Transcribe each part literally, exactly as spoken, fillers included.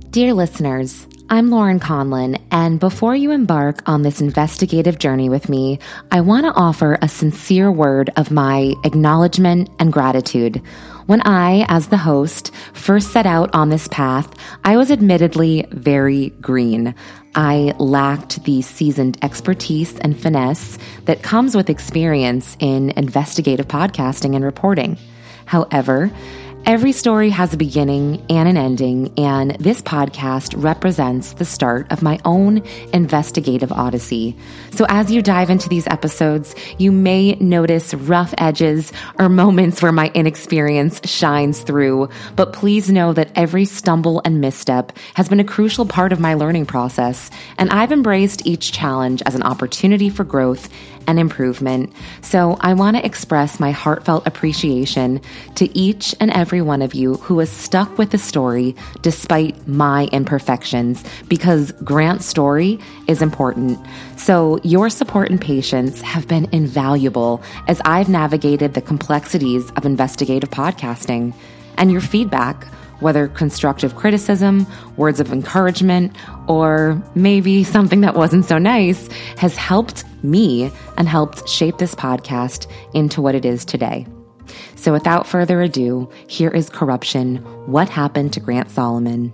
Dear listeners, I'm Lauren Conlin, and before you embark on this investigative journey with me, I want to offer a sincere word of my acknowledgement and gratitude. When I, as the host, first set out on this path, I was admittedly very green. I lacked the seasoned expertise and finesse that comes with experience in investigative podcasting and reporting. However, every story has a beginning and an ending, and this podcast represents the start of my own investigative odyssey. So as you dive into these episodes, you may notice rough edges or moments where my inexperience shines through, but please know that every stumble and misstep has been a crucial part of my learning process, and I've embraced each challenge as an opportunity for growth and improvement. So I want to express my heartfelt appreciation to each and every one of you who has stuck with the story despite my imperfections, because Grant's story is important. So your support and patience have been invaluable as I've navigated the complexities of investigative podcasting. And your feedback, whether constructive criticism, words of encouragement, or maybe something that wasn't so nice, has helped me and helped shape this podcast into what it is today. So without further ado, here is Corruption: What Happened to Grant Solomon.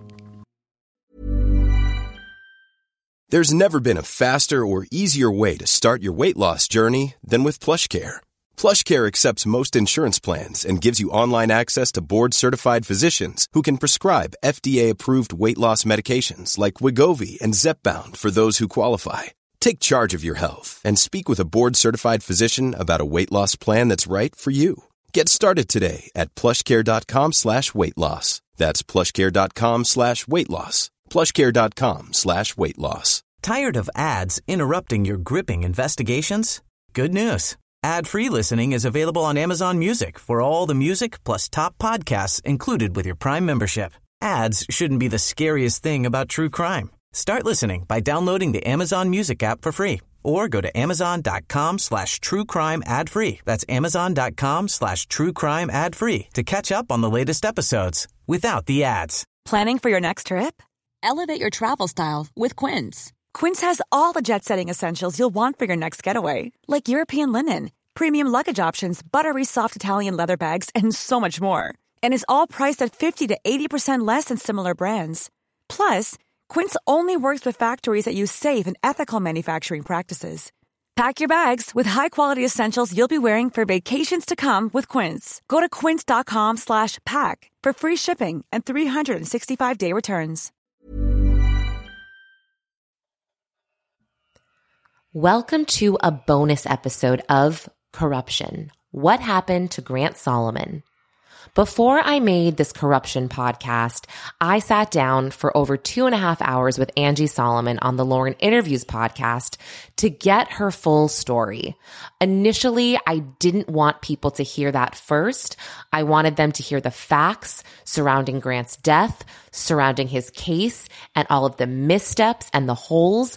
There's never been a faster or easier way to start your weight loss journey than with PlushCare. PlushCare accepts most insurance plans and gives you online access to board-certified physicians who can prescribe F D A-approved weight loss medications like Wegovy and Zepbound for those who qualify. Take charge of your health and speak with a board-certified physician about a weight loss plan that's right for you. Get started today at plushcare.com slash weight loss. That's plushcare.com slash weight loss. plushcare.com slash weight loss. Tired of ads interrupting your gripping investigations? Good news. Ad-free listening is available on Amazon Music for all the music plus top podcasts included with your Prime membership. Ads shouldn't be the scariest thing about true crime. Start listening by downloading the Amazon Music app for free or go to amazon.com slash true crime ad free. That's amazon.com slash true crime ad free to catch up on the latest episodes without the ads. Planning for your next trip? Elevate your travel style with Quince. Quince has all the jet-setting essentials you'll want for your next getaway, like European linen, premium luggage options, buttery soft Italian leather bags, and so much more. And is all priced at fifty to eighty percent less than similar brands. Plus, Quince only works with factories that use safe and ethical manufacturing practices. Pack your bags with high-quality essentials you'll be wearing for vacations to come with Quince. Go to quince.com slash pack for free shipping and three sixty-five day returns. Welcome to a bonus episode of Corruption: What Happened to Grant Solomon. Before I made this Corruption podcast, I sat down for over two and a half hours with Angie Solomon on the Lauren Interviews podcast to get her full story. Initially, I didn't want people to hear that first. I wanted them to hear the facts surrounding Grant's death, surrounding his case, and all of the missteps and the holes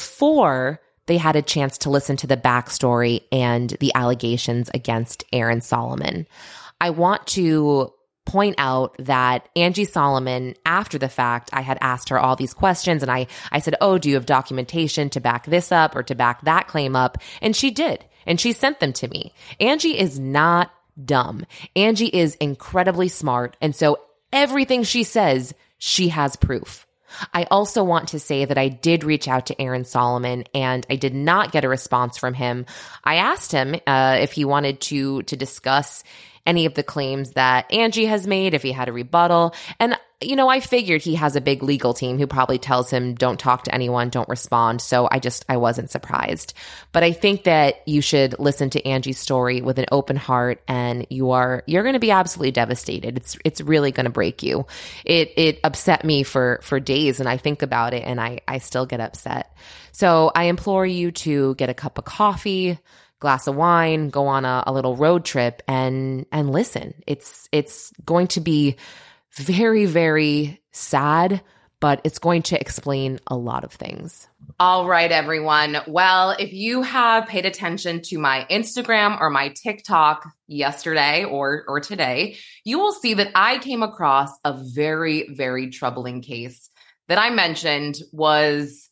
before they had a chance to listen to the backstory and the allegations against Aaron Solomon. I want to point out that Angie Solomon, after the fact, I had asked her all these questions and I, I said, oh, do you have documentation to back this up or to back that claim up? And she did. And she sent them to me. Angie is not dumb. Angie is incredibly smart. And so everything she says, she has proof. I also want to say that I did reach out to Aaron Solomon and I did not get a response from him. I asked him uh, if he wanted to to discuss any of the claims that Angie has made, if he had a rebuttal. And, you know, I figured he has a big legal team who probably tells him, don't talk to anyone, don't respond. So I just, I wasn't surprised. But I think that you should listen to Angie's story with an open heart and you are, you're going to be absolutely devastated. It's, it's really going to break you. It, it upset me for, for days and I think about it and I, I still get upset. So I implore you to get a cup of coffee, glass of wine, go on a, a little road trip and and listen. It's it's going to be very, very sad, but it's going to explain a lot of things. All right, everyone. Well, if you have paid attention to my Instagram or my TikTok yesterday or or today, you will see that I came across a very, very troubling case. that I mentioned was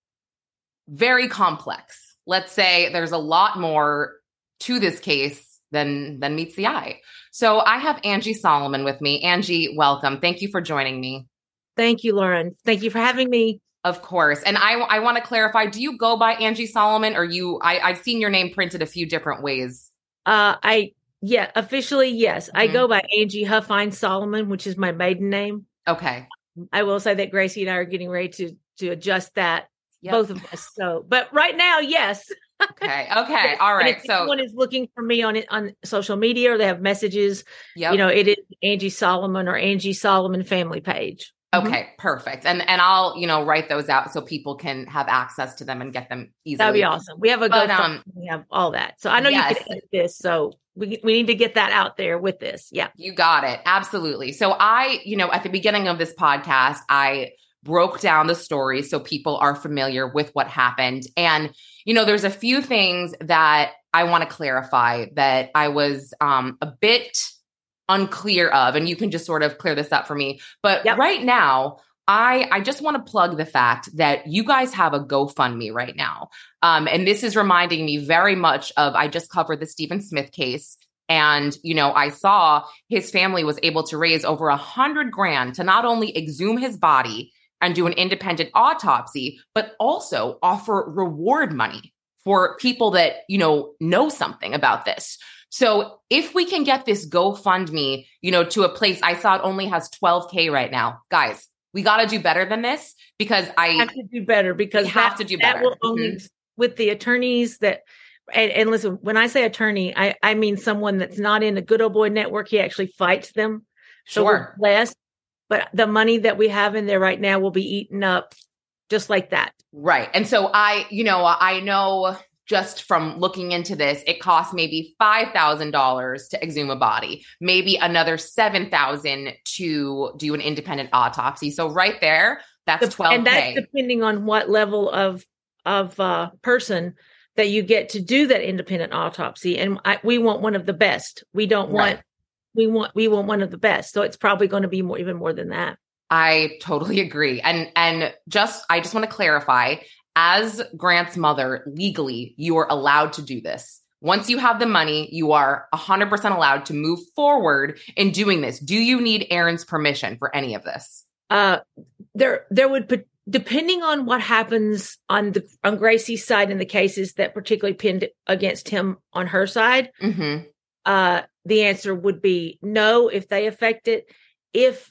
very complex. Let's say there's a lot more to this case than, than meets the eye. So I have Angie Solomon with me. Angie, welcome. Thank you for joining me. Thank you, Lauren. Thank you for having me. Of course. And I, I want to clarify, do you go by Angie Solomon, or you, I, I've seen your name printed a few different ways. Uh, I, yeah, officially, yes. Mm-hmm. I go by Angie Huffine Solomon, which is my maiden name. Okay. I will say that Gracie and I are getting ready to, to adjust that, yep. both of us. So, but right now, yes. Okay. Okay. All right. If so anyone is looking for me on it on social media, or they have messages, yep. you know, it is Angie Solomon or Angie Solomon family page. Okay, mm-hmm. perfect. And and I'll, you know, write those out so people can have access to them and get them easily. That'd be awesome. We have a but, good, um, we have all that. So I know yes. you can edit this. So we we need to get that out there with this. Yeah. You got it. Absolutely. So I, you know, at the beginning of this podcast, I broke down the story so people are familiar with what happened. And, you know, there's a few things that I want to clarify that I was um, a bit unclear of, and you can just sort of clear this up for me. But yep. right now, I, I just want to plug the fact that you guys have a GoFundMe right now. Um, and this is reminding me very much of, I just covered the Stephen Smith case. And, you know, I saw his family was able to raise over a hundred grand to not only exhume his body and do an independent autopsy, but also offer reward money for people that, you know, know something about this. So if we can get this GoFundMe, you know, to a place, I saw it only has twelve K right now. Guys, we got to do better than this, because I have to do better because we have that, to do that better will only, mm-hmm. with the attorneys that, and, and listen, when I say attorney, I, I mean someone that's not in the Good Old Boy Network. He actually fights them. So sure. we're blessed, but the money that we have in there right now will be eaten up just like that. Right. And so I, you know, I know just from looking into this, it costs maybe five thousand dollars to exhume a body, maybe another seven thousand dollars to do an independent autopsy. So right there, that's twelve K. And that's depending on what level of, of uh, person that you get to do that independent autopsy. And I, we want one of the best. We don't want, right. we want, we want one of the best. So it's probably going to be more, even more than that. I totally agree. And, and just, I just want to clarify, as Grant's mother, legally, you are allowed to do this. Once you have the money, you are one hundred percent allowed to move forward in doing this. Do you need Aaron's permission for any of this? Uh, there, there would, depending on what happens on the on Gracie's side in the cases that particularly pinned against him on her side, mm-hmm. uh, the answer would be no if they affect it. If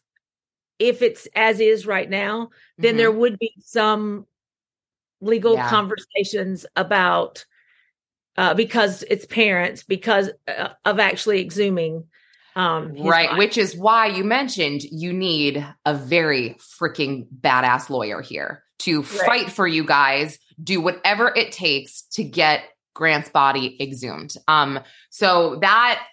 if it's as is right now, then mm-hmm. there would be some legal yeah. conversations about uh, because it's parents, because uh, of actually exhuming. Um, right. body. Which is why you mentioned you need a very freaking badass lawyer here to right. fight for you guys, do whatever it takes to get Grant's body exhumed. Um, so that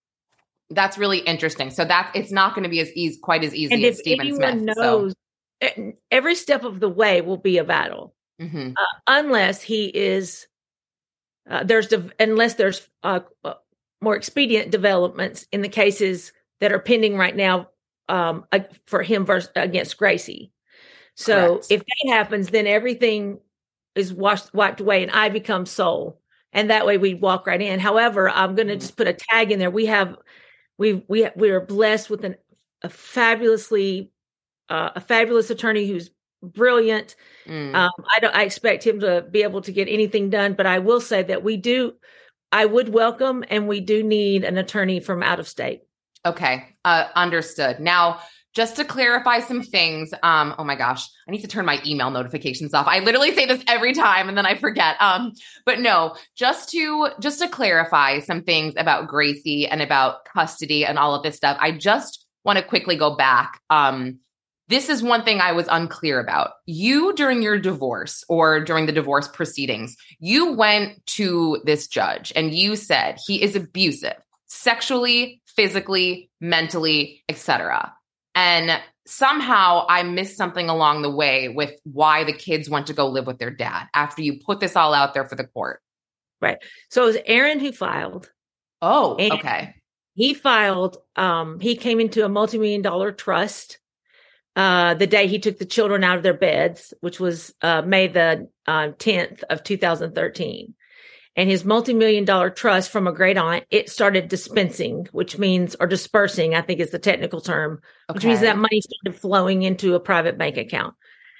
that's really interesting. So that it's not going to be as easy, quite as easy and as if Stephen anyone Smith. Knows, so. Every step of the way will be a battle. Mm-hmm. Uh, unless he is, uh, there's, de- unless there's uh, uh, more expedient developments in the cases that are pending right now um, uh, for him versus, against Gracie. So Correct. If that happens, then everything is washed, wiped away and I become sole. And that way we walk right in. However, I'm going to mm-hmm. just put a tag in there. We have, we, we, we are blessed with an, a fabulously, uh, a fabulous attorney who's brilliant. Mm. Um, I don't, I expect him to be able to get anything done, but I will say that we do, I would welcome, and we do need an attorney from out of state. Okay. Uh, understood. Now, just to clarify some things, um, oh my gosh, I need to turn my email notifications off. I literally say this every time and then I forget. Um, but no, just to, just to clarify some things about Gracie and about custody and all of this stuff, I just want to quickly go back. Um, This is one thing I was unclear about. You, during your divorce or during the divorce proceedings, you went to this judge and you said he is abusive, sexually, physically, mentally, et cetera. And somehow I missed something along the way with why the kids went to go live with their dad after you put this all out there for the court. Right. So it was Aaron who filed. Oh, okay. He filed, um, he came into a multi-million dollar trust. uh, the day he took the children out of their beds, which was uh, May the uh, tenth of two thousand thirteen. And his multi-million dollar trust from a great aunt, it started dispensing, which means, or dispersing, I think is the technical term, okay. which means that money started flowing into a private bank account.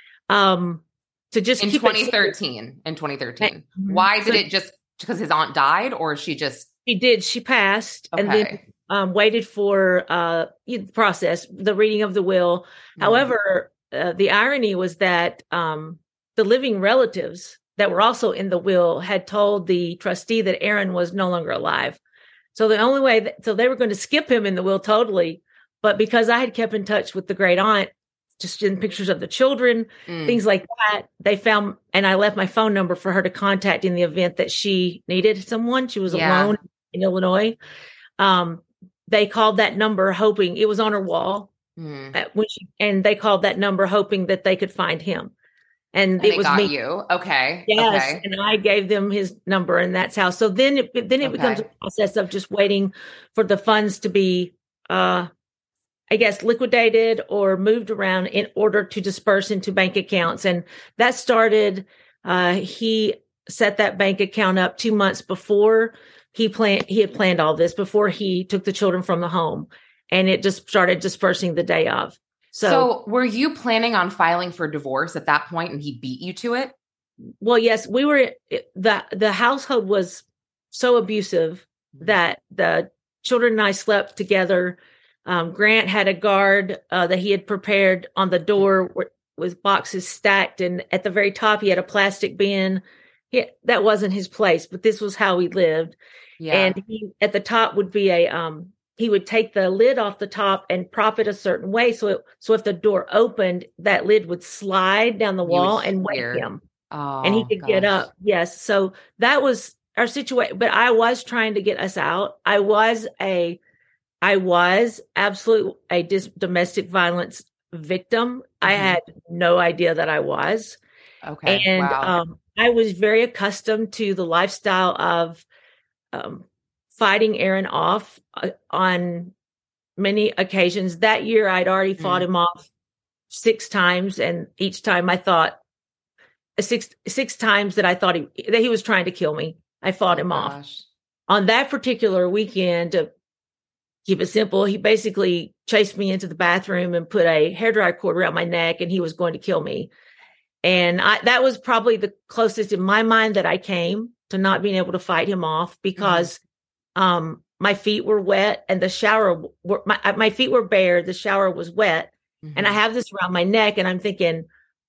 Um, to just in keep twenty thirteen, in twenty thirteen. Mm-hmm. Why did so, it just, because his aunt died, or she just? She did. She passed, okay. and then um, waited for uh, the process, the reading of the will. Mm-hmm. However, uh, the irony was that um, the living relatives that were also in the will had told the trustee that Aaron was no longer alive. So the only way, that, so they were going to skip him in the will totally. But because I had kept in touch with the great aunt, just in pictures of the children, mm. things like that, they found, and I left my phone number for her to contact in the event that she needed someone. She was yeah. alone in Illinois. Um, they called that number hoping, it was on her wall. Mm. At, when she, and they called that number hoping that they could find him. And, and it was got me. You. Okay. Yes. Okay. And I gave them his number, and that's how. So then it, then it okay. becomes a process of just waiting for the funds to be, uh, I guess, liquidated or moved around in order to disperse into bank accounts. And that started, uh, he set that bank account up two months before he planned, he had planned all this, before he took the children from the home, and it just started dispersing the day of. So, so were you planning on filing for divorce at that point, and he beat you to it? Well, yes, we were, the, the household was so abusive that the children and I slept together. Um, Grant had a guard uh, that he had prepared on the door with, with boxes stacked. And at the very top, he had a plastic bin. He, that wasn't his place, but this was how he lived. Yeah. And he, at the top would be a, um, he would take the lid off the top and prop it a certain way. So, it, so if the door opened, that lid would slide down the wall and wake him. Oh, and he could gosh. get up. Yes. So that was our situation. But I was trying to get us out. I was a, I was absolutely a dis- domestic violence victim. Mm-hmm. I had no idea that I was. Okay. And wow. um, I was very accustomed to the lifestyle of um, fighting Aaron off uh, on many occasions. That year, I'd already mm-hmm. fought him off six times. And each time I thought, six six times that I thought he, that he was trying to kill me, I fought oh, him gosh. off. On that particular weekend, to keep it simple, he basically chased me into the bathroom and put a hairdryer cord around my neck, and he was going to kill me. And I, that was probably the closest in my mind that I came to not being able to fight him off, because mm-hmm. um, my feet were wet and the shower, were, my, my feet were bare. The shower was wet. Mm-hmm. And I have this around my neck, and I'm thinking,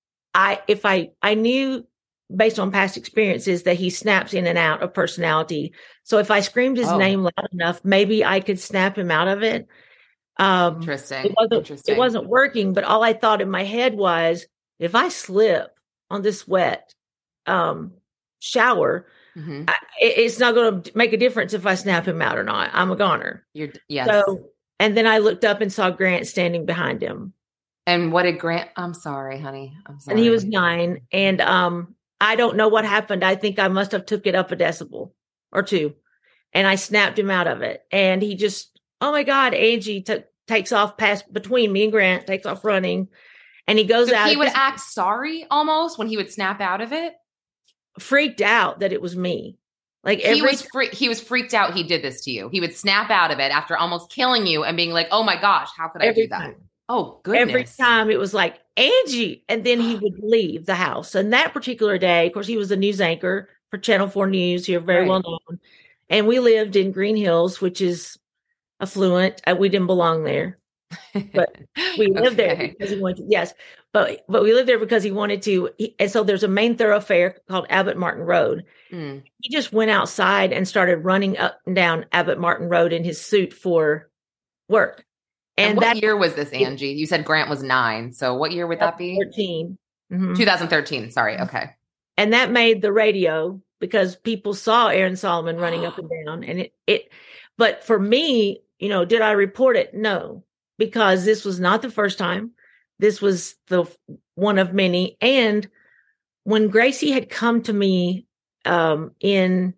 I, if I, I knew based on past experiences that he snaps in and out of personality. So if I screamed his oh. name loud enough, maybe I could snap him out of it. Um, Interesting. It wasn't, Interesting. It wasn't working, but all I thought in my head was, if I slip on this wet um, shower, mm-hmm. I, it's not going to make a difference if I snap him out or not. I'm a goner. You're, yes. So, and then I looked up and saw Grant standing behind him. And what did Grant? I'm sorry, honey. I'm sorry. And he was nine. And um, I don't know what happened. I think I must have took it up a decibel or two, and I snapped him out of it. And he just, oh my God, Angie t- takes off past between me and Grant, takes off running, and he goes so out. He would act sorry almost when he would snap out of it. Freaked out that it was me. Like every he was fre- he was freaked out. He did this to you. He would snap out of it after almost killing you and being like, "Oh my gosh, how could I do that?" Time. Oh, goodness. Every time it was like, Angie. And then he would leave the house. And that particular day, of course, he was a news anchor for Channel four News here, very right. well known. And we lived in Green Hills, which is affluent. Uh, we didn't belong there. But we lived okay. there because he wanted to. Yes. But but we lived there because he wanted to. He, and so there's a main thoroughfare called Abbott Martin Road. Mm. He just went outside and started running up and down Abbott Martin Road in his suit for work. And, and what that, year was this, Angie? You said Grant was nine. So what year would that be? thirteen Mm-hmm. twenty thirteen Sorry. Okay. And that made the radio because people saw Aaron Solomon running up and down. And it, it, but for me, you know, did I report it? No, because this was not the first time. This was the one of many. And when Gracie had come to me um, in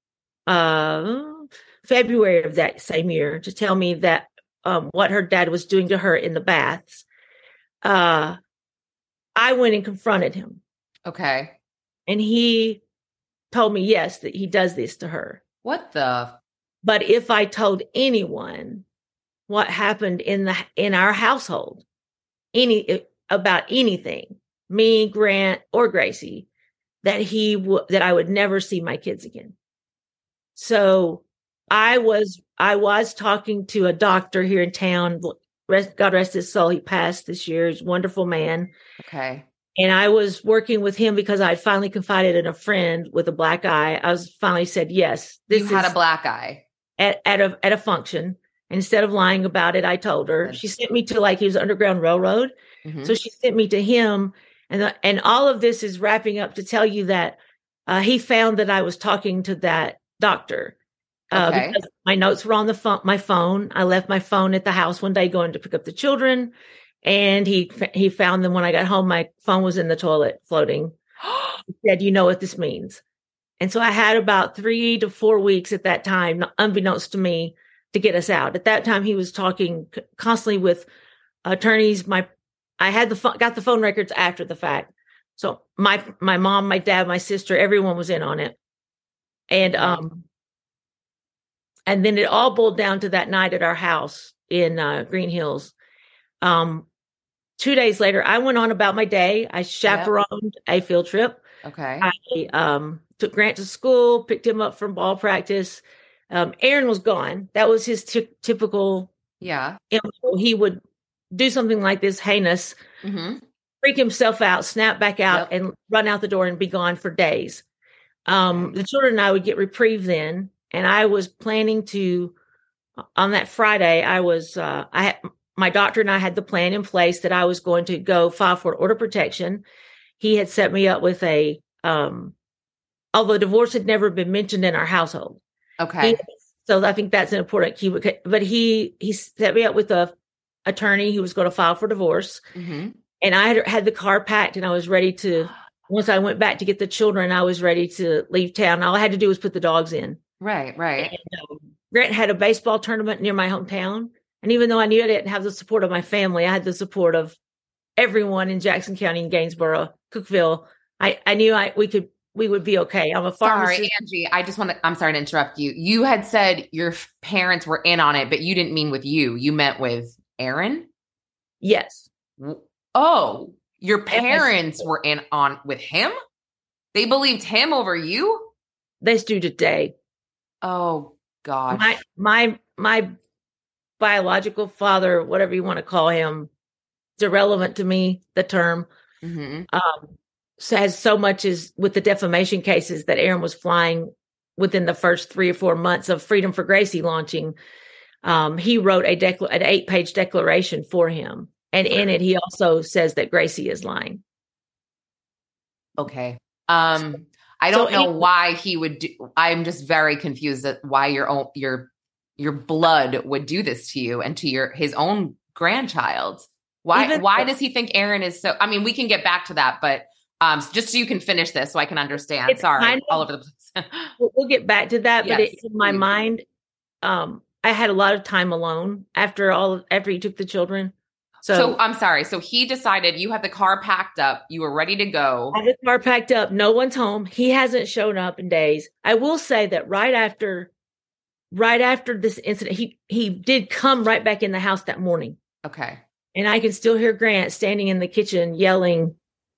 uh, February of that same year to tell me that Um, what her dad was doing to her in the baths. uh, I went and confronted him. Okay. And he told me, yes, that he does this to her. What the? But if I told anyone what happened in the in our household, any about anything, me, Grant, or Gracie, that he would that I would never see my kids again. So I was I was talking to a doctor here in town. Rest, God rest his soul. He passed this year. He's a wonderful man. Okay. And I was working with him because I finally confided in a friend with a black eye. I was finally said, yes, this you had a black eye at, at a, at a function. And instead of lying about it, I told her. She sent me to like, he was Underground Railroad. Mm-hmm. So she sent me to him. And, the, and all of this is wrapping up to tell you that uh, he found that I was talking to that doctor. Uh, okay. Because my notes were on the phone, my phone. I left my phone at the house one day going to pick up the children. And he he found them when I got home. My phone was in the toilet floating. He said, you know what this means. And so I had about three to four weeks at that time, unbeknownst to me, to get us out. At that time, he was talking constantly with attorneys. My I had the phone, got the phone records after the fact. So my my mom, my dad, my sister, everyone was in on it. And um, and then it all boiled down to that night at our house in uh, Green Hills. Um, two days later, I went on about my day. I chaperoned yep. a field trip. Okay. I um, took Grant to school, picked him up from ball practice. Um, Aaron was gone. That was his t- typical. Yeah. M O. He would do something like this heinous, mm-hmm. freak himself out, snap back out, yep. and run out the door and be gone for days. Um, the children and I would get reprieve then. And I was planning to, on that Friday, I was, uh, I had, my doctor and I had the plan in place that I was going to go file for order protection. He had set me up with a, um, although divorce had never been mentioned in our household. Okay. He, so I think that's an important key. But he, he set me up with a attorney who was going to file for divorce. Mm-hmm. And I had, had the car packed and I was ready to, once I went back to get the children, I was ready to leave town. All I had to do was put the dogs in. Right, right. And, um, Grant had a baseball tournament near my hometown. And even though I knew I didn't have the support of my family, I had the support of everyone in Jackson County and Gainesboro, Cookeville. I, I knew I we could we would be okay. I'm a pharmacist. Sorry, Angie. I just want to. I'm sorry to interrupt you. You had said your parents were in on it, but you didn't mean with you. You meant with Aaron. Yes. Oh, your parents were in on with him. They believed him over you. They do today. Oh God. My my my. biological father, whatever you want to call him, it's irrelevant to me, the term, mm-hmm. um, so has so much as with the defamation cases that Aaron was flying within the first three or four months of Freedom for Gracie launching. Um, he wrote a decla- an eight page declaration for him. And in it, he also says that Gracie is lying. Okay. Um, I don't so know he, why he would do, I'm just very confused at why your own, your your blood would do this to you and to your his own grandchild. Why Even why though, does he think Aaron is so I mean, we can get back to that, but um just so you can finish this so I can understand. Sorry, kind of, all over the place. We'll get back to that, yes, but it, in my please. mind, um, I had a lot of time alone after all of, after he took the children. So, so I'm sorry. So he decided you had the car packed up. You were ready to go. I had the car packed up. No one's home. He hasn't shown up in days. I will say that right after Right after this incident, he, he did come right back in the house that morning. Okay. And I can still hear Grant standing in the kitchen yelling.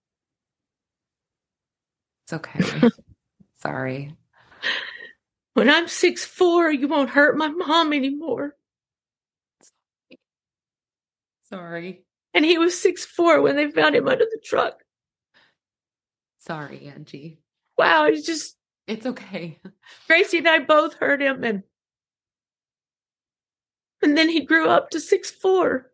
It's okay. Sorry. When I'm six foot four, you won't hurt my mom anymore. Sorry. And he was six foot four when they found him under the truck. Sorry, Angie. Wow, it's just. It's okay. Gracie and I both heard him, and and then he grew up to six foot four.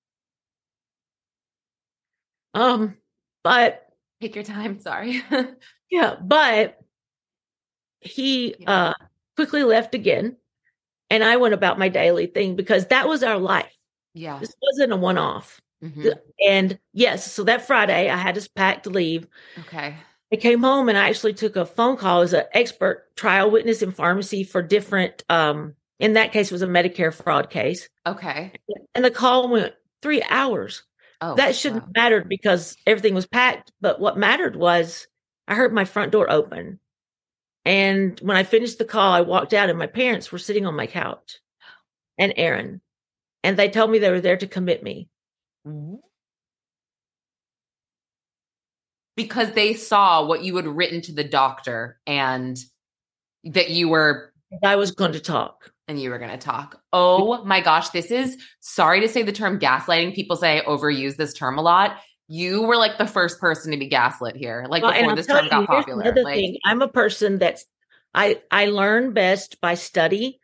Um, but take your time. Sorry. yeah, but he yeah. uh quickly left again, and I went about my daily thing because that was our life. Yeah, this wasn't a one-off. Mm-hmm. And yes, so that Friday I had us packed to leave. Okay. I came home and I actually took a phone call as an expert trial witness in pharmacy for different, um, in that case, it was a Medicare fraud case. Okay. And the call went three hours. Oh, that shouldn't wow. have mattered because everything was packed. But what mattered was I heard my front door open. And when I finished the call, I walked out and my parents were sitting on my couch and Aaron. And they told me they were there to commit me. Because they saw what you had written to the doctor and that you were... I was going to talk. And you were going to talk. Oh my gosh. This is, sorry to say the term gaslighting. People say I overuse this term a lot. You were like the first person to be gaslit here. Like well, before this term you, got popular. Another like, thing, I'm a person that's, I, I learn best by study.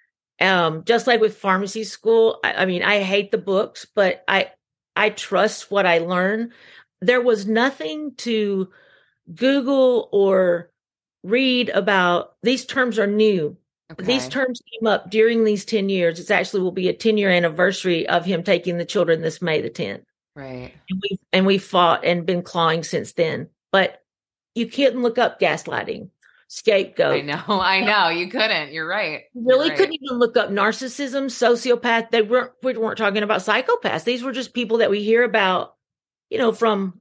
Um, just like with pharmacy school. I, I mean, I hate the books, but I, I trust what I learn. There was nothing to Google or read about. These terms are new. Okay. These terms came up during these ten years. It's actually will be a ten year anniversary of him taking the children this May the tenth. Right. And we and we fought and been clawing since then. But you couldn't look up gaslighting, scapegoat. I know, I know. You couldn't. You're right. You really You're right. couldn't even look up narcissism, sociopath. They weren't we weren't talking about psychopaths. These were just people that we hear about, you know, from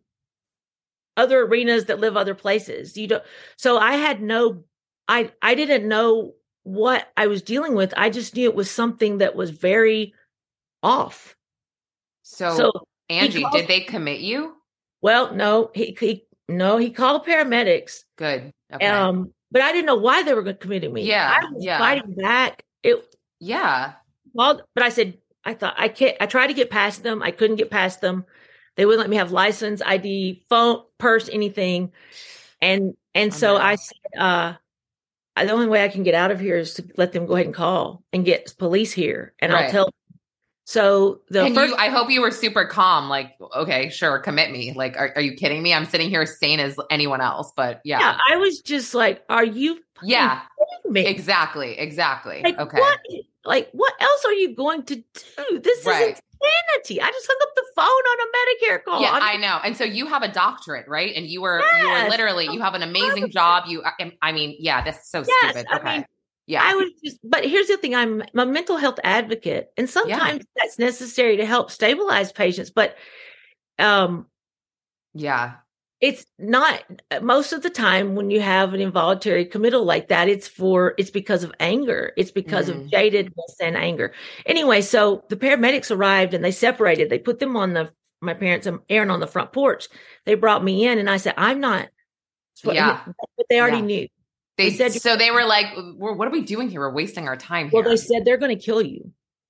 other arenas that live other places. You don't so I had no I I didn't know what I was dealing with. I just knew it was something that was very off. So, so Angie, called, did they commit you? Well, no, he, he no, he called paramedics. Good. Okay. Um, but I didn't know why they were going to commit me. Yeah. I was yeah. fighting back. It Yeah. Well, but I said, I thought I can't, I tried to get past them. I couldn't get past them. They wouldn't let me have license, I D, phone, purse, anything. And, and oh, so man. I said, uh, the only way I can get out of here is to let them go ahead and call and get police here. And right. I'll tell them. So the and first, you, I hope you were super calm. Like, okay, sure. Commit me. Like, are, are you kidding me? I'm sitting here sane as anyone else, but yeah. Yeah. I was just like, are you? Yeah, kidding me? Exactly. Exactly. Like, okay. What, like, what else are you going to do? This right. is insanity. I just hung up the phone on a Medicare call. Yeah, I'm, I know. And so you have a doctorate, right? And you were, yes, you were literally, you have an amazing job. You, I mean, yeah, that's so yes, stupid. I okay. Mean, yeah. I was just, but here's the thing. I'm, I'm a mental health advocate and sometimes yeah. that's necessary to help stabilize patients, but, um, yeah, it's not most of the time when you have an involuntary committal like that, it's for, it's because of anger. It's because mm. of jadedness and anger. Anyway, so the paramedics arrived and they separated. They put them on the, my parents and Aaron on the front porch. They brought me in and I said, I'm not. Yeah. But they already yeah. knew. They, they said, so they were like, what are we doing here? We're wasting our time here. Well, they said they're going to kill you.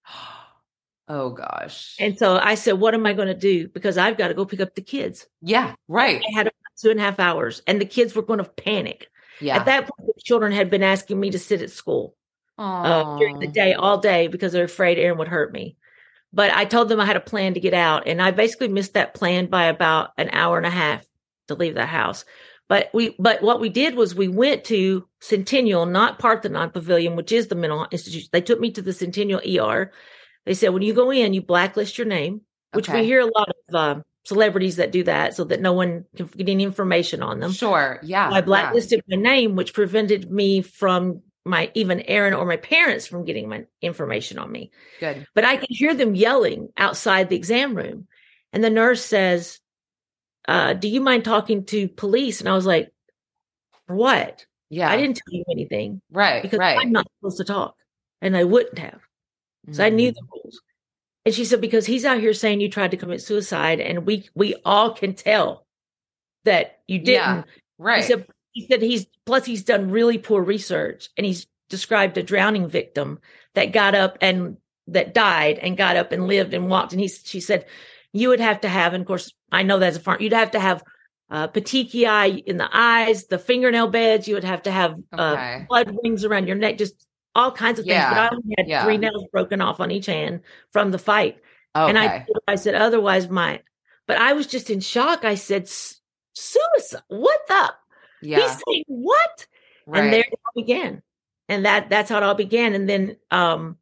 Oh gosh. And so I said, what am I going to do? Because I've got to go pick up the kids. Yeah. Right. I had about two and a half hours and the kids were going to panic. Yeah. At that point, the children had been asking me to sit at school uh, during the day, all day, because they're afraid Aaron would hurt me. But I told them I had a plan to get out. And I basically missed that plan by about an hour and a half to leave the house. But we, but what we did was we went to Centennial, not Parthenon Pavilion, which is the mental institution. They took me to the Centennial E R. They said, when you go in, you blacklist your name, which okay. we hear a lot of uh, celebrities that do that so that no one can get any information on them. Sure. Yeah. So I blacklisted yeah. my name, which prevented me from my, even Aaron or my parents from getting my information on me. Good. But I could hear them yelling outside the exam room. And the nurse says, uh, do you mind talking to police? And I was like, for what? Yeah. I didn't tell you anything. Right. Because right. I'm not supposed to talk. And I wouldn't have. So mm. I knew the rules. And she said, because he's out here saying you tried to commit suicide and we, we all can tell that you didn't. Yeah. Right. He said, he said he's, plus he's done really poor research and he's described a drowning victim that got up and that died and got up and lived and walked. And he, she said, you would have to have, and of course, I know that's a farm, you'd have to have uh, petechiae in the eyes, the fingernail beds. You would have to have uh, okay. blood rings around your neck, just all kinds of things. Yeah. But I only had yeah. three nails broken off on each hand from the fight. Okay. And I, I said, otherwise my, but I was just in shock. I said, suicide, what the? Yeah. He's saying what? Right. And there it all began. And that, that's how it all began. And then, um,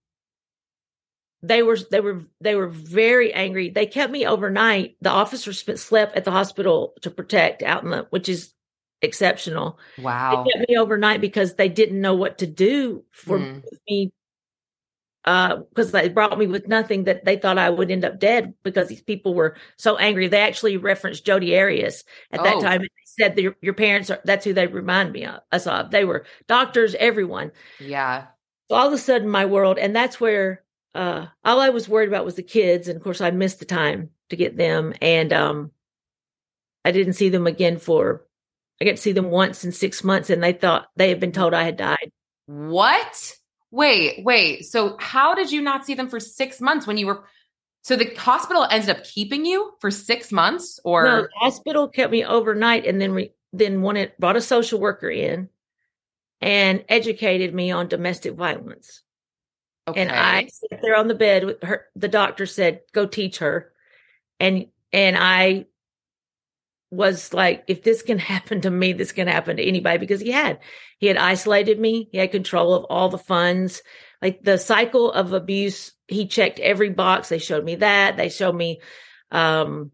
They were, they were, they were very angry. They kept me overnight. The officers spent, slept at the hospital to protect out in the, which is exceptional. Wow. They kept me overnight because they didn't know what to do for mm. me because uh, they brought me with nothing, that they thought I would end up dead because these people were so angry. They actually referenced Jodi Arias at Oh. that time. They said that your, your parents are, that's who they remind me of, us of. They were doctors, everyone. Yeah. So all of a sudden my world, and that's where uh, all I was worried about was the kids. And of course I missed the time to get them. And um, I didn't see them again for, I got to see them once in six months and they thought they had been told I had died. What? Wait, wait. So how did you not see them for six months when you were, so the hospital ended up keeping you for six months or? No, the hospital kept me overnight and then re, then wanted, brought a social worker in and educated me on domestic violence. Okay. And I sat there on the bed with her. The doctor said, go teach her. And, and I was like, if this can happen to me, this can happen to anybody, because he had, he had isolated me. He had control of all the funds, like the cycle of abuse. He checked every box. They showed me that. They showed me, um,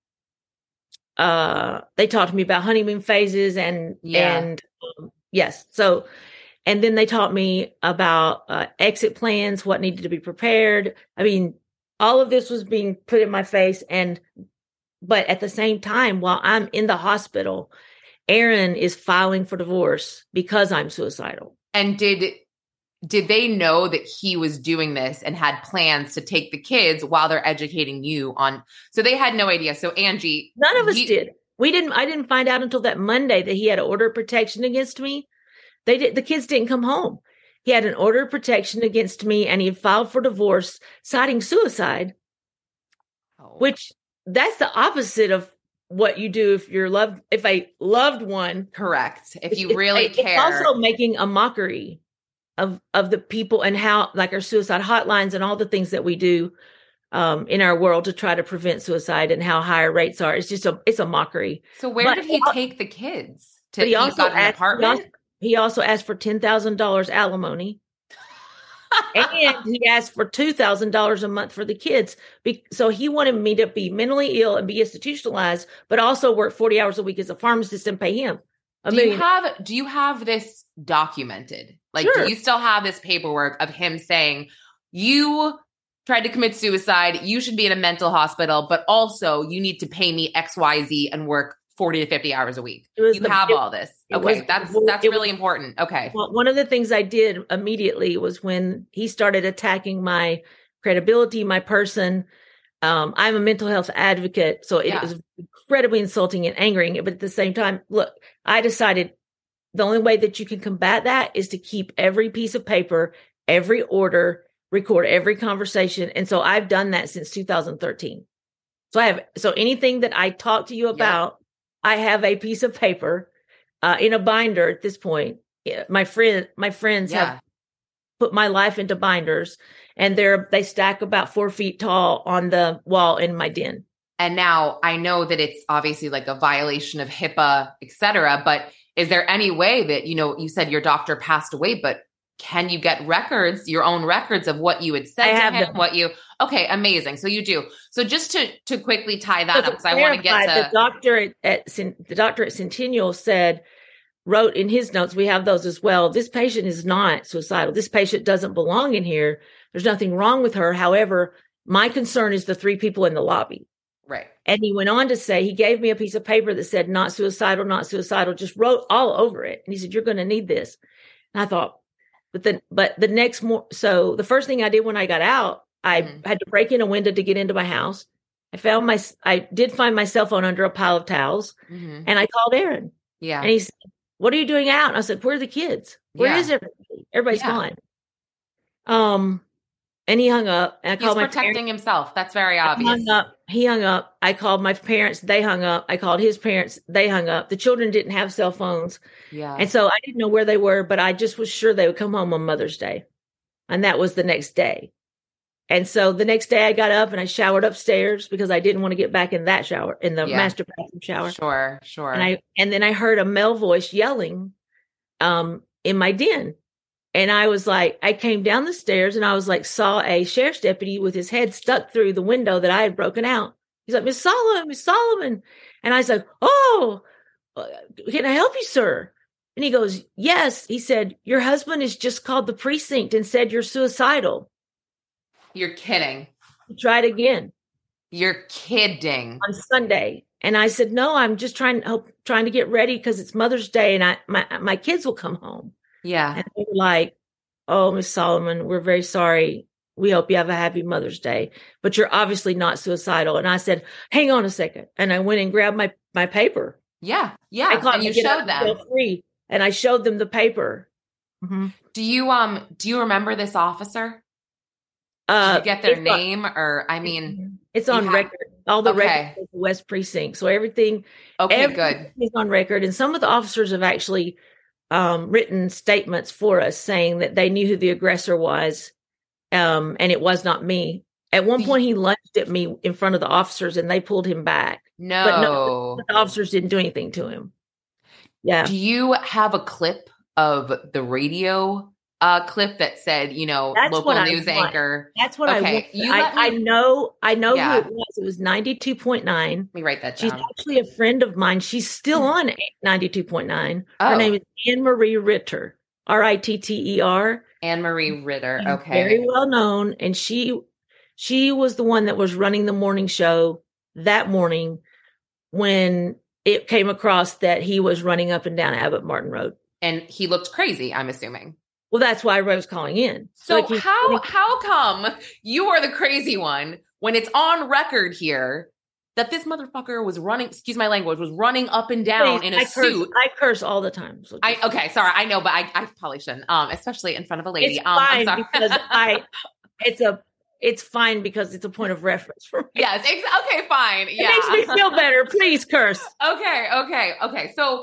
uh, they taught me about honeymoon phases and, Yeah. and um, yes. So, and then they taught me about uh, exit plans, what needed to be prepared. I mean, all of this was being put in my face. And, but at the same time, while I'm in the hospital, Aaron is filing for divorce because I'm suicidal. And did, did they know that he was doing this and had plans to take the kids while they're educating you on, so they had no idea. So Angie, None of us you, did. We didn't, I didn't find out until that Monday that he had an order of protection against me. They did, the kids didn't come home. He had an order of protection against me and he had filed for divorce, citing suicide, oh. which that's the opposite of what you do if you're loved, if a loved one. Correct. If you It's- really it's care. also making a mockery of, of the people and how, like our suicide hotlines and all the things that we do um, in our world to try to prevent suicide and how higher rates are. It's just a, it's a mockery. So where But did he he al- take the kids? To, But he also got an asked, he apartment? also, he also asked for ten thousand dollars alimony. And he asked for two thousand dollars a month for the kids. Be- so he wanted me to be mentally ill and be institutionalized, but also work forty hours a week as a pharmacist and pay him a Do you million. have, do you have this documented? Like, Sure. do you still have this paperwork of him saying, you tried to commit suicide, you should be in a mental hospital, but also you need to pay me X, Y, Z and work forty to fifty hours a week? It was You the- have it- all this. it Okay. was- That's, it that's was- really important. Okay. Well, one of the things I did immediately was when he started attacking my credibility, my person. Um, I'm a mental health advocate, so it Yeah. was incredibly insulting and angering. But at the same time, look, I decided the only way that you can combat that is to keep every piece of paper, every order, record every conversation. And so I've done that since two thousand thirteen. So I have, so anything that I talk to you about, I have a piece of paper uh, in a binder at this point. Yeah, My friend, my friends Yeah. have put my life into binders, and they're they stack about four feet tall on the wall in my den. And now I know that it's obviously like a violation of HIPAA, et cetera, but is there any way that, you know, you said your doctor passed away, but can you get records, your own records of what you had said I to have him, them. what you, okay, amazing. So you do. So just to, to quickly tie that So up, to because I want to get clarify, to, the doctor at, at Cen- the doctor at Centennial said, wrote in his notes, we have those as well. This patient is not suicidal. This patient doesn't belong in here. There's nothing wrong with her. However, my concern is the three people in the lobby. right. And he went on to say, he gave me a piece of paper that said, not suicidal, not suicidal, just wrote all over it. And he said, you're going to need this. And I thought, but then, but the next more, so the first thing I did when I got out, I Mhm. had to break in a window to get into my house. I found my, I did find my cell phone under a pile of towels, Mhm. and I called Aaron, Yeah. and he said, what are you doing out? And I said, where are the kids? Where Yeah. is everybody? Everybody's Yeah. gone. Um, and he hung up, and I He's called my protecting parents. himself. That's very He obvious. hung up. He hung up. I called my parents. They hung up. I called his parents. They hung up. The children didn't have cell phones. Yeah. And so I didn't know where they were, but I just was sure they would come home on Mother's Day. And that was the next day. And so the next day I got up and I showered upstairs because I didn't want to get back in that shower, in the Yeah. master bathroom shower. Sure. Sure. And I, and then I heard a male voice yelling, um, in my den. And I was like, I came down the stairs and I was like, saw a sheriff's deputy with his head stuck through the window that I had broken out. He's like, Miss Solomon, Miss Solomon. And I was like, oh, uh, can I help you, sir? And he goes, yes. He said, your husband has just called the precinct and said you're suicidal. You're kidding. He tried again. You're kidding. On Sunday. And I said, no, I'm just trying, hope, trying to get ready because it's Mother's Day and I, my, my kids will come home. Yeah. And they were like, oh, Miss Solomon, we're very sorry. We hope you have a happy Mother's Day, but you're obviously not suicidal. And I said, hang on a second. And I went and grabbed my, my paper. Yeah. Yeah. I caught and you showed them. Free, and I showed them the paper. Mm-hmm. Do you, um, do you remember this officer? Uh, Did you get their name on, or, I mean, it's on have, record, all the okay. records of the West Precinct. So everything, okay, everything good. is on record. And some of the officers have actually um, written statements for us saying that they knew who the aggressor was. Um, and it was not me. At one point he lunged at me in front of the officers and they pulled him back. No, but no, the officers didn't do anything to him. Yeah. Do you have a clip of the radio uh, clip that said, you know, That's local what news I want. anchor? That's what okay. I want. You I, me, I know, I know yeah. who it was. It was ninety-two point nine. Let me write that down. She's actually a friend of mine. She's still on ninety-two point nine. Oh. Her name is Anne Marie Ritter, R I T T E R. Anne Marie Ritter. She's okay. Very well known. And she, she was the one that was running the morning show that morning when it came across that he was running up and down Abbott Martin Road. And he looked crazy, I'm assuming. Well, that's why I was calling in. So like how running- how come you are the crazy one when it's on record here that this motherfucker was running, excuse my language, was running up and down Please, in a I suit? Curse, I curse all the time. So I okay, sorry, I know, but I, I probably shouldn't, um, especially in front of a lady. It's um, fine I'm sorry. because I, it's a, it's fine because it's a point of reference for me. Yes, ex- okay, fine. Yeah, it makes me feel better. Please curse. Okay, okay, okay. So,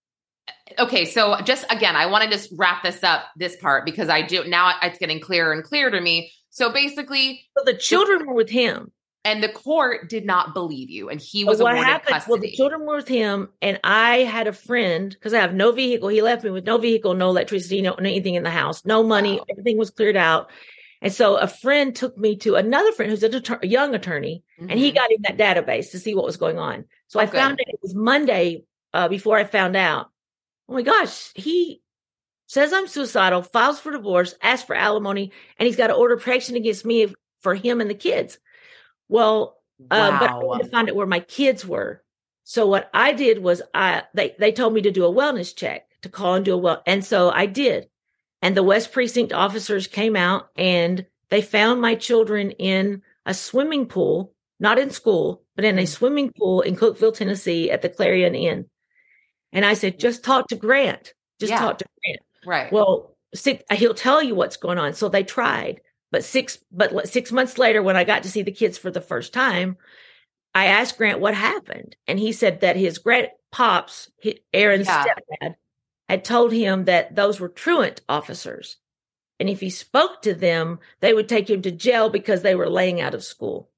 okay, so just again, I want to just wrap this up, this part, because I do now. It's getting clearer and clearer to me. So basically, so the children were with him, and the court did not believe you, and he but was what awarded happened? custody. Well, the children were with him, and I had a friend because I have no vehicle. He left me with no vehicle, no electricity, no anything in the house, no money. Wow. Everything was cleared out. And so a friend took me to another friend who's a, deter- a young attorney, mm-hmm. and he got in that database to see what was going on. So oh, I found out it was Monday uh, before I found out. Oh my gosh, he says I'm suicidal, files for divorce, asks for alimony, and he's got to order protection against me for him and the kids. Well, wow. uh, but I wanted to find out where my kids were. So what I did was I they they told me to do a wellness check, to call and do a well, and so I did. And the West Precinct officers came out and they found my children in a swimming pool, not in school, but in a swimming pool in Cookeville, Tennessee at the Clarion Inn. And I said, just talk to Grant. Just yeah. talk to Grant. Right. Well, six, he'll tell you what's going on. So they tried. But six, but six months later, when I got to see the kids for the first time, I asked Grant what happened. And he said that his grand pops, Aaron's yeah. stepdad, had told him that those were truant officers. And if he spoke to them, they would take him to jail because they were laying out of school.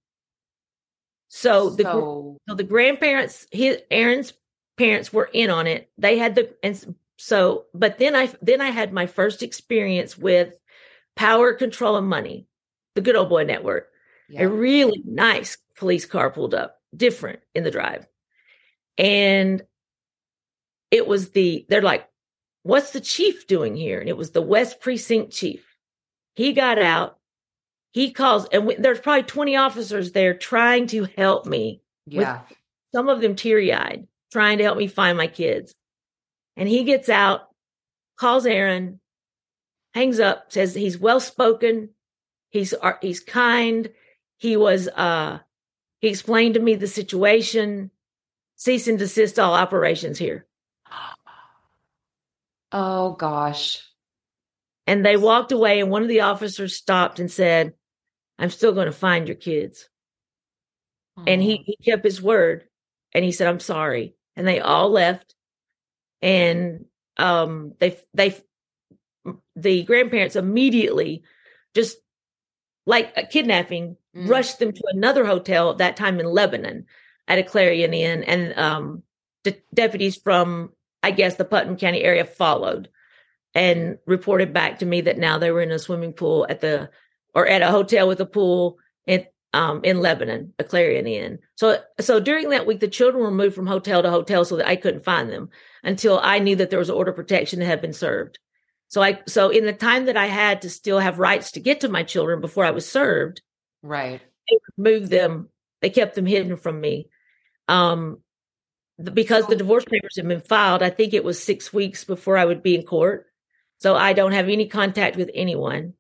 So, so the so the grandparents, his Aaron's parents were in on it. They had the, and so, but then I, then I had my first experience with Power, Control, and Money, the Good Old Boy Network. Yeah. A really nice police car pulled up, different in the drive. And it was the, they're like, what's the chief doing here? And it was the West Precinct chief. He got out. He calls, and we, there's probably twenty officers there trying to help me. Yeah. With some of them teary-eyed, trying to help me find my kids. And he gets out, calls Aaron, hangs up, says he's well-spoken. He's, he's kind. He was, uh, he explained to me the situation, cease and desist all operations here. Oh, gosh. And they walked away, and one of the officers stopped and said, I'm still going to find your kids. Oh. And he, he kept his word, and he said, I'm sorry. And they all left. And um, they, they, the grandparents immediately, just like a kidnapping, mm. rushed them to another hotel at that time in Lebanon at a Clarion Inn. And um, de- deputies from, I guess, the Putnam County area followed and reported back to me that now they were in a swimming pool at the, or at a hotel with a pool in, um, in Lebanon, a Clarion Inn. So, so during that week, the children were moved from hotel to hotel so that I couldn't find them until I knew that there was an order of protection that had been served. So I, so in the time that I had to still have rights to get to my children before I was served, Right. They removed them. They kept them hidden from me. Um, because the divorce papers had been filed, I think it was six weeks before I would be in court. So I don't have any contact with anyone.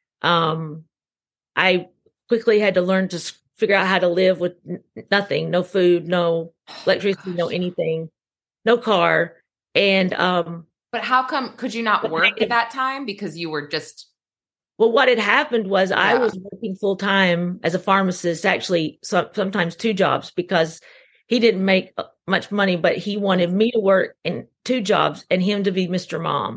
Um, I quickly had to learn to figure out how to live with n- nothing, no food, no electricity, no anything, no car. And, um, but how come, could you not work at that time? Because you were just. Well, what had happened was yeah. I was working full time as a pharmacist, actually so, sometimes two jobs, because he didn't make much money, but he wanted me to work in two jobs and him to be Mister Mom.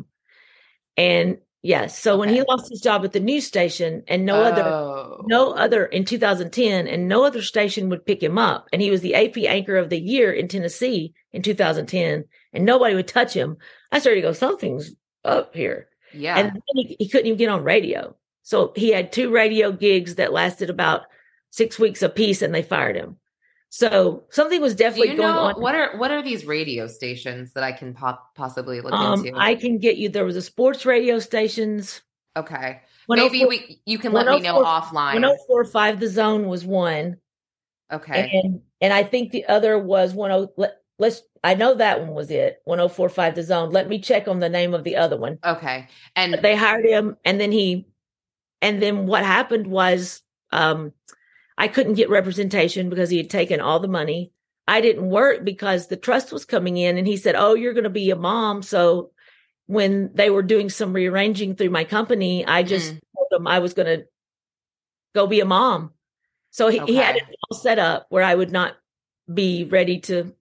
And yes, so okay. when he lost his job at the news station and no oh. other, no other in two thousand ten and no other station would pick him up. And he was the A P anchor of the year in Tennessee in two thousand ten and nobody would touch him. I started to go, something's up here. Yeah. And then he, he couldn't even get on radio. So he had two radio gigs that lasted about six weeks apiece and they fired him. So something was definitely Do you going know, on. What are what are these radio stations that I can pop, possibly look um, into? I can get you. There was a sports radio stations. Okay. Maybe we you can let me know offline. one oh four point five The Zone was one. Okay. And and I think the other was ten. Let, let's. I know that one was it. one oh four point five The Zone. Let me check on the name of the other one. Okay. And but they hired him, and then he, and then what happened was, um, I couldn't get representation because he had taken all the money. I didn't work because the trust was coming in, and he said, "Oh, you're going to be a mom." So when they were doing some rearranging through my company, I just mm. told them I was going to go be a mom. So he, okay. he had it all set up where I would not be ready to, okay.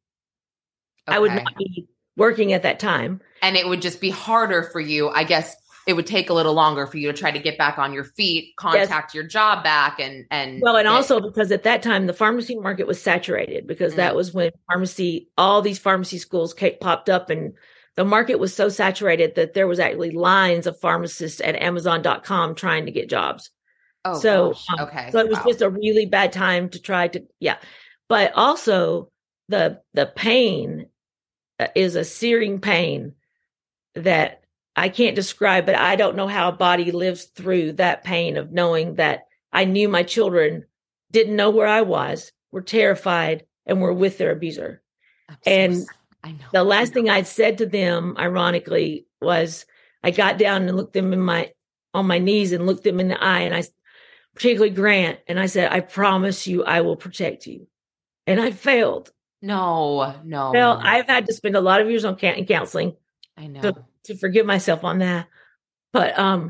I would not be working at that time. And it would just be harder for you. I guess it would take a little longer for you to try to get back on your feet, contact yes. your job back. And, and well, and get- also because at that time, the pharmacy market was saturated because mm. that was when pharmacy, all these pharmacy schools came, popped up, and the market was so saturated that there was actually lines of pharmacists at Amazon dot com trying to get jobs. Oh, so, gosh. um, okay. So it was wow. just a really bad time to try to, yeah. But also the, the pain is a searing pain that I can't describe, but I don't know how a body lives through that pain of knowing that I knew my children didn't know where I was, were terrified, and were with their abuser. So and sad. I know. The last know. thing I'd said to them, ironically, was I got down and looked them in my, on my knees and looked them in the eye. And I, particularly Grant, and I said, "I promise you, I will protect you." And I failed. No, no. Well, I've had to spend a lot of years on in counseling. I know. To, to forgive myself on that. But, um,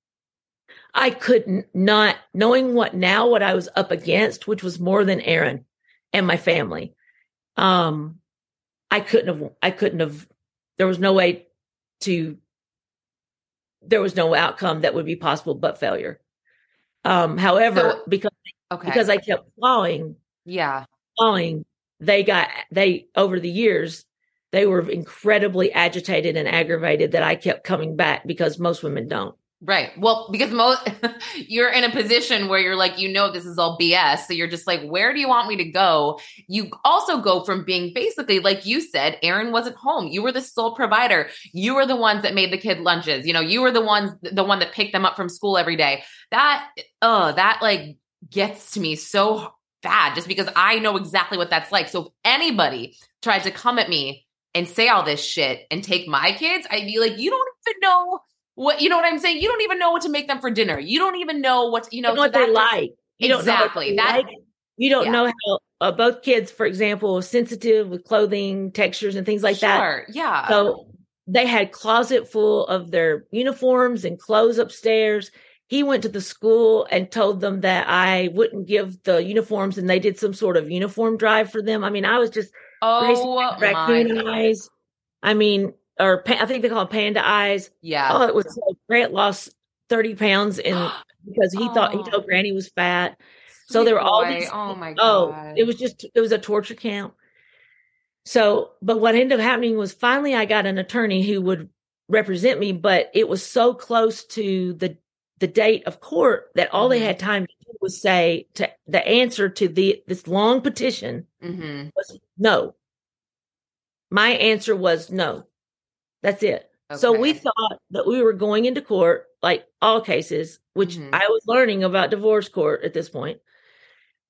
I couldn't not knowing what now, what I was up against, which was more than Aaron and my family. Um, I couldn't have, I couldn't have, there was no way to, there was no outcome that would be possible but failure. Um, however, so, because, okay. because I kept clawing, yeah, clawing, they got, they, over the years, they were incredibly agitated and aggravated that I kept coming back because most women don't. Right. Well, because most you're in a position where you're like, you know, this is all B S. So you're just like, where do you want me to go? You also go from being basically, like you said, Aaron wasn't home. You were the sole provider. You were the ones that made the kid lunches. You know, you were the ones, the one that picked them up from school every day. That, oh, that like gets to me so bad just because I know exactly what that's like. So if anybody tried to come at me and say all this shit and take my kids, I'd be like, you don't even know what, you know what I'm saying? You don't even know what to make them for dinner. You don't even know what, you know, you know what so they like. You exactly. Don't know that, like. You don't yeah. know how uh, both kids, for example, are sensitive with clothing, textures, and things like sure, that. Sure. Yeah. So they had closet full of their uniforms and clothes upstairs. He went to the school and told them that I wouldn't give the uniforms, and they did some sort of uniform drive for them. I mean, I was just, oh, raccoon my eyes. I mean, or I think they call it panda eyes. Yeah. Oh, it was like Grant lost thirty pounds in because he oh. thought he told Granny was fat. Sweet so there were all boy. these. Oh my god! Oh, it was just it was a torture camp. So, but what ended up happening was finally I got an attorney who would represent me, but it was so close to the the date of court that all mm-hmm. they had time to do was say to the answer to the this long petition mm-hmm. was no. My answer was no. That's it. Okay. So we thought that we were going into court, like all cases, which mm-hmm. I was learning about divorce court at this point.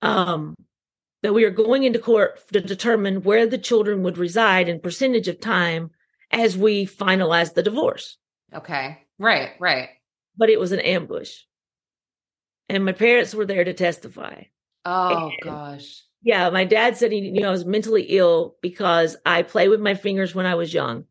um, that we were going into court to determine where the children would reside and percentage of time as we finalized the divorce. Okay. Right, right. But it was an ambush. And my parents were there to testify. Oh, and, gosh. Yeah, my dad said he knew I was mentally ill because I played with my fingers when I was young.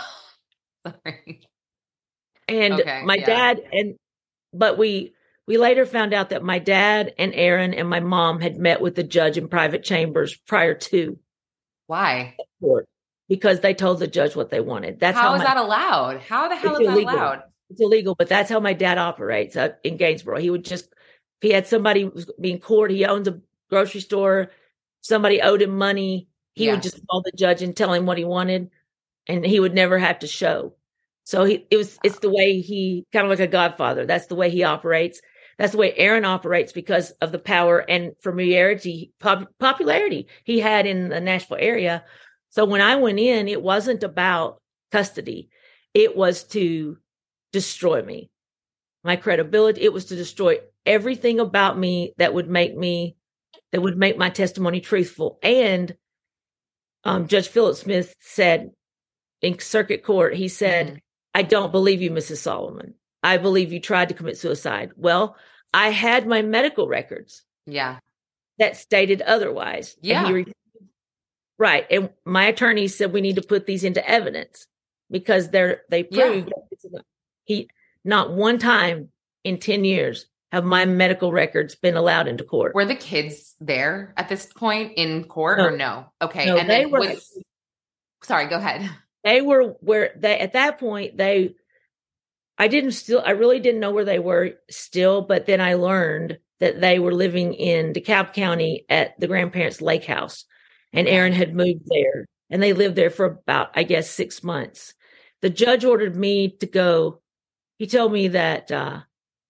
Sorry. And okay, my yeah. dad, and but we we later found out that my dad and Aaron and my mom had met with the judge in private chambers prior to. Why? Court, because they told the judge what they wanted. That's how, how is my, that allowed? How the hell is illegal. that allowed? It's illegal, but that's how my dad operates uh, in Gainesboro. He would just, if he had somebody who was being court, he owns a grocery store, somebody owed him money, he yeah. would just call the judge and tell him what he wanted, and he would never have to show. So he, it was, it's the way he, kind of like a godfather. That's the way he operates. That's the way Aaron operates because of the power and familiarity, pop, popularity he had in the Nashville area. So when I went in, it wasn't about custody. It was to destroy me, my credibility. It was to destroy everything about me that would make me, that would make my testimony truthful. And um, Judge Philip Smith said in circuit court, he said, mm-hmm. I don't believe you, Missus Solomon. I believe you tried to commit suicide. Well, I had my medical records. Yeah. That stated otherwise. Yeah. And he, right. And my attorney said we need to put these into evidence because they're, they proved yeah. he, not one time in ten years have my medical records been allowed into court. Were the kids there at this point in court no. or no? Okay. No, and they then were, was, sorry, go ahead. They were where they, at that point, they, I didn't still, I really didn't know where they were still, but then I learned that they were living in DeKalb County at the grandparents' lake house, and Aaron had moved there, and they lived there for about, I guess, six months. The judge ordered me to go. He told me that uh,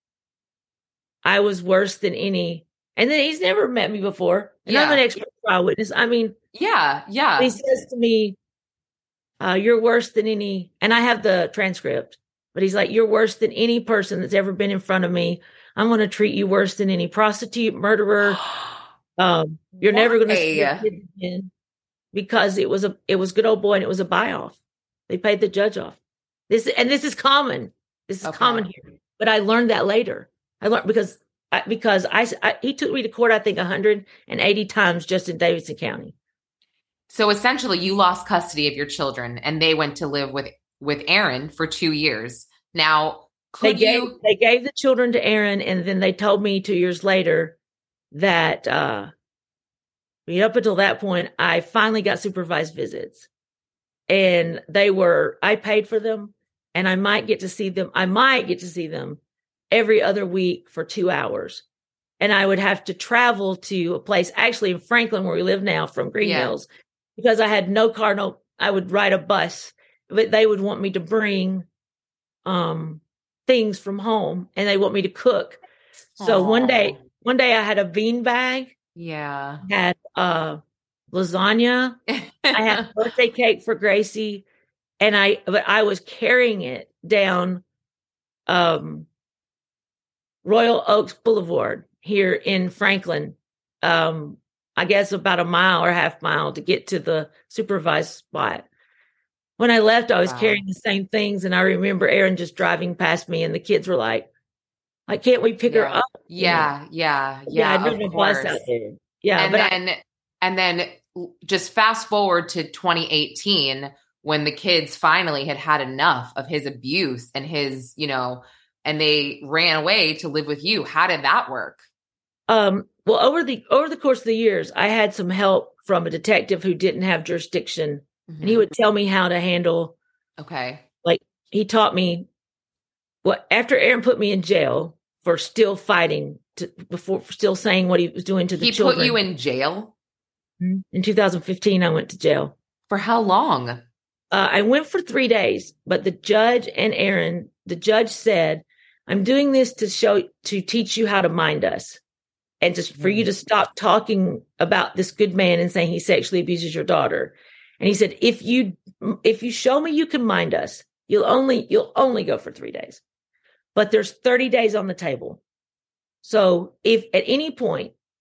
I was worse than any, and then he's never met me before, and yeah. I'm an expert trial witness. I mean, yeah, yeah. He says to me, uh, "You're worse than any," and I have the transcript. But he's like, "You're worse than any person that's ever been in front of me. I'm going to treat you worse than any prostitute, murderer. Um, you're Why? never going to see your kids again," because it was a it was good old boy and it was a buy off. They paid the judge off. This and this is common. This is okay. common here. But I learned that later. I learned because I, because I, I he took me to court I think one hundred eighty times just in Davidson County. So essentially, you lost custody of your children, and they went to live with. with Aaron for two years. Now, could they gave, you... They gave the children to Aaron, and then they told me two years later that uh, up until that point, I finally got supervised visits. And they were, I paid for them, and I might get to see them. I might get to see them every other week for two hours. And I would have to travel to a place, actually in Franklin, where we live now, from Green yeah. Hills, because I had no car, no, I would ride a bus. But they would want me to bring um, things from home, and they want me to cook. So Aww. one day, one day I had a bean bag. Yeah. Had uh, lasagna. I had a birthday cake for Gracie, and I, but I was carrying it down um, Royal Oaks Boulevard here in Franklin. Um, I guess about a mile or a half mile to get to the supervised spot. When I left, I was wow. carrying the same things. And I remember Aaron just driving past me, and the kids were like, like, can't we pick yeah. her up? Yeah, yeah, yeah. Yeah, I'd driven a bus out there. Yeah. And but then, I, and then just fast forward to twenty eighteen, when the kids finally had had enough of his abuse and his, you know, and they ran away to live with you. How did that work? Um, well, over the, over the course of the years, I had some help from a detective who didn't have jurisdiction. Mm-hmm. And he would tell me how to handle. Okay. Like he taught me what, after Aaron put me in jail for still fighting to, before for still saying what he was doing to the he children. He put you in jail? In two thousand fifteen, I went to jail. For how long? Uh, I went for three days, but the judge and Aaron, the judge said, "I'm doing this to show, to teach you how to mind us. And just for mm-hmm. you to stop talking about this good man and saying he sexually abuses your daughter." And he said, if you, if you show me you can mind us, you'll only, you'll only go for three days, but there's thirty days on the table. So if at any point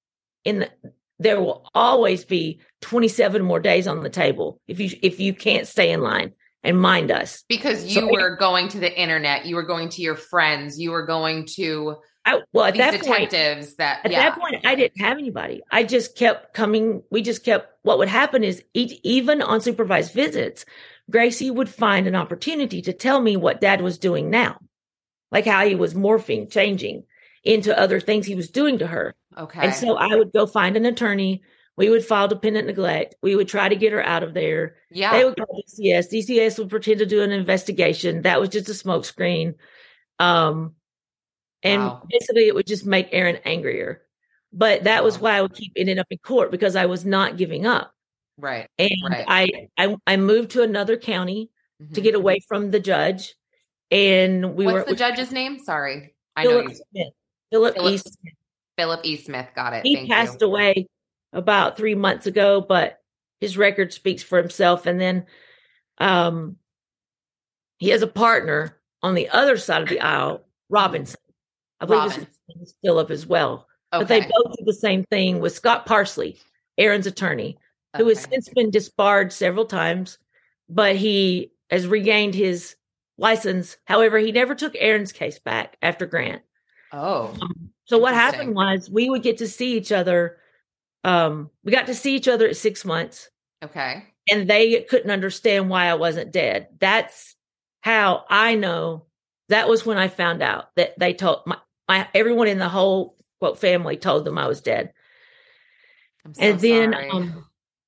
in the, there will always be twenty-seven more days on the table if you if you can't stay in line and mind us. Because you So- were going to the internet, you were going to your friends, you were going to I, well, at these that point, detectives that, At yeah. that point, I didn't have anybody. I just kept coming. We just kept, what would happen is each, even on supervised visits, Gracie would find an opportunity to tell me what dad was doing now, like how he was morphing, changing into other things he was doing to her. Okay. And so I would go find an attorney. We would file dependent neglect. We would try to get her out of there. yeah. They would call D C S. D C S would pretend to do an investigation. That was just a smokescreen. Um, and Wow. basically it would just make Aaron angrier. But that was Wow. why I would keep ending up in court, because I was not giving up. Right. And Right. I, I I moved to another county to Mhm. get away from the judge. And we What's were the judge's name? Sorry. I Philip know you. Smith. Philip, Philip- E. Smith. Philip E. Smith. Got it. He Thank passed you. away about three months ago, but his record speaks for himself. And then um, he has a partner on the other side of the aisle, Robinson. I believe his Robinson. name is Philip as well. But they Okay. both do the same thing with Scott Parsley, Aaron's attorney, who has Okay. since been disbarred several times, but he has regained his license. However, he never took Aaron's case back after Grant. Oh. So what Interesting. happened was we would get to see each other. Um, we got to see each other at six months, Okay. and they couldn't understand why I wasn't dead. That's how I know. That was when I found out that they told my, my everyone in the whole quote family told them I was dead. I'm so And then sorry. um,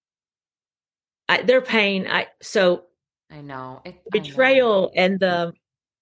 I, their pain. I so I know. It, I know. betrayal and the,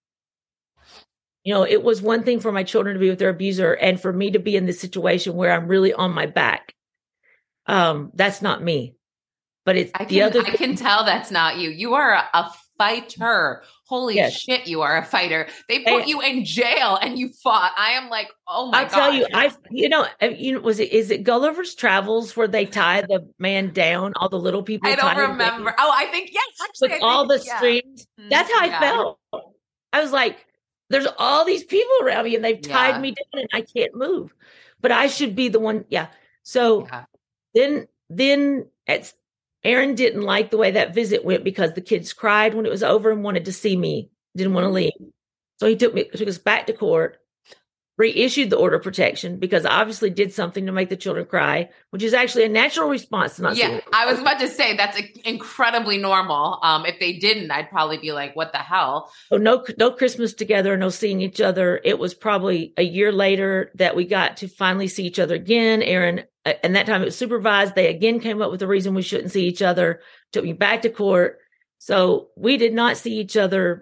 you know, it was one thing for my children to be with their abuser, and for me to be in this situation where I'm really on my back. Um, that's not me. But it's I the can, other. I can tell that's not you. You are a, a fighter. Holy Yes. shit, you are a fighter. They I- put you in jail and you fought. I am like, oh my I'll god. tell you, I you know, uh, you know, was it is it Gulliver's Travels where they tie the man down, all the little people? I tie don't him down remember. Oh, I think yes. Actually, with I all the think, yeah. strings. Mhm, That's how I yeah. felt. I was like, there's all these people around me, and they've tied Yeah. me down, and I can't move. But I should be the one. Yeah. So Yeah. then, then it's Aaron didn't like the way that visit went because the kids cried when it was over and wanted to see me. Didn't want to leave. So he took me, took us back to court, reissued the order of protection because I obviously did something to make the children cry, which is actually a natural response to not Yeah, seeing. I was about to say that's incredibly normal. Um, if they didn't, I'd probably be like, "What the hell?" So no, no Christmas together, no seeing each other. It was probably a year later that we got to finally see each other again. Aaron, uh, and that time it was supervised. They again came up with the reason we shouldn't see each other, took me back to court. So we did not see each other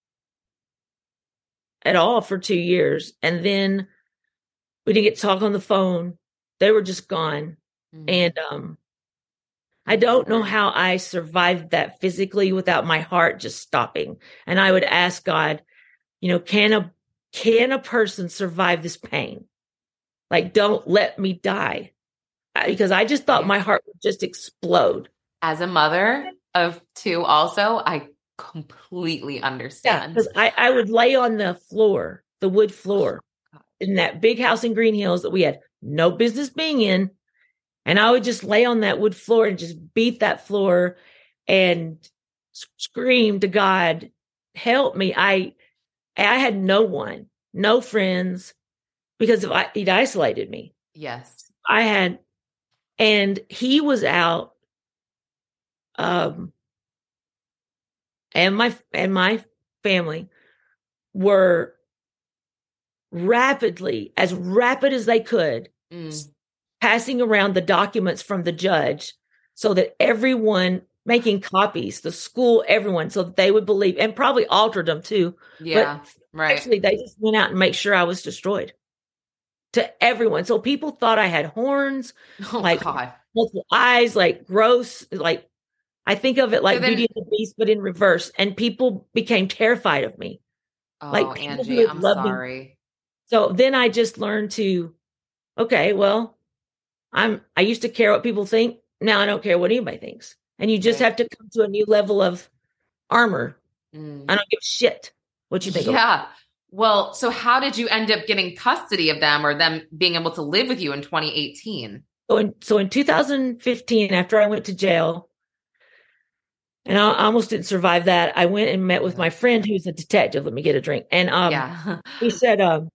at all for two years. And then we didn't get to talk on the phone. They were just gone. Mhm. And um, I don't know how I survived that physically without my heart just stopping. And I would ask God, you know, can a can a person survive this pain? Like, don't let me die. I- Because I just thought Yeah. my heart would just explode. As a mother of two, also, I completely Yeah, understand. because I, I would lay on the floor, the wood floor God. in that big house in Green Hills that we had no business being in. And I would just lay on that wood floor and just beat that floor and s- scream to God, help me. I I had no one, no friends, because of I, he'd isolated me. Yes. I had, and he was out, um, and my and my family were rapidly, as rapid as they could, Mm. passing around the documents from the judge so that everyone making copies, the school, everyone, so that they would believe, and probably altered them too. Yeah. Right. Actually, they just went out and make sure I was destroyed to everyone. So people thought I had horns, Oh like- God. multiple eyes, like gross, like I think of it like So then- Beauty and the Beast, but in reverse. And people became terrified of me. Oh, like, people Angie, who I'm love me- sorry. So then I just learned to, okay, well, I'm, I used to care what people think. Now I don't care what anybody thinks. And you just Right. have to come to a new level of armor. Mm. I don't give a shit what you think. of Yeah. Well, so how did you end up getting custody of them or them being able to live with you in twenty eighteen? So in, so in two thousand fifteen, after I went to jail, and I almost didn't survive that, I went and met with my friend who's a detective. Let me get a drink. And um, Yeah. he said um,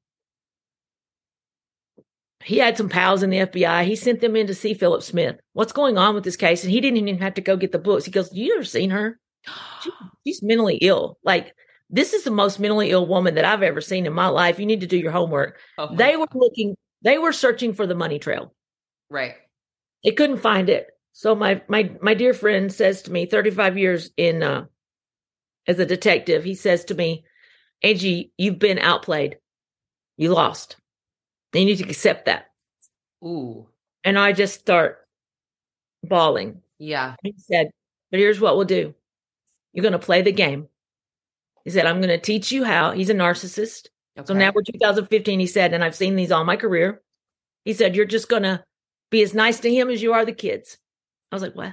he had some pals in the F B I. He sent them in to see Philip Smith. What's going on with this case? And he didn't even have to go get the books. He goes, you ever seen her? She, she's mentally ill. Like, this is the most mentally ill woman that I've ever seen in my life. You need to do your homework. Oh they God. were looking, they were searching for the money trail. Right. They couldn't find it. So my my my dear friend says to me, thirty-five years in uh, as a detective, he says to me, Angie, you've been outplayed. You lost. And you need to accept that. Ooh. And I just start bawling. Yeah. He said, but here's what we'll do. You're going to play the game. He said, I'm going to teach you how. He's a narcissist. Okay. So now we're two thousand fifteen, he said, and I've seen these all my career. He said, you're just going to be as nice to him as you are the kids. I was like, what?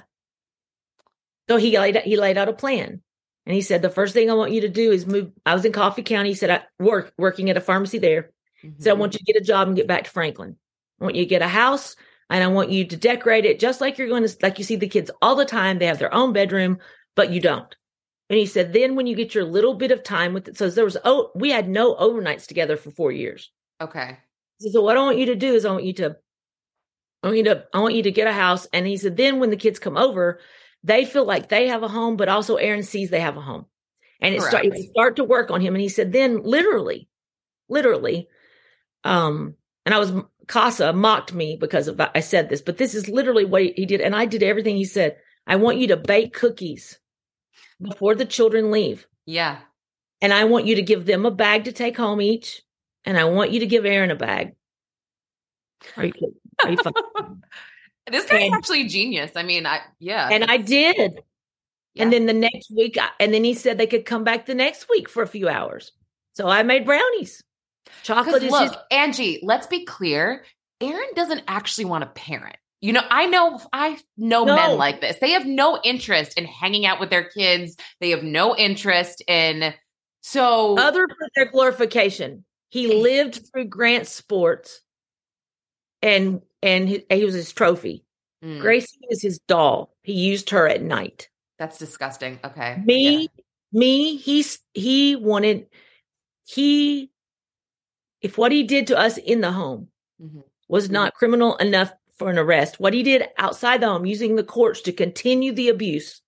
So he laid, he laid out a plan. And he said, the first thing I want you to do is move. I was in Coffee County. He said, I work working at a pharmacy there. He Mm-hmm. said, I want you to get a job and get back to Franklin. I want you to get a house and I want you to decorate it just like you're going to, like you see the kids all the time. They have their own bedroom, but you don't. And he said, then when you get your little bit of time with it, so there was, oh, we had no overnights together for four years. Okay. He said, so what I want you to do is I want you to, I want you to, I want you to get a house. And he said, then when the kids come over, they feel like they have a home, but also Aaron sees they have a home. And it start, it start to work on him. And he said, then literally, literally, um, and I was, Casa mocked me because of, I said this, but this is literally what he, he did. And I did everything he said. I want you to bake cookies before the children leave. Yeah. And I want you to give them a bag to take home each. And I want you to give Aaron a bag. Are you kidding? Are you fucking- This guy's And- actually genius. I mean, I, yeah. And I did. Yeah. And then the next week, I- and then he said they could come back the next week for a few hours. So I made brownies. Chocolate Because is look, his- Angie, let's be clear. Aaron doesn't actually want to parent. You know, I know, I know No. men like this. They have no interest in hanging out with their kids. They have no interest in, so. other than their glorification. He lived through Grant Sports and and he, he was his trophy. Mm, Gracie is his doll. He used her at night. that's disgusting. Okay. Me, Yeah. me, he's he wanted he if what he did to us in the home Mhm. was not criminal enough for an arrest, what he did outside the home using the courts to continue the abuse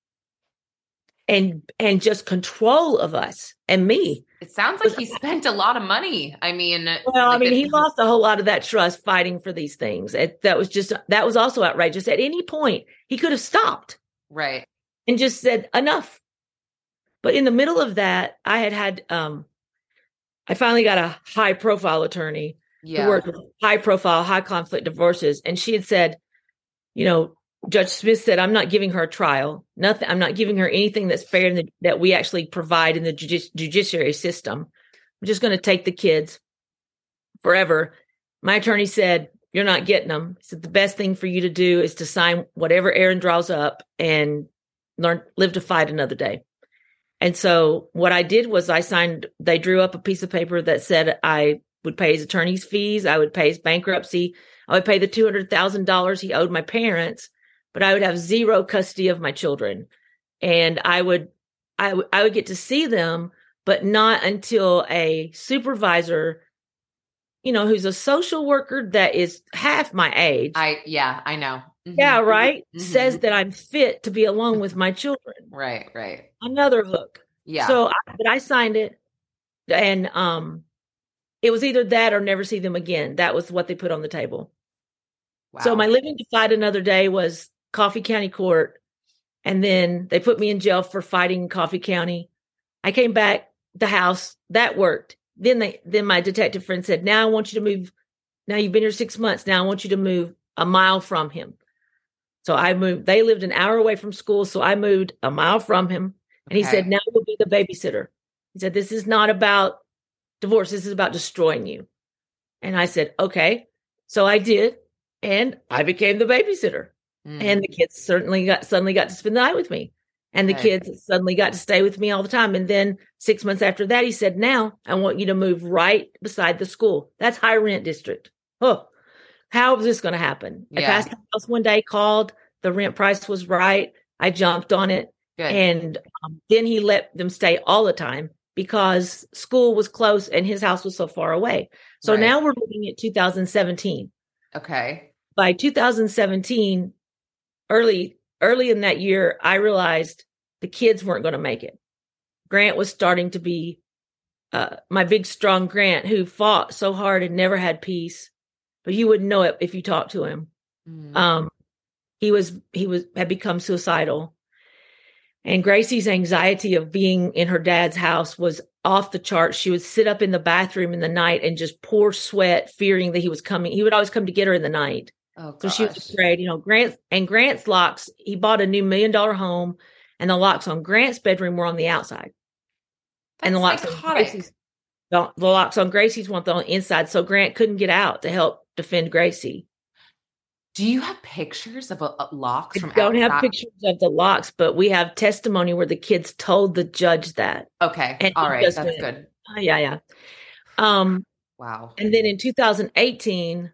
and and just control of us and me. It sounds like he spent a lot of money. I mean, Well, I like mean, it- he lost a whole lot of that trust fighting for these things. It, that was just, that was also outrageous. At any point, he could have stopped Right. and just said, enough. But in the middle of that, I had had, um, I finally got a high profile attorney Yeah. who worked with high profile, high conflict divorces. And she had said, you know, Judge Smith said, I'm not giving her a trial. Nothing. I'm not giving her anything that's fair in the, that we actually provide in the judici- judiciary system. I'm just going to take the kids forever. My attorney said, you're not getting them. He said, the best thing for you to do is to sign whatever Aaron draws up and learn, live to fight another day. And so what I did was I signed, they drew up a piece of paper that said I would pay his attorney's fees. I would pay his bankruptcy. I would pay the two hundred thousand dollars he owed my parents, but I would have zero custody of my children. And I would, I, w- I would get to see them, but not until a supervisor, you know, who's a social worker that is half my age. I, yeah, I know. Mhm. yeah, right. Mhm. Says that I'm fit to be alone with my children. Right, right. Another hook. Yeah. So, I, but I signed it, and um, it was either that or never see them again. That was what they put on the table. Wow. So my living to fight another day was Coffee County Court, and then they put me in jail for fighting Coffee County. I came back the house that worked. Then they, then my detective friend said, "Now I want you to move. Now you've been here six months. Now I want you to move a mile from him." So I moved. They lived an hour away from school, so I moved a mile from him. And he Okay. said, "Now you'll be the babysitter." He said, "This is not about divorce. This is about destroying you." And I said, "Okay." So I did, and I became the babysitter. Mm. And the kids certainly got suddenly got to spend the night with me. And the Right. kids suddenly got to stay with me all the time. And then six months after that, he said, "Now I want you to move right beside the school. That's high rent district." Oh, How was this going to happen? Yeah. I passed the house one day, called, the rent price was right. I jumped on it. Good. And um, then he let them stay all the time because school was close and his house was so far away. So Right. now we're looking at two thousand seventeen. Okay. By two thousand seventeen, early, early in that year, I realized the kids weren't going to make it. Grant was starting to be uh, my big, strong Grant, who fought so hard and never had peace, but you wouldn't know it if you talked to him. Mm. Um, he was, he was, had become suicidal. And Gracie's anxiety of being in her dad's house was off the charts. She would sit up in the bathroom in the night and just pour sweat, fearing that he was coming. He would always come to get her in the night. Oh, So gosh. she was afraid, you know, Grant and Grant's locks, he bought a new million dollar home and the locks on Grant's bedroom were on the outside. That's and the locks on psychotic. Gracie's, the, the locks on Gracie's were on the inside. So Grant couldn't get out to help defend Gracie. Do you have pictures of uh, locks I from don't outside? have pictures of the locks, but we have testimony where the kids told the judge that. Okay. And All he right. just That's went, good. Oh, yeah, yeah. Um, Wow. and then in two thousand eighteen,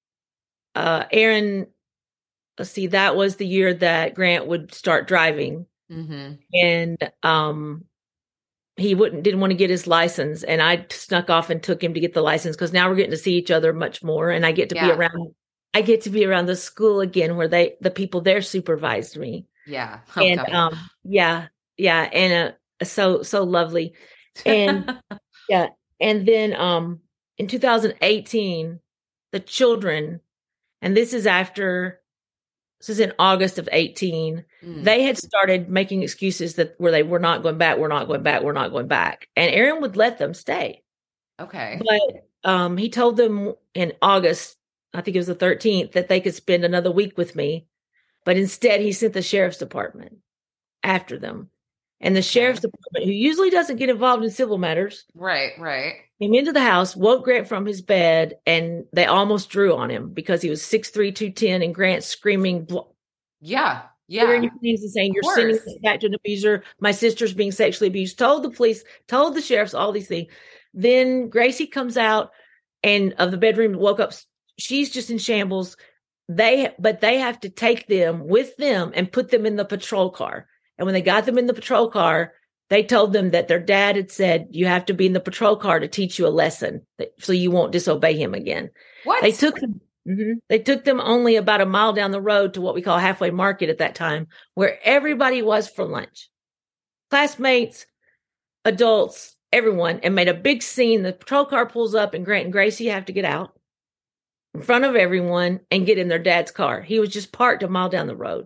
uh, Aaron, let's see, that was the year that Grant would start driving. Mm-hmm. And um, he wouldn't didn't want to get his license. And I snuck off and took him to get the license because now we're getting to see each other much more. And I get to Yeah. be around, I get to be around the school again where they, the people there supervised me. Yeah. Oh, and God. um, yeah, yeah. And uh, so, so lovely. And yeah. And then um, in two thousand eighteen, the children, and this is after, this is in August of eighteen, Mm. they had started making excuses that where they were not going back, we're not going back, we're not going back. And Aaron would let them stay. Okay. But um, he told them in August, I think it was the thirteenth, that they could spend another week with me. But instead, he sent the sheriff's department after them. And the sheriff's department, who usually doesn't get involved in civil matters, Right. Right. came into the house, woke Grant from his bed, and they almost drew on him because he was six three, two ten, and Grant screaming, Yeah. hearing Yeah. things and saying, Of you're sending course. me back to an abuser. My sister's being sexually abused. Told the police, told the sheriffs, all these things. Then Gracie comes out and of the bedroom, woke up. She's just in shambles. They, but they have to take them with them and put them in the patrol car. And when they got them in the patrol car, they told them that their dad had said, you have to be in the patrol car to teach you a lesson so you won't disobey him again. What? They took them. Mm-hmm. They took them only about a mile down the road to what we call Halfway Market at that time, where everybody was for lunch. Classmates, adults, everyone, and made a big scene. The patrol car pulls up and Grant and Gracie have to get out in front of everyone and get in their dad's car. He was just parked a mile down the road.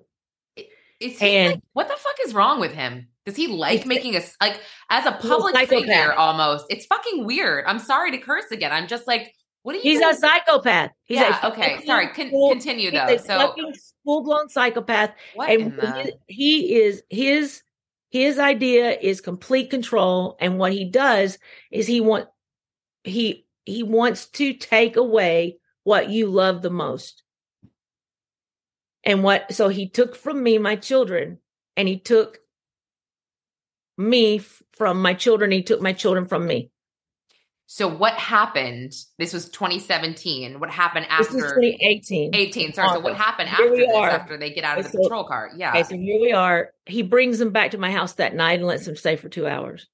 Is he And- like, what the fuck is wrong with him? Does he like He's- making us like as a He's a public psychopath. figure almost? It's fucking weird. I'm sorry to curse again. I'm just like, what are you He's a psychopath. He's Yeah, a okay. fucking Sorry. Con- full- continue he's though. a So fucking full-blown psychopath. what And in the he is his his idea is complete control, and what he does is he want he he wants to take away what you love the most. And what so he took from me my children, and he took me f- from my children, he took my children from me. So what happened? This was twenty seventeen. What happened This is after twenty eighteen. eighteen? Sorry. So what happened Here after we this? are. After they get out of the Okay, so- patrol car? Yeah. Okay, so here we are. He brings them back to my house that night and lets them stay for two hours.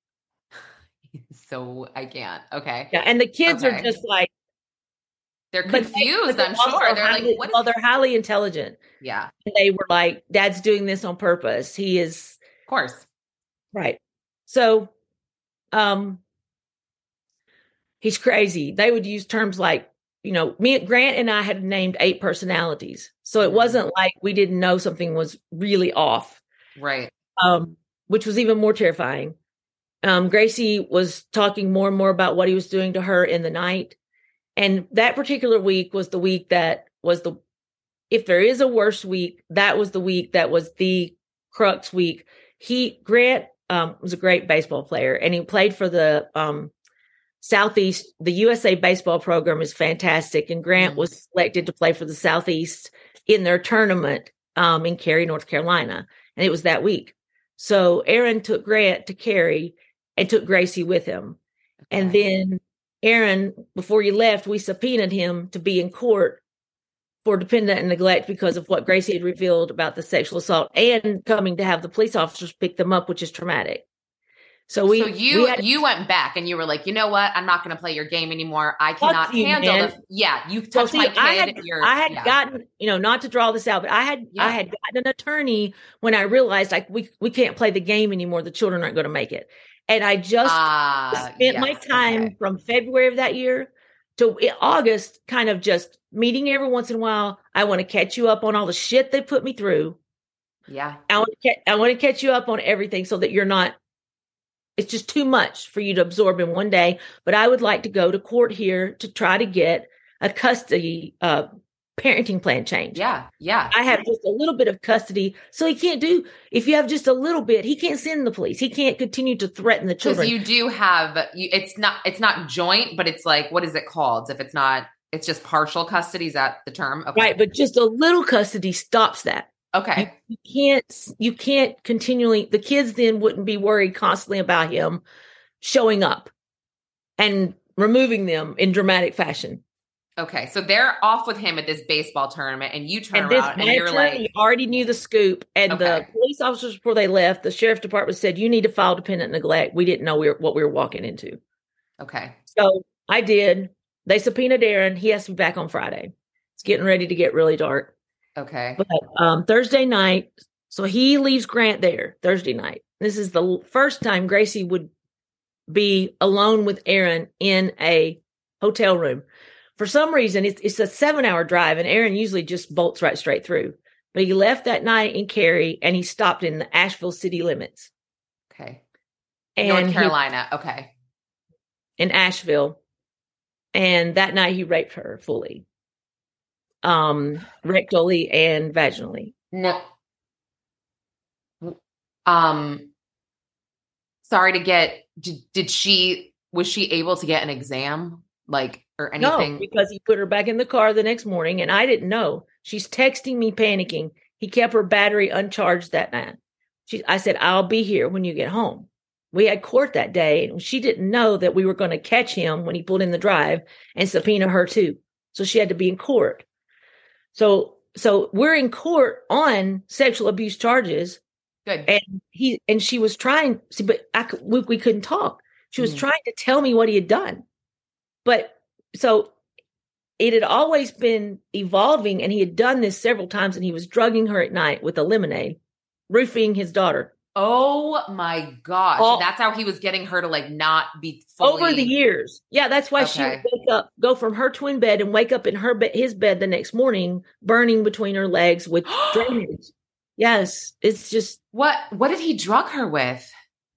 So I can't. Okay. Yeah, and the kids Okay. are just like They're but they- confused. but I'm they're also sure. They're highly- like, what? well, Is- they're highly intelligent. yeah. And they were like, "Dad's doing this on purpose. He is Of course. right." So, um, he's crazy. They would use terms like, you know, me, Grant, and I had named eight personalities, so it Mhm. wasn't like we didn't know something was really off. Right. Um, which was even more terrifying. Um, Gracie was talking more and more about what he was doing to her in the night. And that particular week was the week that was the, if there is a worse week, that was the week that was the crux week. He, Grant, um, was a great baseball player, and he played for the, um, Southeast. The U S A baseball program is fantastic. And Grant Mhm. was selected to play for the Southeast in their tournament, um, in Cary, North Carolina. And it was that week. So Aaron took Grant to Cary and took Gracie with him. And Okay. then Aaron, before he left, we subpoenaed him to be in court for dependent and neglect because of what Gracie had revealed about the sexual assault and coming to have the police officers pick them up, which is traumatic. So we, so you, we had, you went back and you were like, you know what? I'm not going to play your game anymore. I cannot you, handle man. the, yeah, you touched well, see, my kid. I had, you're, I had yeah. gotten, you know, not to draw this out, but I had, yeah. I had gotten an attorney when I realized like, we, we can't play the game anymore. The children aren't going to make it. And I just uh, spent yes, my time okay. from February of that year to August, kind of just meeting every once in a while. I want to catch you up on all the shit they put me through. Yeah. I want to, I want to catch you up on everything so that you're not, it's just too much for you to absorb in one day. But I would like to go to court here to try to get a custody uh, parenting plan change. Yeah, yeah. I have just a little bit of custody. So he can't do, if you have just a little bit, he can't send the police. He can't continue to threaten the children. Because you do have, you, it's not, it's not joint, but it's like, what is it called? If it's not, it's just partial custody. Is that the term? Okay. Right. But just a little custody stops that. Okay. You, you can't, you can't continually, the kids then wouldn't be worried constantly about him showing up and removing them in dramatic fashion. Okay. So they're off with him at this baseball tournament and you turn and around and you're like, you already knew the scoop. And okay. the police officers, before they left, the sheriff's department said, you need to file dependent neglect. We didn't know we were, what we were walking into. Okay. So I did. They subpoenaed Aaron. He has to be back on Friday. It's getting ready to get really dark. Okay. But um, Thursday night, so he leaves Grant there Thursday night. This is the first time Gracie would be alone with Aaron in a hotel room. For some reason, it's, it's a seven-hour drive, and Aaron usually just bolts right straight through. But he left that night in Cary, and he stopped in the Asheville city limits. Okay. And North Carolina. He, okay. In Asheville. And that night, he raped her fully. Um, rectally and vaginally. No. Um, sorry to get, did, did she, was she able to get an exam? Like, or anything? No, because he put her back in the car the next morning and I didn't know. She's texting me panicking. He kept her battery uncharged that night. She, I said, I'll be here when you get home. We had court that day and she didn't know that we were going to catch him when he pulled in the drive and subpoena her too. So she had to be in court. So, so we're in court on sexual abuse charges. Good. And he, and she was trying, see, but I, we, we couldn't talk. She was mm. trying to tell me what he had done. But so it had always been evolving and he had done this several times and he was drugging her at night with a lemonade, roofing his daughter. Oh my gosh. All, that's how he was getting her to like not be fully... Over the years. Yeah, that's why okay. she would wake up, go from her twin bed and wake up in her be- his bed the next morning, burning between her legs with drainage. Yes, it's just... What What did he drug her with?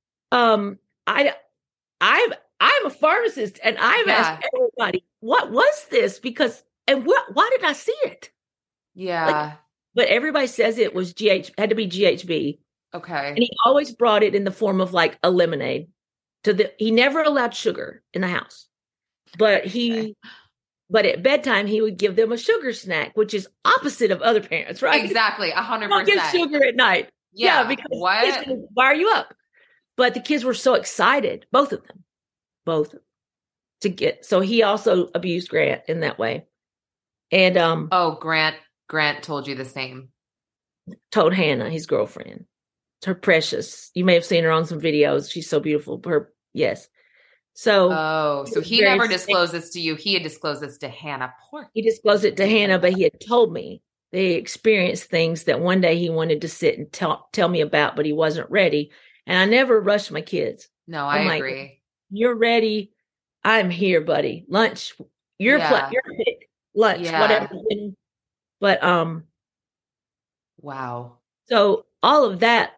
Um, I, I've, I'm a pharmacist and I've yeah. asked everybody, what was this? Because, and what, why did I see it? Yeah. Like, but everybody says it was G H, had to be G H B. Okay. And he always brought it in the form of like a lemonade. To the he never allowed sugar in the house. But he okay. but at bedtime he would give them a sugar snack, which is opposite of other parents, right? Exactly. A hundred percent. Don't get sugar at night. Yeah, yeah because what? Kids, why are you up? But the kids were so excited, both of them. Both to get so he also abused Grant in that way. And um Oh, Grant Grant told you the same. Told Hannah, his girlfriend. Her precious. You may have seen her on some videos. She's so beautiful. Her, yes. So, oh, so he never disclosed this to you. He had disclosed this to Hannah. Poor. He disclosed it to Hannah, but he had told me they experienced things that one day he wanted to sit and tell tell me about, but he wasn't ready. And I never rushed my kids. No, I I'm agree. Like, you're ready. I'm here, buddy. Lunch. Your yeah. pl- your pick. Lunch. Yeah. Whatever. But um. Wow. So all of that.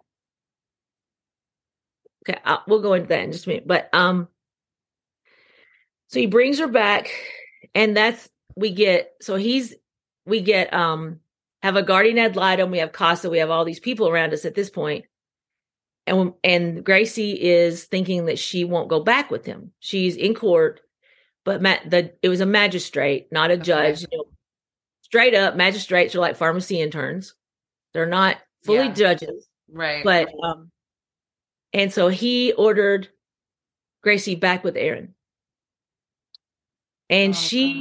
Okay, I'll, we'll go into that in just a minute. But um, so he brings her back, and that's we get. So he's we get um have a guardian ad litem. We have Casa. We have all these people around us at this point, and and Gracie is thinking that she won't go back with him. She's in court, but ma- the it was a magistrate, not a okay. judge. You know, straight up, magistrates are like pharmacy interns. They're not fully yeah. judges, right? But um. And so he ordered Gracie back with Aaron. And oh, she, God.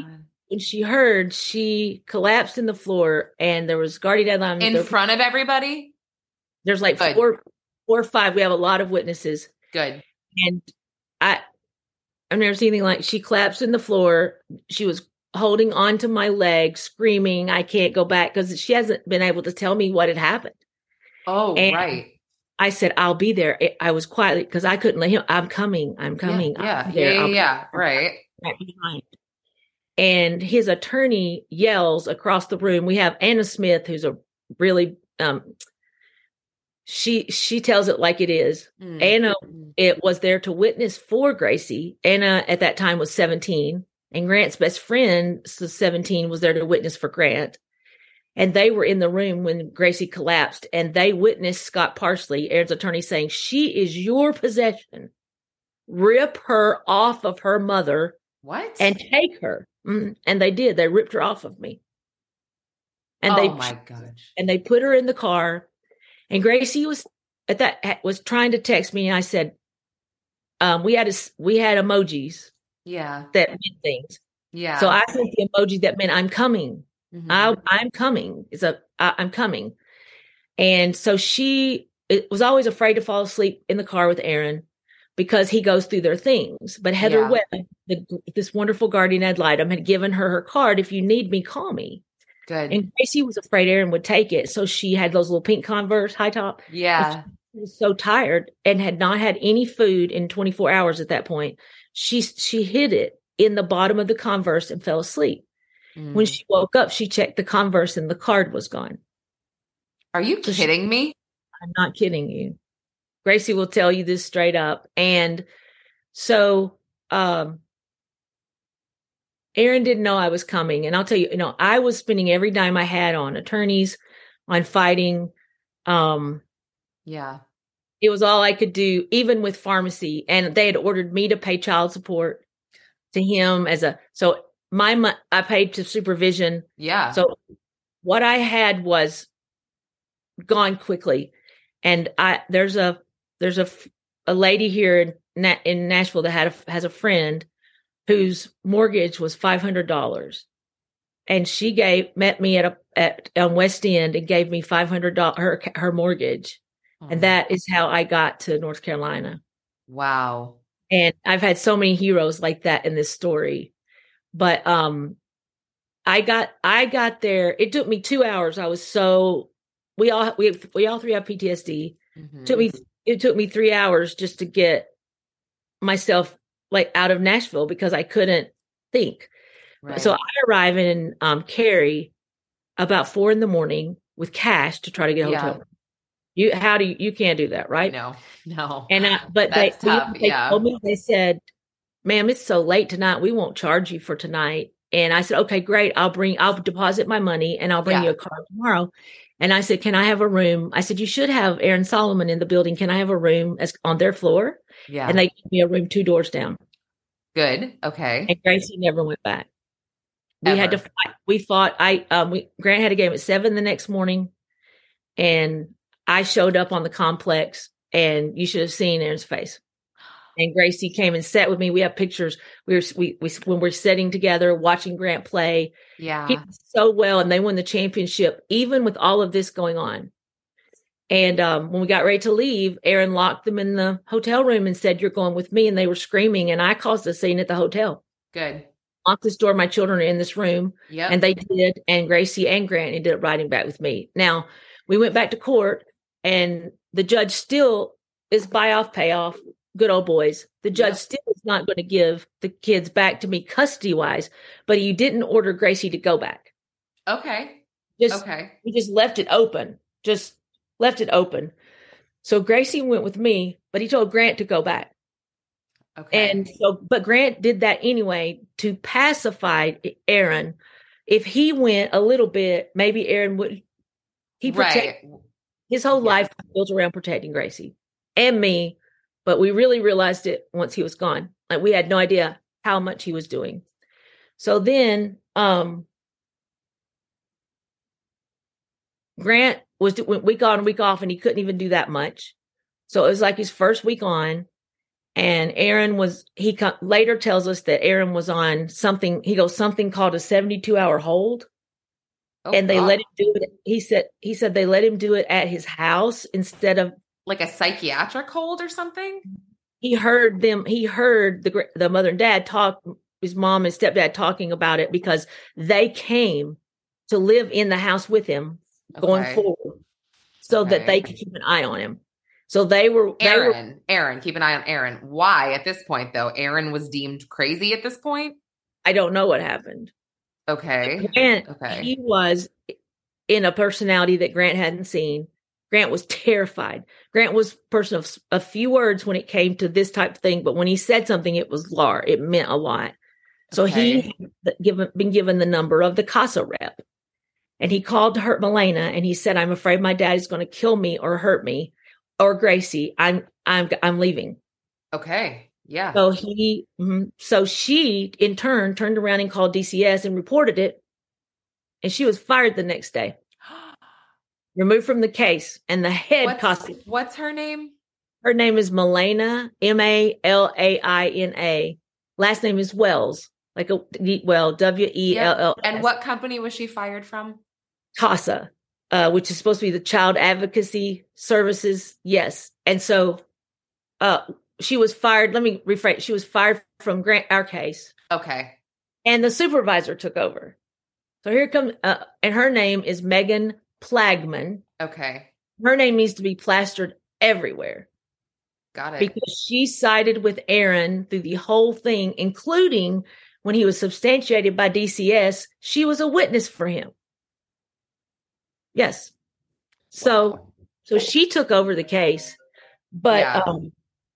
when she heard, she collapsed in the floor, and there was guardian ad litem in there, front of everybody. There's like Good. four, four or five. We have a lot of witnesses. Good. And I, I've never seen anything like. She collapsed in the floor. She was holding onto my leg, screaming, "I can't go back," because she hasn't been able to tell me what had happened. Oh, And right. I said, "I'll be there." I was quietly because I couldn't let him. I'm coming. I'm coming. Yeah, I'm yeah, there. yeah, I'll be yeah. Right. right behind. And his attorney yells across the room. We have Anna Smith, who's a really um, she she tells it like it is. Mm. Anna it was there to witness for Gracie. Anna at that time was seventeen, and Grant's best friend, so seventeen, was there to witness for Grant. And they were in the room when Gracie collapsed, and they witnessed Scott Parsley, Aaron's attorney, saying, "She is your possession. Rip her off of her mother." What? And take her. Mm-hmm. And they did. They ripped her off of me. And oh they, my gosh. And they put her in the car. And Gracie was at that was trying to text me. And I said, um, we had a, we had emojis. Yeah. That meant things. Yeah. So I sent the emoji that meant I'm coming. Mm-hmm. I, I'm coming. It's a I, I'm coming. And so she it was always afraid to fall asleep in the car with Aaron, because he goes through their things. But Heather Yeah. Webb, the, this wonderful guardian ad litem, had given her her card. "If you need me, call me." Good. And Gracie was afraid Aaron would take it. So she had those little pink Converse high top. Yeah. She was so tired and had not had any food in twenty-four hours at that point. She, she hid it in the bottom of the Converse and fell asleep. Mm. When she woke up, she checked the Converse and the card was gone. Are you So kidding she, me? I'm not kidding you. Gracie will tell you this straight up. And so um, Aaron didn't know I was coming. And I'll tell you, you know, I was spending every dime I had on attorneys, on fighting. Um, Yeah. it was all I could do, even with pharmacy. And they had ordered me to pay child support to him as a, so my, mo- I paid to supervision. Yeah. So what I had was gone quickly. And I, there's a, there's a, a lady here in, Na- in Nashville that had a, has a friend whose mortgage was five hundred dollars. And she gave, met me at a, at, on West End and gave me five hundred dollars, her, her mortgage. Oh. And that is how I got to North Carolina. Wow. And I've had so many heroes like that in this story. But, um, I got, I got there. It took me two hours. I was so, we all, we, we all three have P T S D. Mm-hmm. Took me, it took me three hours just to get myself like out of Nashville because I couldn't think. Right. So I arrive in um, Cary about four in the morning with cash to try to get a hotel Yeah. room. You, how do you, you can't do that, right? No, no. And I, but they, That's tough, they yeah. told me, they said, "Ma'am, it's so late tonight. We won't charge you for tonight." And I said, "Okay, great. I'll bring, I'll deposit my money and I'll bring Yeah. you a car tomorrow." And I said, "Can I have a room?" I said, "You should have Aaron Solomon in the building. Can I have a room as on their floor?" Yeah. And they gave me a room two doors down. Good. Okay. And Gracie never went back. We Ever. had to fight. We fought. I, um, we, Grant had a game at seven the next morning, and I showed up on the complex, and you should have seen Aaron's face. And Gracie came and sat with me. We have pictures. We were, we, we, when we're sitting together, watching Grant play. Yeah. He did so well, and they won the championship, even with all of this going on. And um, when we got ready to leave, Aaron locked them in the hotel room and said, "You're going with me." And they were screaming, and I caused a scene at the hotel. Good. Lock this door. My children are in this room. Yep. And they did. And Gracie and Grant ended up riding back with me. Now, we went back to court, and the judge still is buy off, pay off, good old boys. The judge Yep. still is not going to give the kids back to me custody wise, but he didn't order Gracie to go back. Okay. Just, Okay. He just left it open, just left it open. So Gracie went with me, but he told Grant to go back. Okay. And so, but Grant did that anyway to pacify Aaron. If he went a little bit, maybe Aaron would, he protect, right. his whole Yeah. life was built around protecting Gracie and me. But we really realized it once he was gone. Like we had no idea how much he was doing. So then, um, Grant was went week on, week off, and he couldn't even do that much. So it was like his first week on, And Aaron was, he co- later tells us that Aaron was on something, he goes, something called a seventy-two hour hold. Oh, and they God. let him do it. He said, he said they let him do it at his house instead of like a psychiatric hold or something. He heard them, he heard the, the mother and dad talk, his mom and stepdad talking about it because they came to live in the house with him okay. going forward so okay. that they could keep an eye on him. So they were Aaron, they were, Aaron, keep an eye on Aaron. Why at this point though? Aaron was deemed crazy at this point? I don't know what happened. Okay. Grant, okay. He was in a personality that Grant hadn't seen. Grant was terrified. Grant was a person of a few words when it came to this type of thing, but when he said something, it was lar. It meant a lot. So okay. he had given, been given the number of the CASA rep, and he called to her, Milena, and he said, "I'm afraid my dad is going to kill me or hurt me." Or Gracie, I'm, I'm, I'm leaving. Okay. Yeah. So he, so she in turn turned around and called D C S and reported it. And she was fired the next day, removed from the case. And the head what's, costume. What's her name? Her name is Milena, M A L A I N A. Last name is Wells, like a, well, W E L L S. And what company was she fired from? CASA. Uh, which is supposed to be the Child Advocacy Services. Yes. And so uh, she was fired. Let me rephrase. She was fired from Grant, our case. Okay. And the supervisor took over. So here comes, uh, and her name is Megan Plagman. Okay. Her name needs to be plastered everywhere. Got it. Because she sided with Aaron through the whole thing, including when he was substantiated by D C S. She was a witness for him. Yes. So, wow. so she took over the case, but, yeah. um,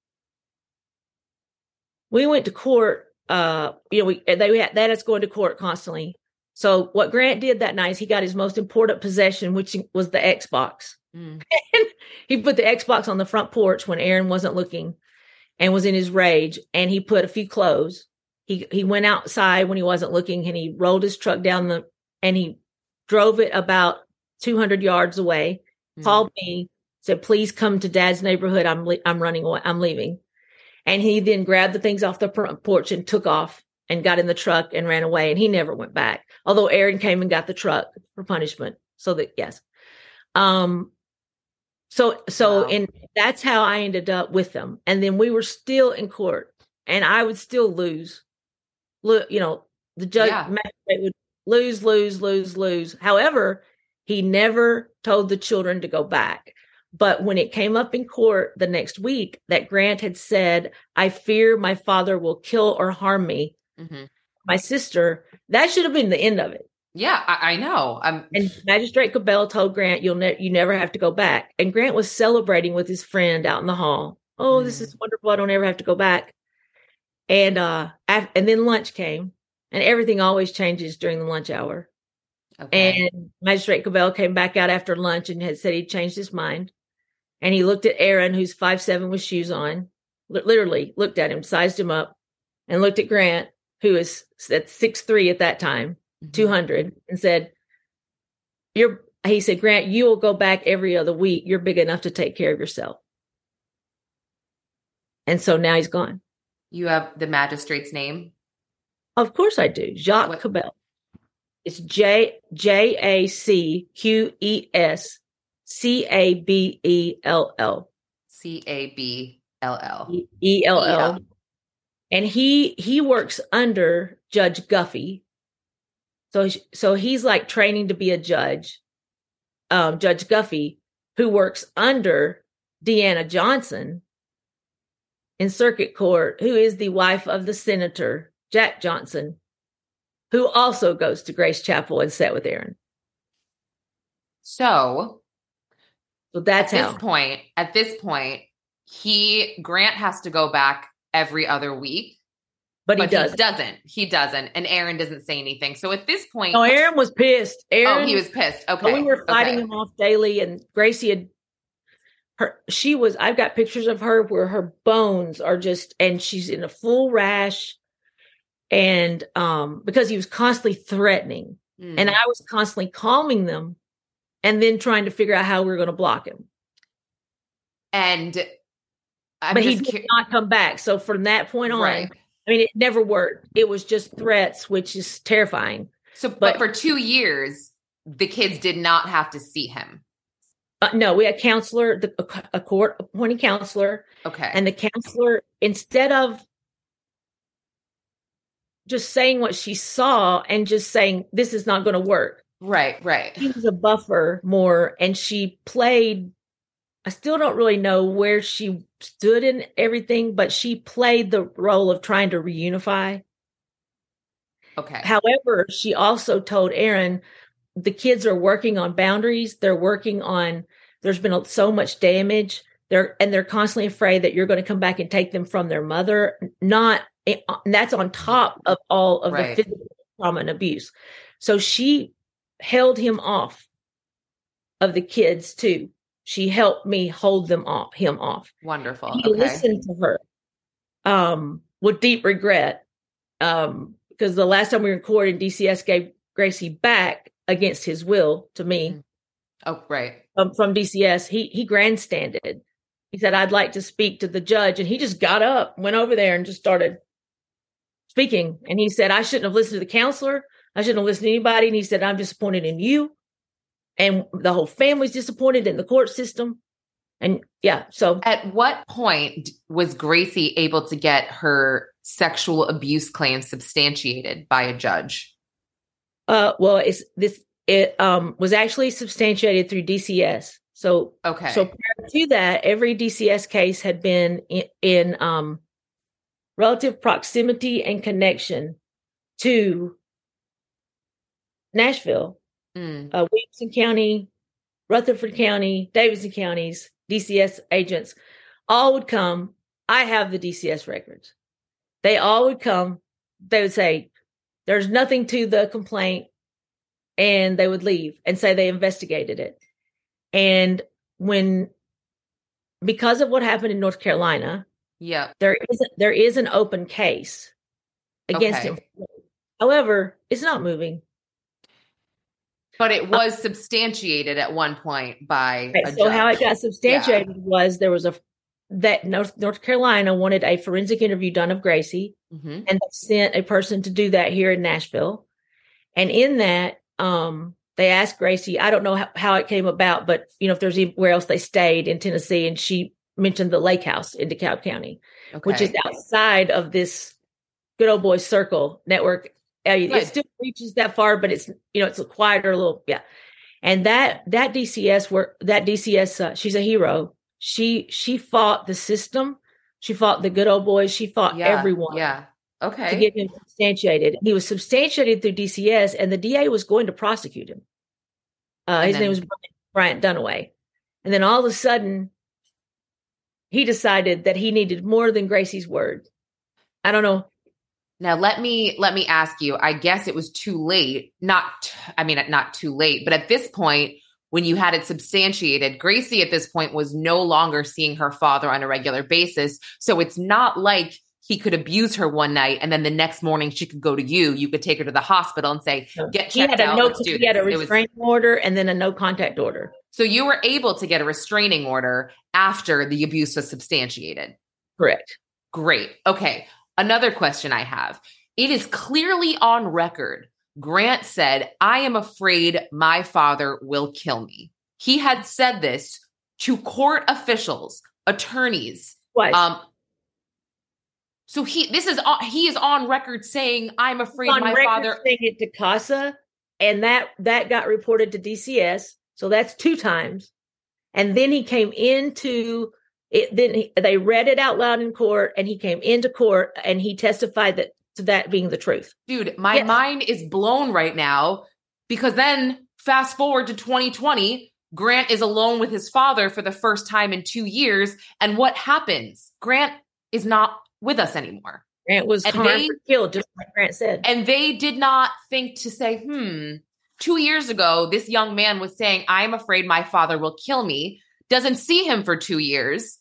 we went to court, uh, you know, we, they had that is going to court constantly. So what Grant did that night is he got his most important possession, which was the Xbox. Mm. And he put the Xbox on the front porch when Aaron wasn't looking and was in his rage. And he put a few clothes. He, he went outside when he wasn't looking and he rolled his truck down the, and he drove it about two hundred yards away, mm. called me, said, "Please come to Dad's neighborhood. I'm, le- I'm running away. I'm leaving." And he then grabbed the things off the front porch and took off and got in the truck and ran away. And he never went back. Although Aaron came and got the truck for punishment. So that, yes. Um, so, so, wow. and that's how I ended up with them. And then we were still in court and I would still lose. Look, you know, the judge yeah. magistrate would lose, lose, lose, lose. However, he never told the children to go back. But when it came up in court the next week that Grant had said, "I fear my father will kill or harm me," mm-hmm. my sister, that should have been the end of it. Yeah, I, I know. I'm... And Magistrate Cabell told Grant, "You'll ne- you never have to go back." And Grant was celebrating with his friend out in the hall. "Oh, mm. this is wonderful. I don't ever have to go back." And uh, af- and then lunch came, and everything always changes during the lunch hour. Okay. And Magistrate Cabell came back out after lunch and had said he'd changed his mind. And he looked at Aaron, who's five seven with shoes on, literally looked at him, sized him up, and looked at Grant, who is at six three at that time, mm-hmm. two hundred, and said, "You're." He said, "Grant, you will go back every other week. You're big enough to take care of yourself." And so now he's gone. You have the magistrate's name? Of course I do. Jacques what? Cabell. It's J J A C Q E S C A B E L L. C A B L L. E L L. And he he works under Judge Guffey. So so he's like training to be a judge. Um, Judge Guffey, who works under Deanna Johnson in circuit court, who is the wife of the senator, Jack Johnson, who also goes to Grace Chapel and sat with Aaron. So, so that's at how. this point, at this point, he, Grant has to go back every other week. But, but he doesn't. He doesn't. He doesn't. And Aaron doesn't say anything. So at this point. No, Aaron was pissed. Aaron, oh, he was pissed. Okay. We were fighting okay. him off daily. And Gracie had, her, she was, I've got pictures of her where her bones are just, and she's in a full rash. And um, because he was constantly threatening. Mm. And I was constantly calming them and then trying to figure out how we were going to block him. And I'm but he did cu- not come back. So from that point on, right. I mean, it never worked. It was just threats, which is terrifying. So, but, but for two years, the kids did not have to see him. Uh, no, we had a counselor, the, a, a court appointed counselor. Okay. And the counselor, instead of just saying what she saw and just saying, this is not going to work. Right, right. She was a buffer more, and she played, I still don't really know where she stood in everything, but she played the role of trying to reunify. Okay. However, she also told Aaron, the kids are working on boundaries. They're working on, there's been so much damage. They're, and they're constantly afraid that you're going to come back and take them from their mother. Not, and that's on top of all of right. the physical trauma and abuse. So she held him off of the kids too. She helped me hold them off, him off. Wonderful. He okay. listened to her um, with deep regret. Um, because the last time we were in court and D C S gave Gracie back against his will to me. Oh, right. Um, from D C S, he he grandstanded. He said, I'd like to speak to the judge. And he just got up, went over there and just started speaking. And he said, I shouldn't have listened to the counselor. I shouldn't have listened to anybody. And he said, I'm disappointed in you. And the whole family's disappointed in the court system. And yeah, so. At what point was Gracie able to get her sexual abuse claim substantiated by a judge? Uh, well, it's this, it um, was actually substantiated through D C S. So, okay. So prior to that, every D C S case had been in, in um, relative proximity and connection to Nashville, mm. uh, Williamson County, Rutherford County, Davidson counties, D C S agents, all would come. I have the D C S records. They all would come. They would say, there's nothing to the complaint. And they would leave and say they investigated it. And when, because of what happened in North Carolina, yeah, there is, there is an open case against okay. him. However, it's not moving. But it was uh, substantiated at one point by right, a so judge. How it got substantiated yeah. was there was a, that North, North Carolina wanted a forensic interview done of Gracie, mm-hmm. and they sent a person to do that here in Nashville. And in that, um, they asked Gracie, I don't know how, how it came about, but you know, if there's anywhere else they stayed in Tennessee, and she mentioned the lake house in DeKalb County, okay. which is outside of this good old boy circle network. It Good. Still reaches that far, but it's, you know, it's a quieter little, yeah. And that, that D C S work, that D C S, uh, she's a hero. She, she fought the system. She fought the good old boys. She fought yeah, everyone. Yeah. Okay. To get him substantiated. He was substantiated through D C S, and the D A was going to prosecute him. Uh, his then, name was Bryant Dunaway. And then all of a sudden, he decided that he needed more than Gracie's word. I don't know. Now, let me let me ask you, I guess it was too late. Not, I mean, not too late, but at this point, when you had it substantiated, Gracie at this point was no longer seeing her father on a regular basis. So it's not like he could abuse her one night and then the next morning she could go to you. You could take her to the hospital and say, get checked he had a out. No, Let's do he had a this. restraining was, order and then a no contact order. So you were able to get a restraining order after the abuse was substantiated. Correct. Great. Okay. Another question I have. It is clearly on record. Grant said, I am afraid my father will kill me. He had said this to court officials, attorneys. What? Um, so he, this is, he is on record saying, I'm afraid on my record father. Saying it to CASA, and that, that got reported to D C S. So that's two times. And then he came into it. Then he, they read it out loud in court, and he came into court and he testified that to that being the truth. Dude, my yes. mind is blown right now, because then fast forward to twenty twenty, Grant is alone with his father for the first time in two years. And what happens? Grant is not with us anymore. Grant was harmed or killed, just like Grant said. And they did not think to say, hmm, two years ago, this young man was saying, I'm afraid my father will kill me. Doesn't see him for two years.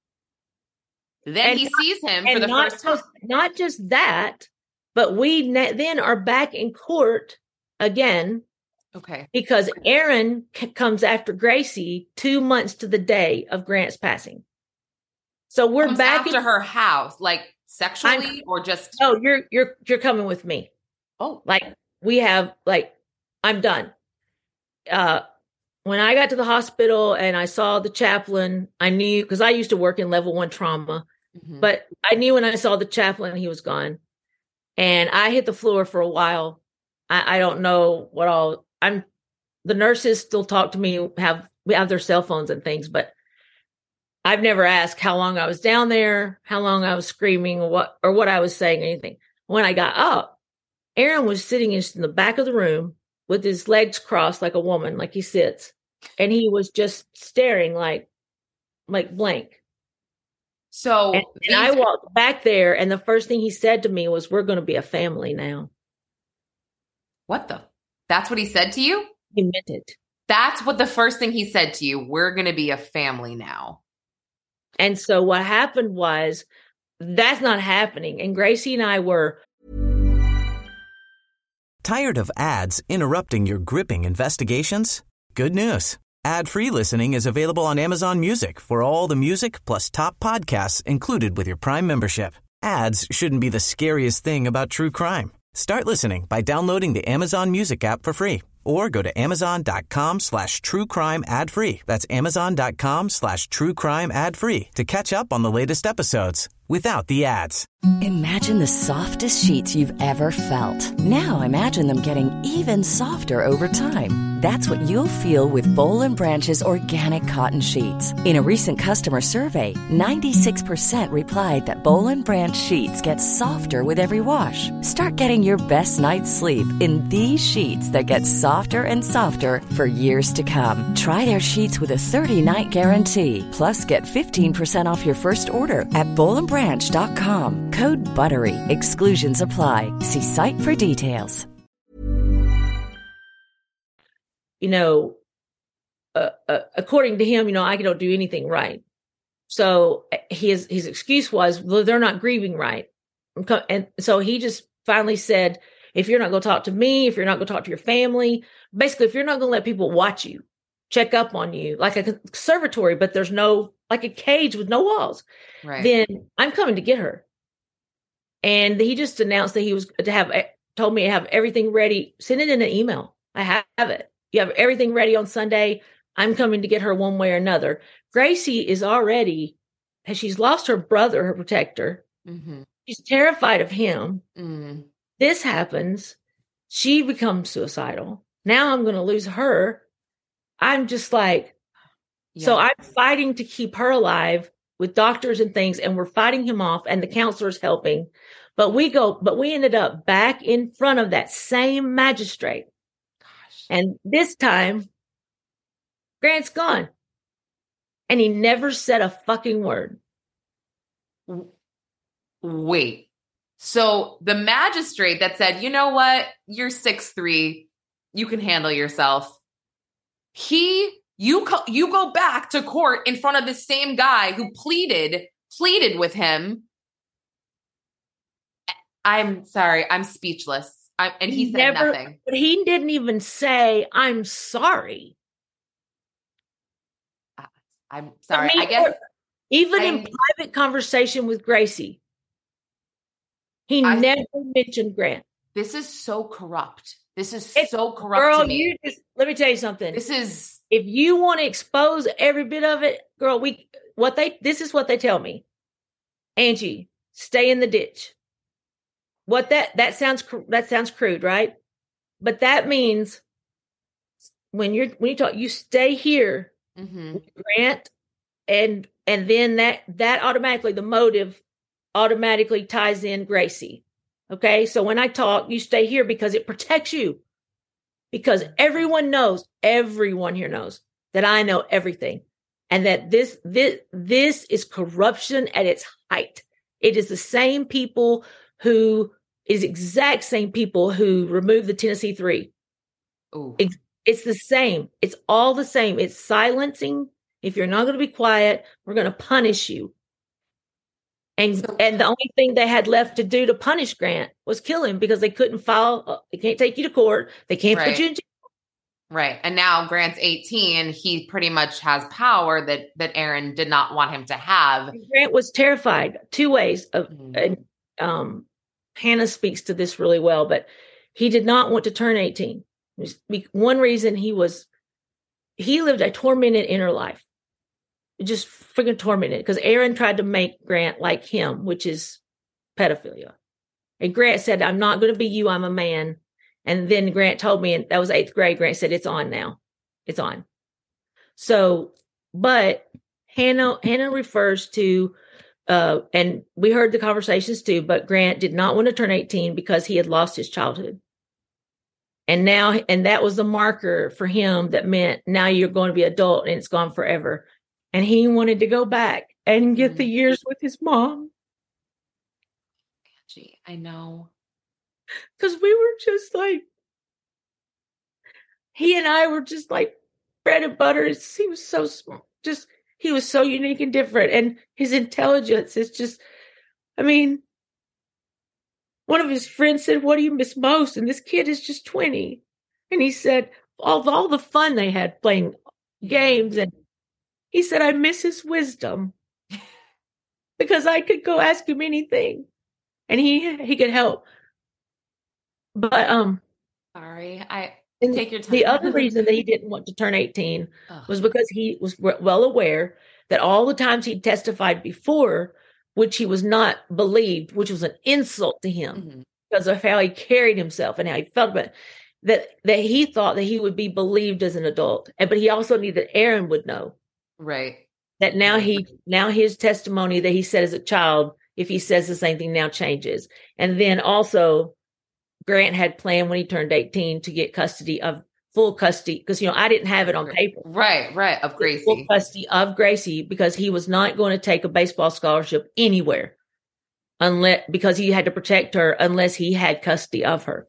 Then and he not, sees him for the first time. Just, not just that, but we ne- then are back in court again. Okay. Because Aaron c- comes after Gracie two months to the day of Grant's passing. So we're Comes back after in, her house, like sexually I'm, or just. No, you're you're you're coming with me. Oh, like we have like I'm done. Uh, when I got to the hospital and I saw the chaplain, I knew because I used to work in level one trauma, mm-hmm. but I knew when I saw the chaplain he was gone, and I hit the floor for a while. I, I don't know what all. I'm. The nurses still talk to me. Have we have their cell phones and things, but I've never asked how long I was down there, how long I was screaming, or what or what I was saying, or anything. When I got up, Aaron was sitting in the back of the room with his legs crossed like a woman, like he sits, and he was just staring like, like blank. So and, and I walked back there, and the first thing he said to me was, "We're going to be a family now." What the? That's what he said to you? He meant it. That's what the first thing he said to you. We're going to be a family now. And so what happened was, that's not happening. And Gracie and I were. Tired of ads interrupting your gripping investigations? Good news. Ad-free listening is available on Amazon Music for all the music plus top podcasts included with your Prime membership. Ads shouldn't be the scariest thing about true crime. Start listening by downloading the Amazon Music app for free or go to amazon.com slash true crime ad free. That's amazon.com slash true crime ad free to catch up on the latest episodes without the ads. Imagine the softest sheets you've ever felt. Now imagine them getting even softer over time. That's what you'll feel with Boll and Branch's organic cotton sheets. In a recent customer survey, ninety-six percent replied that Boll and Branch sheets get softer with every wash. Start getting your best night's sleep in these sheets that get softer and softer for years to come. Try their sheets with a thirty-night guarantee. Plus, get fifteen percent off your first order at boll and branch dot com. Code BUTTERY. Exclusions apply. See site for details. You know, uh, uh, according to him, you know, I don't do anything right. So his his excuse was, well, they're not grieving right. And so he just finally said, if you're not going to talk to me, if you're not going to talk to your family, basically, if you're not going to let people watch you, check up on you, like a conservatory, but there's no, like a cage with no walls, right. Then I'm coming to get her. And he just announced that he was to have, told me to have everything ready. Send it in an email. I have it. You have everything ready on Sunday. I'm coming to get her one way or another. Gracie is already, she's lost her brother, her protector. Mm-hmm. She's terrified of him. Mm-hmm. This happens. She becomes suicidal. Now I'm going to lose her. I'm just like, yeah. So I'm fighting to keep her alive with doctors and things, and we're fighting him off, and the counselor's helping. But we go, but we ended up back in front of that same magistrate. Gosh. And this time, Grant's gone. And he never said a fucking word. Wait. So the magistrate that said, you know what, you're six three, you can handle yourself. He, you, co- you go back to court in front of the same guy who pleaded, pleaded with him. I'm sorry, I'm speechless. I, and he, he said never, nothing. But he didn't even say, I'm sorry. I'm sorry. I, mean, I guess even I, in private conversation with Gracie, he I, never mentioned Grant. This is so corrupt. This is it's, so corrupt girl, to me. You just, let me tell you something. This is if you want to expose every bit of it, girl. We what they this is what they tell me. Angie, stay in the ditch. What that that sounds that sounds crude, right? But that means when you're when you talk, you stay here. Mm-hmm. With Grant, and and then that that automatically the motive automatically ties in Gracie. Okay, so when I talk, you stay here because it protects you. Because everyone knows, everyone here knows that I know everything, and that this this this is corruption at its height. It is the same people who is exact same people who removed the Tennessee Three. Oh. It's the same. It's all the same. It's silencing. If you're not going to be quiet, we're going to punish you. And so, and the only thing they had left to do to punish Grant was kill him because they couldn't file. They can't take you to court. They can't right. put you in jail. Right. And now Grant's eighteen. He pretty much has power that, that Aaron did not want him to have. And Grant was terrified two ways of, Mhm. and um, Hannah speaks to this really well, but he did not want to turn eighteen. One reason he was, he lived a tormented inner life, just freaking tormented, because Aaron tried to make Grant like him, which is pedophilia. And Grant said, I'm not going to be you. I'm a man. And then Grant told me, and that was eighth grade, Grant said, it's on now. It's on. So, but Hannah, Hannah refers to, uh, and we heard the conversations too, but Grant did not want to turn eighteen because he had lost his childhood. And now, and that was the marker for him that meant now you're going to be adult and it's gone forever. And he wanted to go back and get the years with his mom. Gee, I know. Because we were just like, he and I were just like bread and butter. He was so small, just, he was so unique and different. And his intelligence is just, I mean, one of his friends said, what do you miss most? And this kid is just twenty. And he said, all, all the fun they had playing games. And he said, I miss his wisdom because I could go ask him anything and he, he could help. But, um, sorry, I and take your time. The other reason that he didn't want to turn eighteen oh. was was because he was well aware that all the times he testified before, which he was not believed, which was an insult to him mm-hmm. because of how he carried himself and how he felt about it, that, that he thought that he would be believed as an adult. And, but he also knew that Aaron would know. Right. That now he, now his testimony that he said as a child, if he says the same thing now changes. And then also Grant had planned when he turned eighteen to get custody of full custody. Because, you know, I didn't have it on paper. Right, right. Of Gracie. Full custody of Gracie because he was not going to take a baseball scholarship anywhere unless, because he had to protect her unless he had custody of her.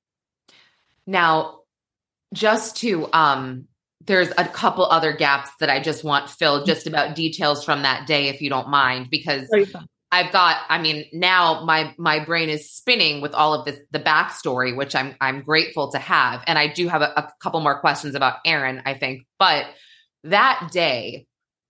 Now, just to, um, there's a couple other gaps that I just want filled just about details from that day, if you don't mind, because I've got, I mean, now my, my brain is spinning with all of this, the backstory, which I'm, I'm grateful to have. And I do have a, a couple more questions about Aaron, I think, but that day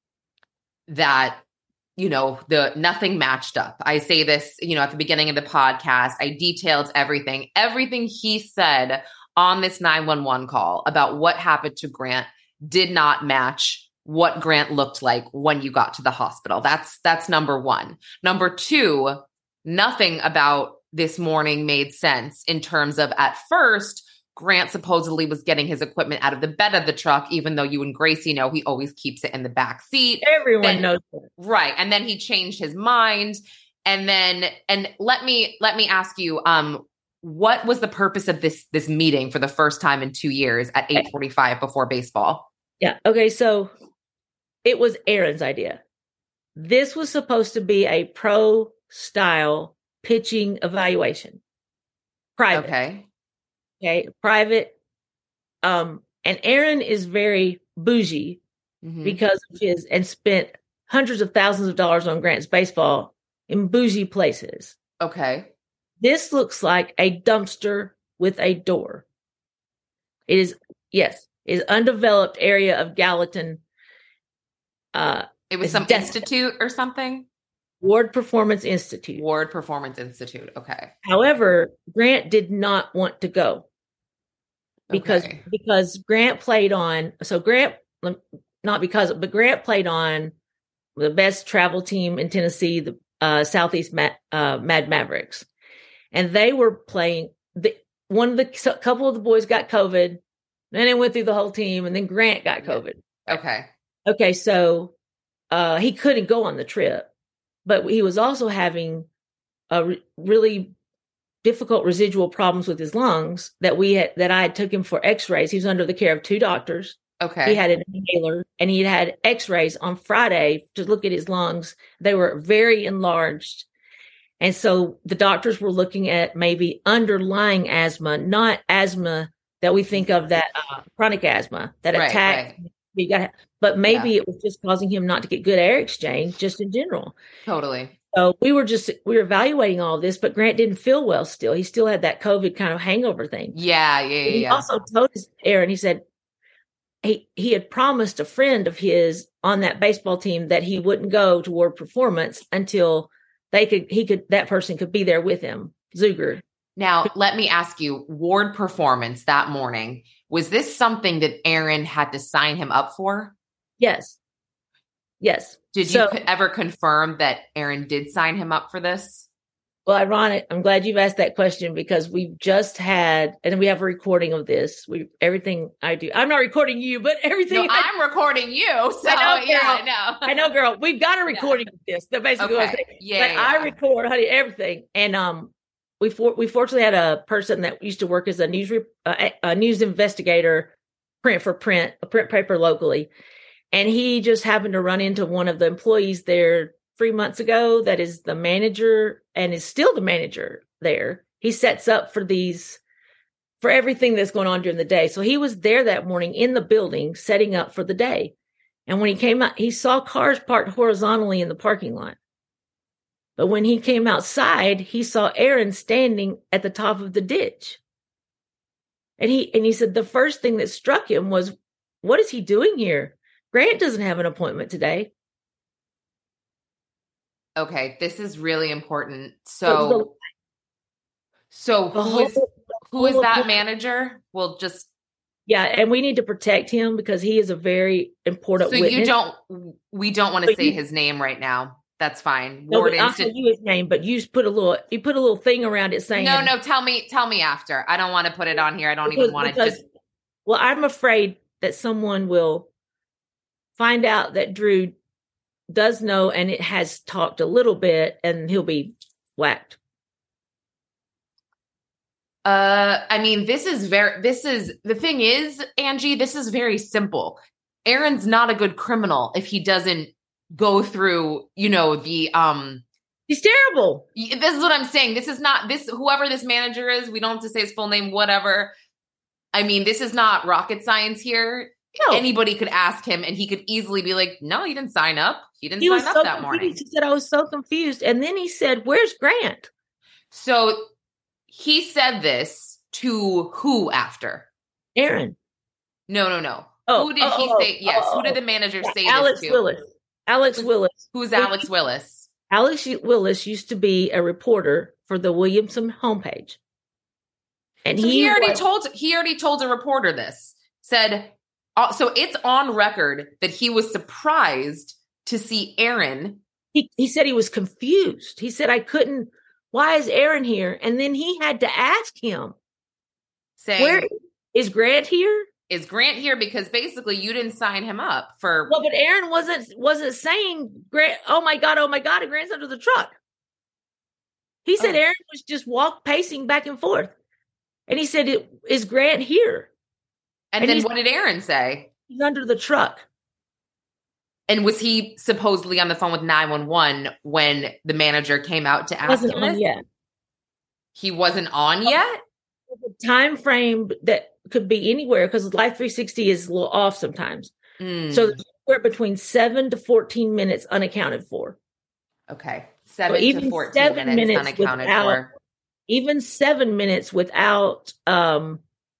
that, you know, the nothing matched up. I say this, you know, at the beginning of the podcast, I detailed everything, everything he said on this nine one one call about what happened to Grant did not match what Grant looked like when you got to the hospital. That's, that's number one. Number two, nothing about this morning made sense in terms of at first, Grant supposedly was getting his equipment out of the bed of the truck, even though you and Gracie know he always keeps it in the back seat. Everyone then, knows that. Right. And then he changed his mind. And then, and let me, let me ask you, um, what was the purpose of this, this meeting for the first time in two years at eight forty-five before baseball? Yeah. Okay. So it was Aaron's idea. This was supposed to be a pro style pitching evaluation. Private. Okay. Okay. Private. Um, and Aaron is very bougie mm-hmm. because of his, and spent hundreds of thousands of dollars on Grant's baseball in bougie places. Okay. This looks like a dumpster with a door. It is, yes, it is undeveloped area of Gallatin. Uh, it was some institute or something? Ward Performance Institute. Ward Performance Institute. Okay. However, Grant did not want to go because, okay. because Grant played on, so Grant, not because, but Grant played on the best travel team in Tennessee, the uh, Southeast Ma- uh, Mad Mavericks. And they were playing, the one of the so, couple of the boys got COVID, then it went through the whole team, and then Grant got COVID. Okay. Okay, so uh, he couldn't go on the trip, but he was also having a re- really difficult residual problems with his lungs that we had, that I had took him for X-rays. He was under the care of two doctors. Okay. He had an inhaler, and he had X-rays on Friday to look at his lungs. They were very enlarged. And so the doctors were looking at maybe underlying asthma, not asthma that we think of, that uh, chronic asthma that right, attack. Right. You got, but maybe yeah. it was just causing him not to get good air exchange, just in general. Totally. So we were just we were evaluating all this, but Grant didn't feel well. Still, he still had that COVID kind of hangover thing. Yeah, yeah, yeah. He yeah. also told us, Aaron, he said, he, he had promised a friend of his on that baseball team that he wouldn't go toward performance until they could, he could, that person could be there with him, Zuger. Now, let me ask you, ward performance that morning, was this something that Aaron had to sign him up for? Yes. Yes. Did so, you ever confirm that Aaron did sign him up for this? Well, ironic. I'm glad you've asked that question because we've just had, and we have a recording of this. We everything I do. I'm not recording you, but everything. No, I'm recording you. So I know, yeah, girl. I know. I know, girl. We've got a recording yeah. of this. That basically okay. what I'm saying. Yeah, but yeah. I record, honey, everything. And um, we for, we fortunately had a person that used to work as a news re, uh, a news investigator, print for print, a print paper locally, and he just happened to run into one of the employees there three months ago that is the manager and is still the manager there. He sets up for these, for everything that's going on during the day. So he was there that morning in the building setting up for the day. And when he came out, he saw cars parked horizontally in the parking lot. But when he came outside, he saw Aaron standing at the top of the ditch. And he, and he said the first thing that struck him was, what is he doing here? Grant doesn't have an appointment today. Okay, this is really important. So, so who is who is that manager? We'll just yeah, and we need to protect him because he is a very important. So witness. you don't, we don't want to say you, his name right now. That's fine. No, Ward I'll Instant- tell you his name, but you just put a little, you put a little thing around it saying. No, no, tell me, tell me after. I don't want to put it on here. I don't because, even want to just. Well, I'm afraid that someone will find out that Drew does know, and it has talked a little bit, and he'll be whacked. Uh, I mean, this is very, this is, the thing is, Angie, this is very simple. Aaron's not a good criminal if he doesn't go through, you know, the, um. He's terrible. This is what I'm saying. This is not, this, whoever this manager is, we don't have to say his full name, whatever. I mean, this is not rocket science here. No. Anybody could ask him and he could easily be like, no, he didn't sign up. He didn't he sign was up so that confused. morning. He said, I was so confused. And then he said, where's Grant? So he said this to who after? Aaron. No, no, no. Oh, who did oh, he oh, say? Yes. Oh, who did the manager say Alex this to? Willis. Alex who's, Willis. Who's Alex Willis? Alex Willis used to be a reporter for the Williamson homepage. And so he, he already was, told he already told a reporter this. Said uh, so it's on record that he was surprised to see Aaron. He he said he was confused. He said, I couldn't, why is Aaron here? And then he had to ask him, saying, where is Grant here? Is Grant here? Because basically you didn't sign him up for. Well, but Aaron wasn't wasn't saying Grant. Oh my God! Oh my God! And Grant's under the truck. He said oh. Aaron was just walk pacing back and forth, and he said, "Is Grant here?" And, and then what did Aaron say? He's under the truck. And was he supposedly on the phone with nine one one when the manager came out to ask wasn't him? On yet. He wasn't on yet. The time frame that could be anywhere because Life three sixty is a little off sometimes. Mm. So we're between seven to fourteen minutes unaccounted for. Okay. Seven so even to fourteen seven minutes, minutes unaccounted without, for. Even seven minutes without, um,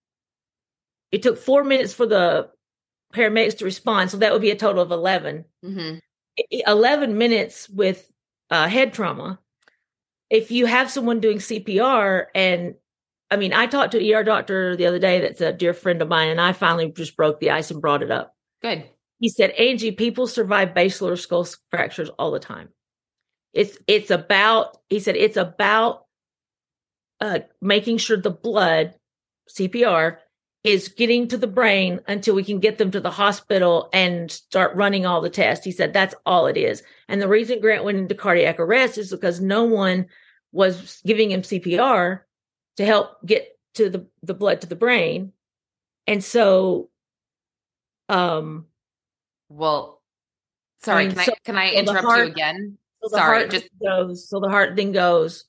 it took four minutes for the paramedics to respond. So that would be a total of eleven. Mm-hmm. eleven minutes with uh, head trauma. If you have someone doing C P R and I mean, I talked to an E R doctor the other day that's a dear friend of mine, and I finally just broke the ice and brought it up. Good. He said, Angie, people survive basilar skull fractures all the time. It's it's about, he said, it's about uh, making sure the blood, C P R, is getting to the brain until we can get them to the hospital and start running all the tests. He said, that's all it is. And the reason Grant went into cardiac arrest is because no one was giving him C P R to help get to the, the blood to the brain. And so, um, well, sorry, I mean, can so, I, can I so interrupt heart, you again? So the sorry, heart just goes, so the heart then goes.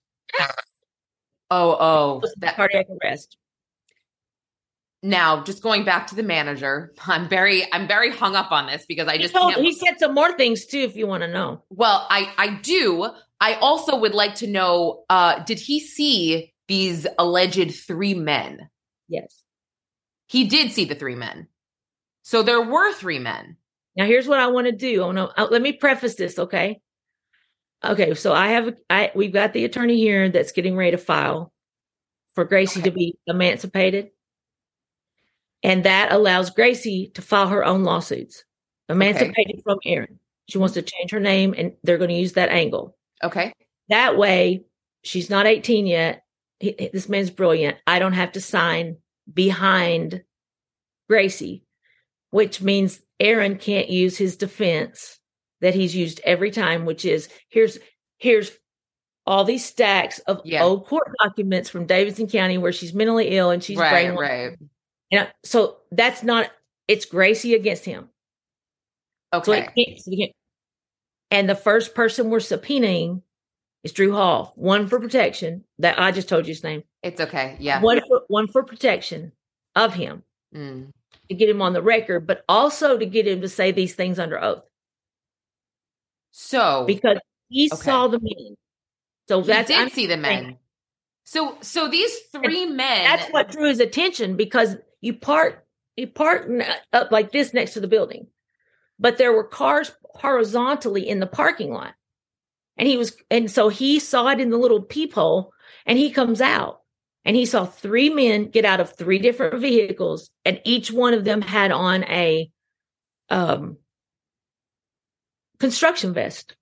Oh, oh, that cardiac arrest. Now, just going back to the manager, I'm very, I'm very hung up on this because I just he, told, can't... he said some more things too, if you want to know. Well, I, I do. I also would like to know, uh, did he see these alleged three men? Yes. He did see the three men. So there were three men. Now, here's what I want to do. I want to, uh, let me preface this, okay? Okay, so I have, I we've got the attorney here that's getting ready to file for Gracie okay. to be emancipated. And that allows Gracie to file her own lawsuits, emancipated okay. from Aaron. She wants to change her name, and they're going to use that angle. Okay. That way, she's not eighteen yet. He, this man's brilliant. I don't have to sign behind Gracie, which means Aaron can't use his defense that he's used every time, which is here's here's all these stacks of yeah. old court documents from Davidson County where she's mentally ill and she's right, brainwashed. Right. And so that's not, it's Gracie against him. Okay. So it can't, so can't, and the first person we're subpoenaing is Drew Hall. One for protection. That I just told you his name. It's okay. Yeah. One for one for protection of him mm. to get him on the record, but also to get him to say these things under oath. So because he okay. saw the men. So he that's did I'm see the men. saying. So so these three and men. That's what drew his attention because you park you park up like this next to the building, but there were cars horizontally in the parking lot, and he was and so he saw it in the little peephole, and he comes out and he saw three men get out of three different vehicles, and each one of them had on a um, construction vest.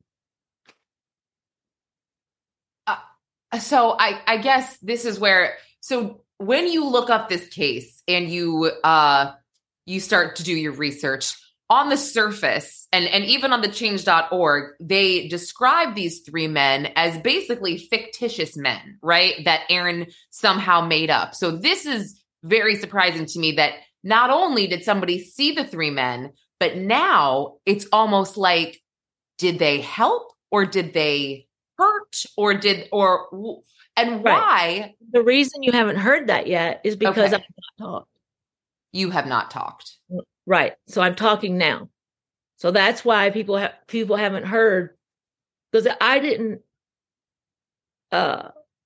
So I, I guess this is where, so when you look up this case and you, uh, you start to do your research on the surface and, and even on the change dot org, they describe these three men as basically fictitious men, right? That Aaron somehow made up. So this is very surprising to me that not only did somebody see the three men, but now it's almost like, did they help or did they hurt or did or and why? Right. The reason you haven't heard that yet is because okay. I've not talked. You have not talked. Right. So I'm talking now. So that's why people have people haven't heard, because I didn't uh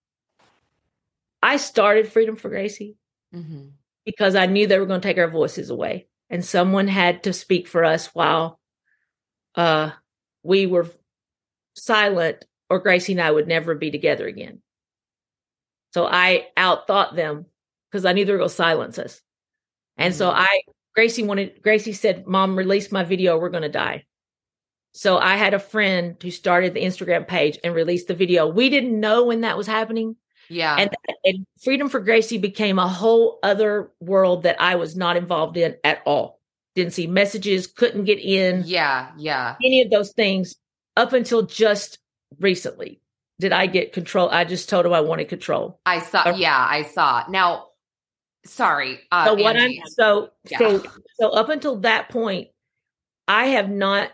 I started Freedom for Gracie mm-hmm. because I knew they were going to take our voices away. And someone had to speak for us while uh we were silent, or Gracie and I would never be together again. So I outthought them because I knew they were going to silence us. And mm-hmm. so I, Gracie wanted, Gracie said, Mom, release my video. We're going to die. So I had a friend who started the Instagram page and released the video. We didn't know when that was happening. Yeah. And, and Freedom for Gracie became a whole other world that I was not involved in at all. Didn't see messages, couldn't get in. Yeah. Yeah. Any of those things up until just recently did I get control. I just told him I wanted control. I saw. Uh, yeah, I saw. Now, sorry. Uh, so what Angie. I'm so yeah. so so up until that point, I have not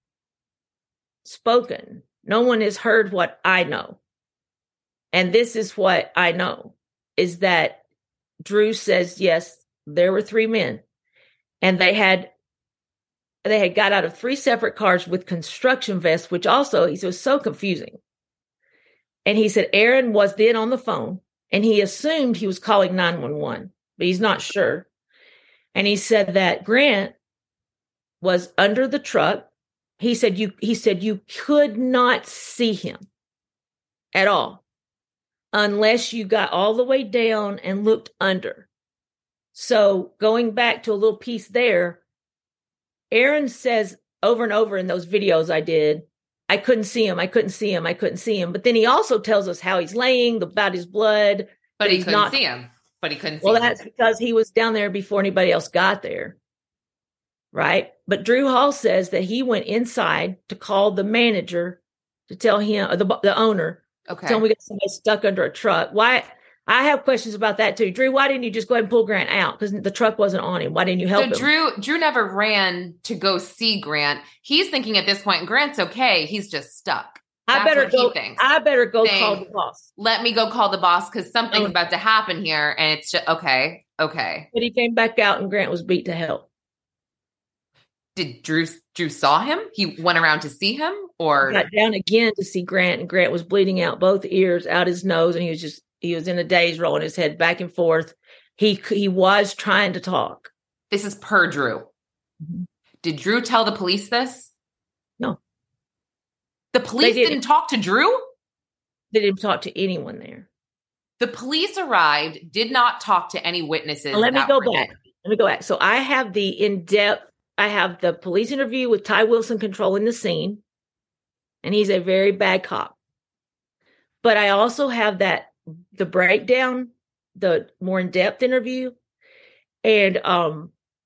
spoken. No one has heard what I know, and this is what I know is that Drew says yes, there were three men, and they had. They had got out of three separate cars with construction vests, which also it was so confusing. And he said Aaron was then on the phone, and he assumed he was calling nine one one, but he's not sure. And he said that Grant was under the truck. He said you. He said you could not see him at all unless you got all the way down and looked under. So going back to a little piece there. Aaron says over and over in those videos I did, I couldn't see him. I couldn't see him. I couldn't see him. But then he also tells us how he's laying, about his blood. But he couldn't not, see him. But he couldn't see well, him. Well, that's because he was down there before anybody else got there. Right. But Drew Hall says that he went inside to call the manager to tell him, or the, the owner, okay. tell him we got somebody stuck under a truck. Why? I have questions about that too. Drew, why didn't you just go ahead and pull Grant out? Because the truck wasn't on him. Why didn't you help so him? Drew, Drew never ran to go see Grant. He's thinking at this point, Grant's okay. He's just stuck. That's I better what go. He thinks. I better go Saying, call the boss. Let me go call the boss because something's oh. about to happen here, and it's just okay. Okay. But he came back out, and Grant was beat to hell. Did Drew Drew saw him? He went around to see him, or he got down again to see Grant, and Grant was bleeding out both ears, out his nose, and he was just. He was in a daze, rolling his head back and forth. He he was trying to talk. This is per Drew. Mm-hmm. Did Drew tell the police this? No. The police didn't. didn't talk to Drew? They didn't talk to anyone there. The police arrived, did not talk to any witnesses. Now, let me that go were back. there. Let me go back. So I have the in-depth, I have the police interview with Ty Wilson controlling the scene, and he's a very bad cop. But I also have that, the breakdown, the more in-depth interview. And um,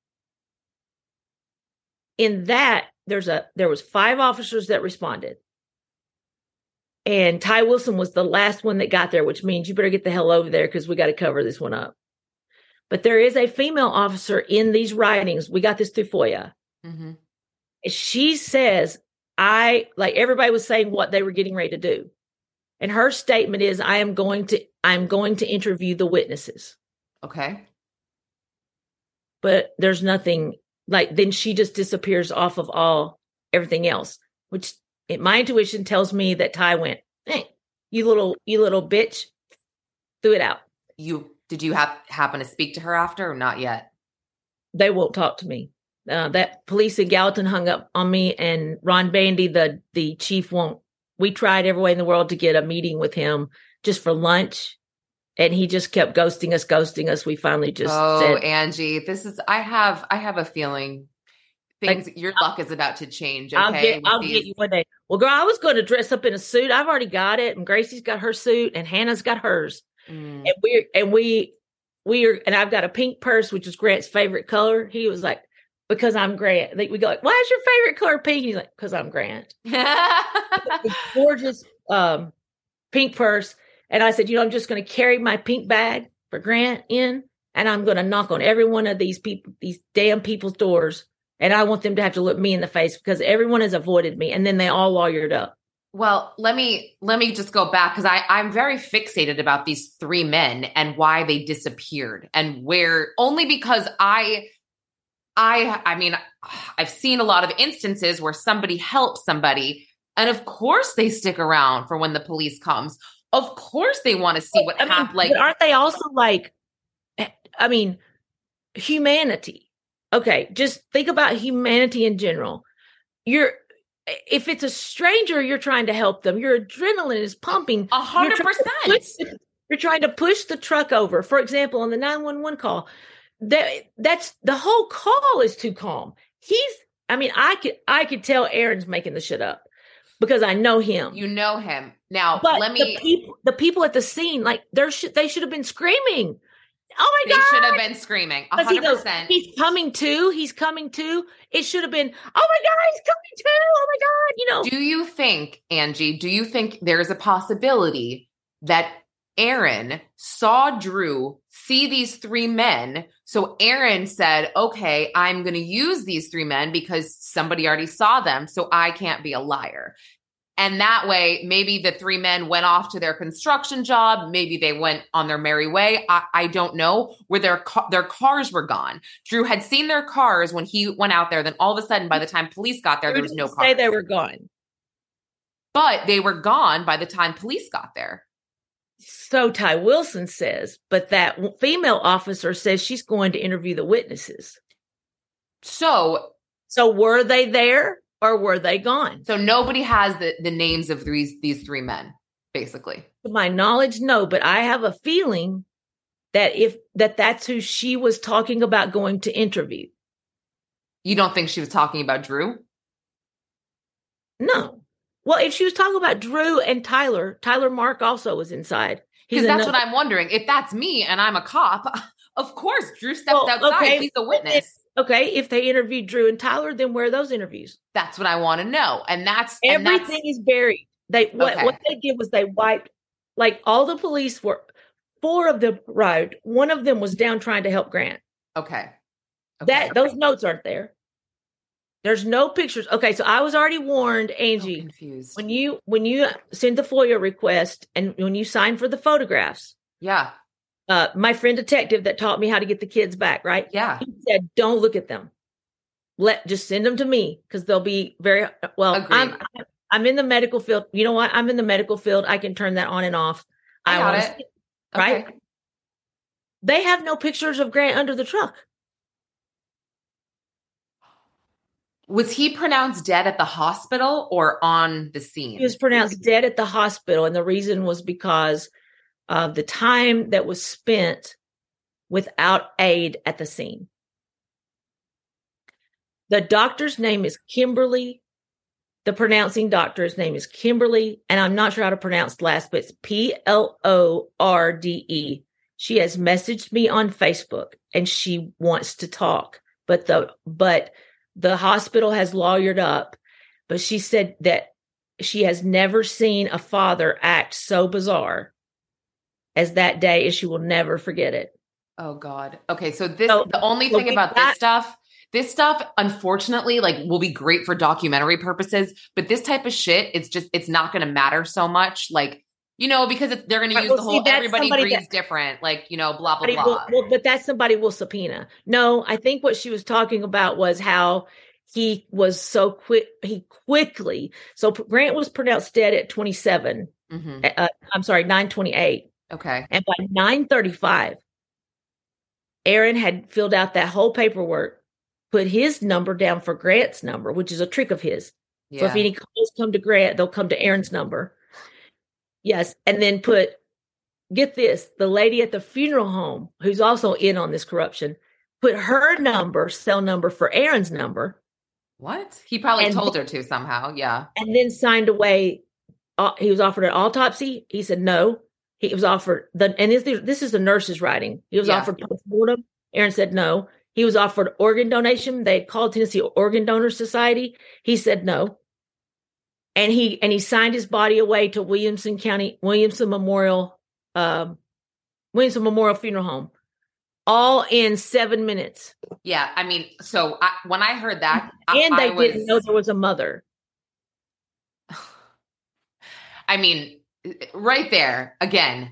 in that, there's a there was five officers that responded. And Ty Wilson was the last one that got there, which means you better get the hell over there because we got to cover this one up. But there is a female officer in these writings. We got this through FOIA. Mm-hmm. She says, I, like everybody was saying what they were getting ready to do. And her statement is, I am going to, I'm going to interview the witnesses. Okay. But there's nothing, like, then she just disappears off of all, everything else, which it, my intuition tells me that Ty went, hey, you little, you little bitch, threw it out. You, did you have, happen to speak to her after or not yet? They won't talk to me. Uh, that police in Gallatin hung up on me, and Ron Bandy, the, the chief, won't. We tried every way in the world to get a meeting with him just for lunch, and he just kept ghosting us, ghosting us. We finally just oh, said, Angie, this is, I have, I have a feeling things, like, your luck is about to change. Okay. I'll get, I'll these... get you one day. Well, girl, I was going to dress up in a suit. I've already got it. And Gracie's got her suit and Hannah's got hers. Mm. And we're, and we, we are, and I've got a pink purse, which is Grant's favorite color. He was like, because I'm Grant. Like, we go like, why is your favorite color pink? He's like, because I'm Grant. Gorgeous um, pink purse. And I said, you know, I'm just going to carry my pink bag for Grant in, and I'm going to knock on every one of these people, these damn people's doors. And I want them to have to look me in the face because everyone has avoided me. And then they all lawyered up. Well, let me, let me just go back. Cause I, I'm very fixated about these three men and why they disappeared, and where, only because I, I, I mean, I've seen a lot of instances where somebody helps somebody, and of course they stick around for when the police comes. Of course they want to see what I happened. mean, like, but aren't they also like, I mean, humanity. Okay, just think about humanity in general. You're, if it's a stranger, you're trying to help them. Your adrenaline is pumping. A hundred percent. You're trying to push the truck over. For example, on the nine one one call, that that's the whole call is too calm. He's, I mean, I could, I could tell Aaron's making the shit up because I know him. You know him. Now, but let me, the people, the people at the scene, like they're, they should have been screaming. Oh my they God. They should have been screaming. A hundred percent. He's coming too. He's coming too. It should have been, oh my God, he's coming too. Oh my God. You know, do you think, Angie, do you think there's a possibility that Aaron saw Drew see these three men? So Aaron said, okay, I'm going to use these three men because somebody already saw them, so I can't be a liar. And that way, maybe the three men went off to their construction job. Maybe they went on their merry way. I, I don't know, where their, ca- their cars were gone. Drew had seen their cars when he went out there. Then all of a sudden, by the time police got there, there was no cars. Say they were gone. But they were gone by the time police got there. So Ty Wilson says, but that female officer says she's going to interview the witnesses. So, so were they there or were they gone? So nobody has the, the names of these, these three men, basically. To my knowledge, no, but I have a feeling that if that that's who she was talking about going to interview. You don't think she was talking about Drew? No. Well, if she was talking about Drew and Tyler, Tyler Mark also was inside. Because that's another- what I'm wondering. If that's me and I'm a cop, of course, Drew stepped well, outside. Okay. He's a witness. Okay, if they interviewed Drew and Tyler, then where are those interviews? That's what I want to know. And that's everything and that's, is buried. They what, okay. what they did was they wiped, like all the police were, four of them arrived. One of them was down trying to help Grant. Okay. okay. That those notes aren't there. There's no pictures. Okay, so I was already warned, Angie. I'm confused. When you when you send the FOIA request and when you sign for the photographs. Yeah. Uh, my friend detective that taught me how to get the kids back, right? Yeah. He said, don't look at them. Let just send them to me because they'll be very well. Agreed. I'm I'm in the medical field. You know what? I'm in the medical field. I can turn that on and off. I, I got it. See, right? Okay. They have no pictures of Grant under the truck. Was he pronounced dead at the hospital or on the scene? He was pronounced dead at the hospital. And the reason was because of the time that was spent without aid at the scene. The doctor's name is Kimberly. The pronouncing doctor's name is Kimberly. And I'm not sure how to pronounce the last, but it's P L O R D E. She has messaged me on Facebook and she wants to talk. But the, but the hospital has lawyered up, but she said that she has never seen a father act so bizarre as that day, and she will never forget it. Oh God. Okay. So this, so, the only so thing about got, this stuff, this stuff, unfortunately, like will be great for documentary purposes, but this type of shit, it's just, it's not going to matter so much. Like, you know, because it's, they're going to use well, the whole, see, everybody grieves that, different, like, you know, blah, blah, blah. Will, well, but that's somebody will subpoena. No, I think what she was talking about was how he was so quick. He quickly, so Grant was pronounced dead at twenty-seven. Mm-hmm. Uh, I'm sorry, nine twenty-eight. Okay. And by nine thirty-five, Aaron had filled out that whole paperwork, put his number down for Grant's number, which is a trick of his. Yeah. So if any calls come to Grant, they'll come to Aaron's number. Yes. And then put, get this, the lady at the funeral home, who's also in on this corruption, put her number, cell number for Aaron's number. What? He probably and told then, her to somehow. Yeah. And then signed away. Uh, he was offered an autopsy. He said no. He was offered the, and this, this is the nurse's writing. He was yeah. offered postmortem. Aaron said no. He was offered organ donation. They called Tennessee Organ Donor Society. He said no. And he and he signed his body away to Williamson County, Williamson Memorial, um, Williamson Memorial Funeral Home, all in seven minutes. Yeah, I mean, so I, when I heard that, and I, they I was, didn't know there was a mother. I mean, right there again.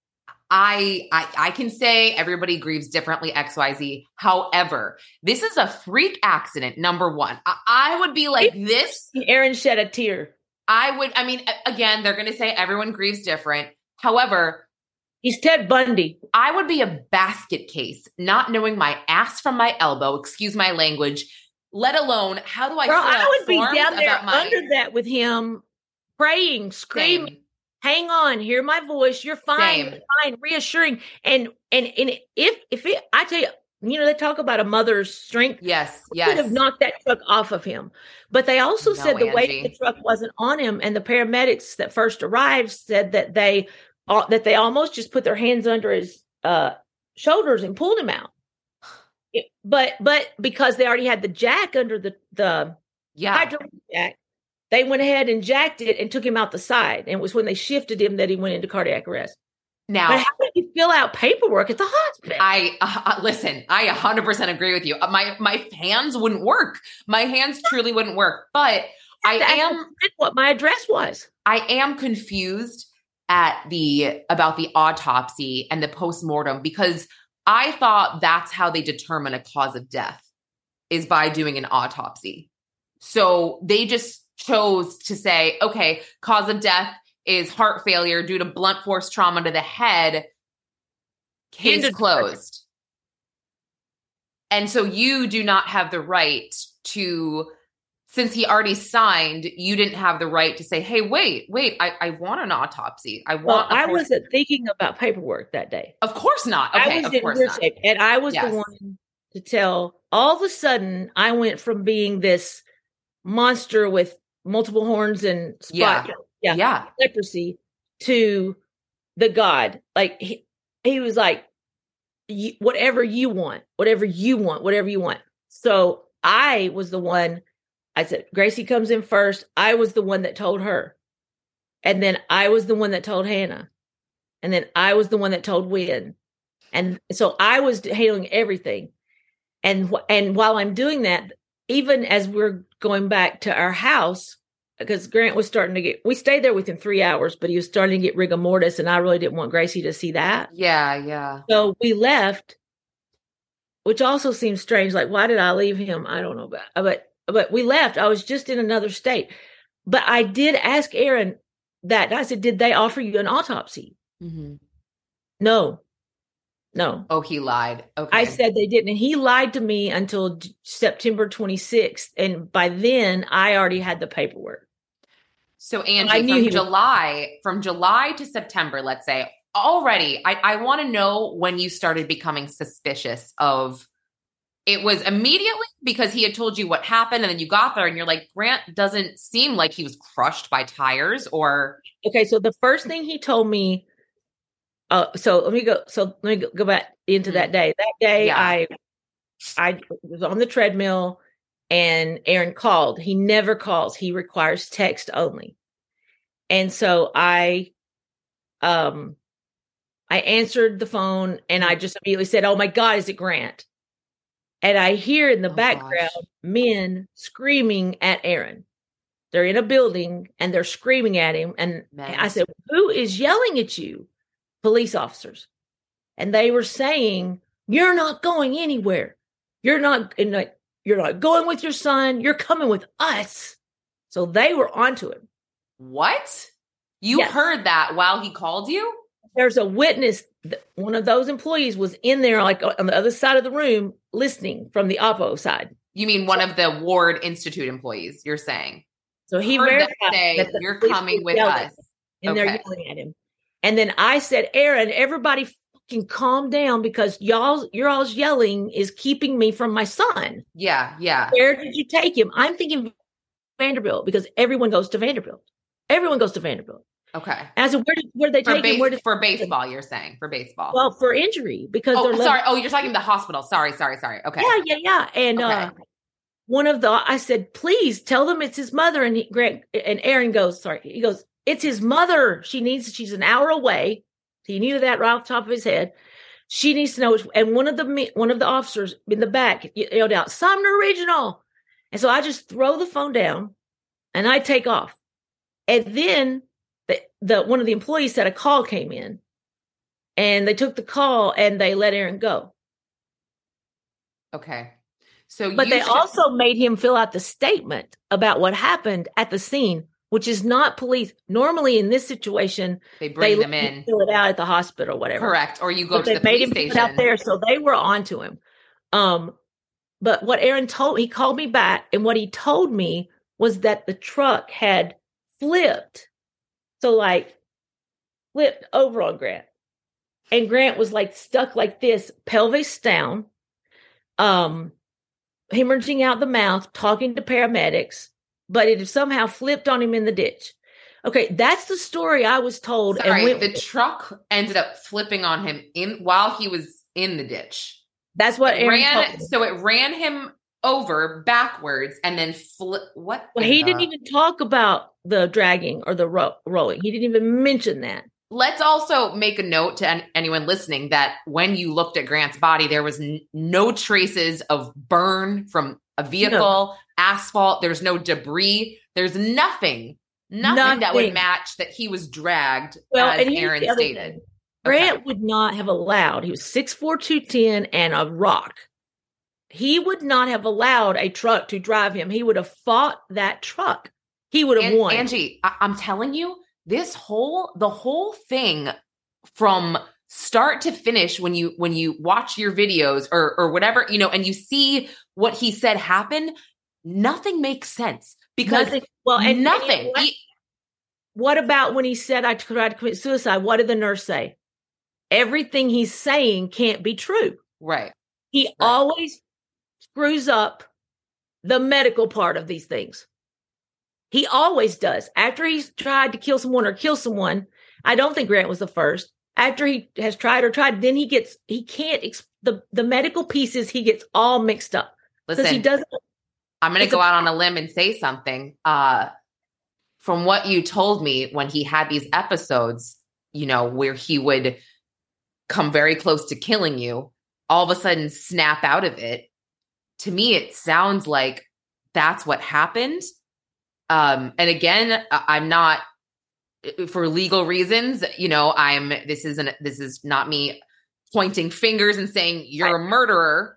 I, I I can say everybody grieves differently, X Y Z. However, this is a freak accident, number one. I, I would be like this. Aaron shed a tear. I would, I mean, again, they're going to say everyone grieves different. However, he's Ted Bundy. I would be a basket case, not knowing my ass from my elbow, excuse my language, let alone how do I Girl, fill out I would be down there my- under that with him, praying, screaming. Same. Hang on, hear my voice. You're fine, You're fine, reassuring. And and and if if it, I tell you, you know, they talk about a mother's strength. Yes, we yes. could have knocked that truck off of him. But they also no, said the Angie. weight of the truck wasn't on him, and the paramedics that first arrived said that they uh, that they almost just put their hands under his uh, shoulders and pulled him out. It, but but because they already had the jack under the the yeah. hydraulic jack. They went ahead and jacked it and took him out the side. And it was when they shifted him that he went into cardiac arrest. Now, but how did you fill out paperwork at the hospital? I uh, listen. I one hundred percent agree with you. My my hands wouldn't work. My hands truly wouldn't work. But I am what my address was. I am confused at the about the autopsy and the postmortem because I thought that's how they determine a cause of death is by doing an autopsy. So they just chose to say, okay, cause of death is heart failure due to blunt force trauma to the head, case closed. And so you do not have the right to, since he already signed, you didn't have the right to say, hey, wait, wait, I, I want an autopsy. I want. Well, I wasn't thinking about paperwork that day. Of course not. Okay, I was of in course your not. shape, and I was yes. the one to tell. All of a sudden, I went from being this monster with multiple horns and spot, yeah, yeah, yeah. leprosy to the God. Like he, he was like, whatever you want, whatever you want, whatever you want. So I was the one, I said, Gracie comes in first. I was the one that told her. And then I was the one that told Hannah. And then I was the one that told Wynn. And so I was handling everything. And, and while I'm doing that, even as we're going back to our house, because Grant was starting to get, we stayed there within three hours, but he was starting to get rigor mortis, and I really didn't want Gracie to see that. Yeah, yeah. So we left, which also seems strange. Like, why did I leave him? I don't know, but but but we left. I was just in another state. But I did ask Aaron that. I said, did they offer you an autopsy? Mm-hmm. No. No. Oh, he lied. Okay. I said they didn't. And he lied to me until J- September twenty-sixth. And by then I already had the paperwork. So Angie, I knew from he was- July, from July to September, let's say, already, I, I want to know when you started becoming suspicious of, it was immediately because he had told you what happened and then you got there and you're like, Grant doesn't seem like he was crushed by tires or. Okay. So the first thing he told me, uh, so let me go, so let me go, go back into that day. That day Yeah. I, I was on the treadmill and Aaron called. He never calls. He requires text only. And so I, um, I answered the phone and I just immediately said, "Oh my God, is it Grant?" And I hear in the Oh, background gosh. men screaming at Aaron. They're in a building and they're screaming at him. And Men. I said, "Who is yelling at you?" Police officers. And they were saying, "You're not going anywhere. You're not, and like, you're not going with your son. You're coming with us." So they were onto him. What? You Yes. heard that while he called you? There's a witness. One of those employees was in there, like on the other side of the room, listening from the Oppo side. You mean one of the Ward Institute employees, you're saying? So he Heard them verified say, that the "You're police coming were with yelling, us." and they're Okay. yelling at him. And then I said, "Aaron, everybody fucking calm down because y'all, your all's yelling is keeping me from my son. Yeah, yeah. Where did you take him?" I'm thinking Vanderbilt because everyone goes to Vanderbilt. Everyone goes to Vanderbilt. Okay. And I said, "Where did where did they For, take him? base, Where did for baseball, you're saying? For baseball. well for injury because oh, they're sorry. letting- Oh, you're talking the hospital. Sorry, sorry, sorry. Okay. Yeah, yeah, yeah. And Okay. uh, one of the, I said, "Please tell them it's his mother." And he, Grant and Aaron goes, sorry, he goes, "It's his mother. She needs, she's an hour away." He knew that right off the top of his head. She needs to know. Which, and one of the, one of the officers in the back yelled out, "Sumner Regional." And so I just throw the phone down and I take off. And then the, the, one of the employees said a call came in and they took the call and they let Aaron go. Okay. So, But you they should- also made him fill out the statement about what happened at the scene, which is not police. Normally in this situation, they bring they them let him in. fill it out at the hospital or whatever. Correct. Or you go But to they the made police him fill it station. out there, so they were onto him. Um, but what Aaron told, he called me back, and what he told me was that the truck had flipped. So like flipped over on Grant. And Grant was like stuck like this, pelvis down, um, hemorrhaging out the mouth, talking to paramedics, but it had somehow flipped on him in the ditch. Okay, that's the story I was told. Sorry, and went the with it. truck ended up flipping on him in while he was in the ditch. That's what It Aaron told ran, me. so it ran him over backwards and then flip. What? Well, in he the- didn't even talk about the dragging or the ro- rolling. He didn't even mention that. Let's also make a note to an- anyone listening that when you looked at Grant's body, there was n- no traces of burn from a vehicle, No. asphalt. There's no debris. There's nothing, nothing, that would Nothing. match that he was dragged, Well, as and here's Aaron the other stated. thing. Grant would not have allowed, he was six four, two ten and a rock. He would not have allowed a truck to drive him. He would have fought that truck. He would have An- won. Angie, I- I'm telling you, this whole the whole thing from start to finish, when you when you watch your videos or or whatever, you know, and you see what he said happened, nothing makes sense because Nothing. Well, and- and you know nothing. what? He- What about when he said, "I tried to commit suicide"? What did the nurse say? Everything he's saying can't be true. right. He always screws up the medical part of these things. He always does. After he's tried to kill someone or kill someone, I don't think Grant was the first. After he has tried or tried, then he gets, he can't, ex- the, the medical pieces, he gets all mixed up. Because Listen, he doesn't, I'm going to it's go a- out on a limb and say something. Uh, from what you told me when he had these episodes, you know, where he would come very close to killing you, all of a sudden snap out of it. To me, it sounds like that's what happened. Um, and again, I- I'm not, for legal reasons, you know, I'm, this isn't, this is not me pointing fingers and saying you're a murderer.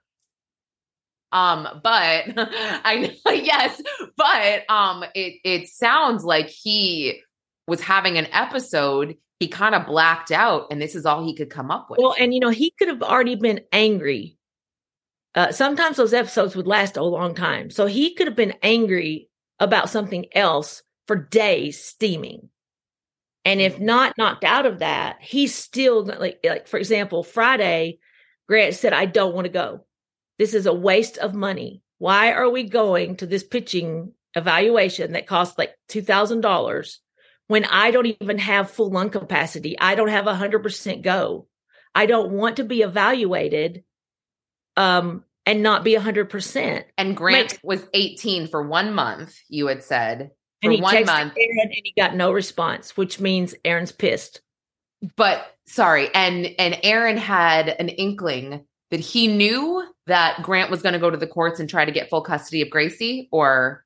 Um, but I know, yes, but um, it it sounds like he was having an episode he kind of blacked out, and this is all he could come up with. Well, and you know, he could have already been angry. Uh, sometimes those episodes would last a long time. So he could have been angry about something else for days steaming. And if not knocked out of that, he's still like, like, for example, Friday, Grant said, I don't want to go. This is a waste of money. Why are we going to this pitching evaluation that costs like two thousand dollars when I don't even have full lung capacity? I don't have one hundred percent go. I don't want to be evaluated um, and not be one hundred percent. And Grant like, was eighteen for one month, you had said. For and he one texted month. Aaron and he got no response, which means Aaron's pissed. But sorry, and and Aaron had an inkling that he knew that Grant was going to go to the courts and try to get full custody of Gracie, or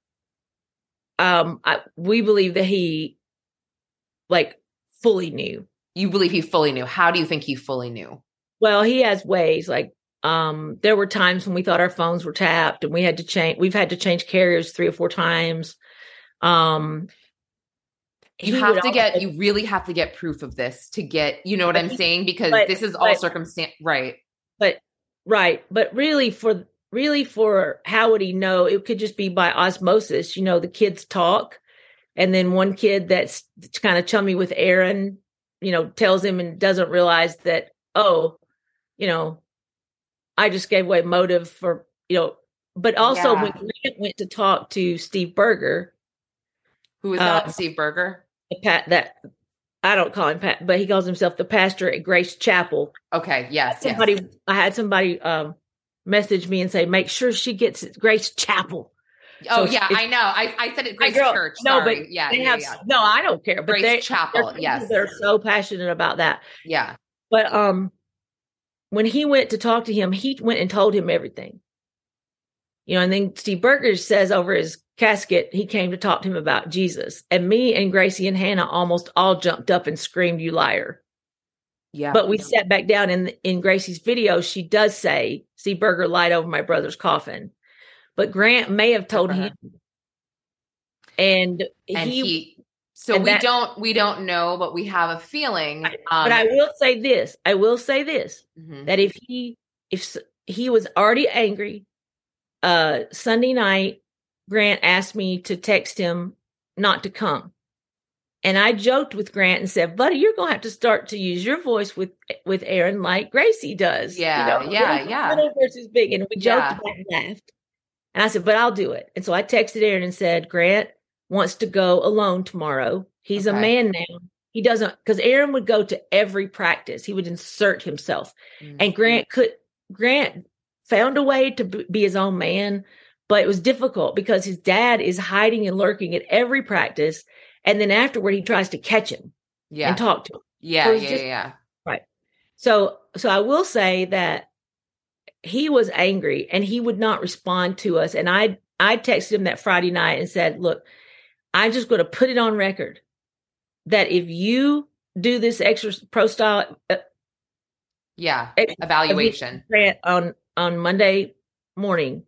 um, I, we believe that he like fully knew. You believe he fully knew. How do you think he fully knew? Well, he has ways. Like um, there were times when we thought our phones were tapped, and we had to change. We've had to change carriers three or four times. Um, you have to get. You really have to get proof of this to get. You know what I'm saying? Because but, this is all but, circumstance, right? But right, but really for really for how would he know? It could just be by osmosis. You know, the kids talk, and then one kid that's kind of chummy with Aaron, you know, tells him and doesn't realize that, oh, you know, I just gave away motive for, you know, but also yeah. when Grant went to talk to Steve Berger. Who is that? Uh, Steve Berger? Pat, that I don't call him Pat, but he calls himself the pastor at Grace Chapel. Okay. Yes. Somebody, yes. I had somebody um, message me and say, make sure she gets it, Grace Chapel. Oh so yeah, I know. I, I said it Grace girl, Church. No, Sorry. but yeah, they yeah, have, yeah. No, I don't care. But Grace they, Chapel. they're, yes, they're so passionate about that. Yeah. But um, when he went to talk to him, he went and told him everything. You know, and then Steve Berger says over his casket, he came to talk to him about Jesus. And me and Gracie and Hannah almost all jumped up and screamed, "You liar." Yeah. But we sat back down, and in Gracie's video, she does say, Steve Berger lied over my brother's coffin. But Grant may have told him. And, and he, he so and we that, don't we don't know, but we have a feeling. Um, but I will say this. I will say this, mm-hmm. that if he if he was already angry, uh, Sunday night, Grant asked me to text him not to come. And I joked with Grant and said, buddy, you're going to have to start to use your voice with with Aaron like Gracie does. Yeah, you know, yeah, little, yeah. Little versus big. And we joked yeah. about and laughed. And I said, but I'll do it. And so I texted Aaron and said, Grant wants to go alone tomorrow. He's okay. a man now. He doesn't, because Aaron would go to every practice. He would insert himself. Mm-hmm. And Grant could, Grant found a way to be his own man, but it was difficult because his dad is hiding and lurking at every practice. And then afterward, he tries to catch him yeah. and talk to him. Yeah, so yeah, just, yeah. Right. So, so I will say that he was angry and he would not respond to us. And I, I texted him that Friday night and said, look, I'm just going to put it on record that if you do this extra pro style, uh, yeah, ex- evaluation Grant on, on Monday morning,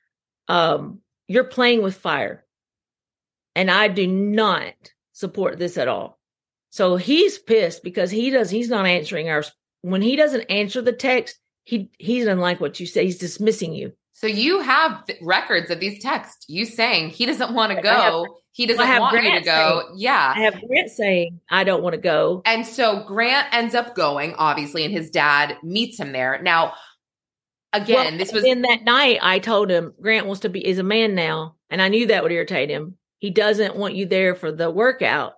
um, you're playing with fire. And I do not support this at all. So he's pissed because he does, he's not answering our, when he doesn't answer the text, he, he doesn't like what you say. He's dismissing you. So you have records of these texts, you saying he doesn't want to go. Have, he doesn't want Grant you to go. Saying, yeah. I have Grant saying, I don't want to go. And so Grant ends up going, obviously, and his dad meets him there. Now, again, well, this was in that night, I told him Grant wants to be, is a man now. And I knew that would irritate him. He doesn't want you there for the workout.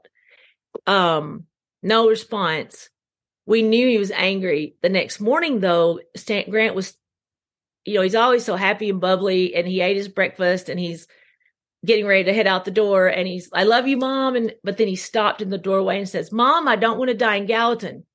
Um, no response. We knew he was angry. The next morning, though, Stan Grant was, you know, he's always so happy and bubbly, and he ate his breakfast, and he's getting ready to head out the door, and he's, I love you, Mom. And but then he stopped in the doorway and says, Mom, I don't want to die in Gallatin.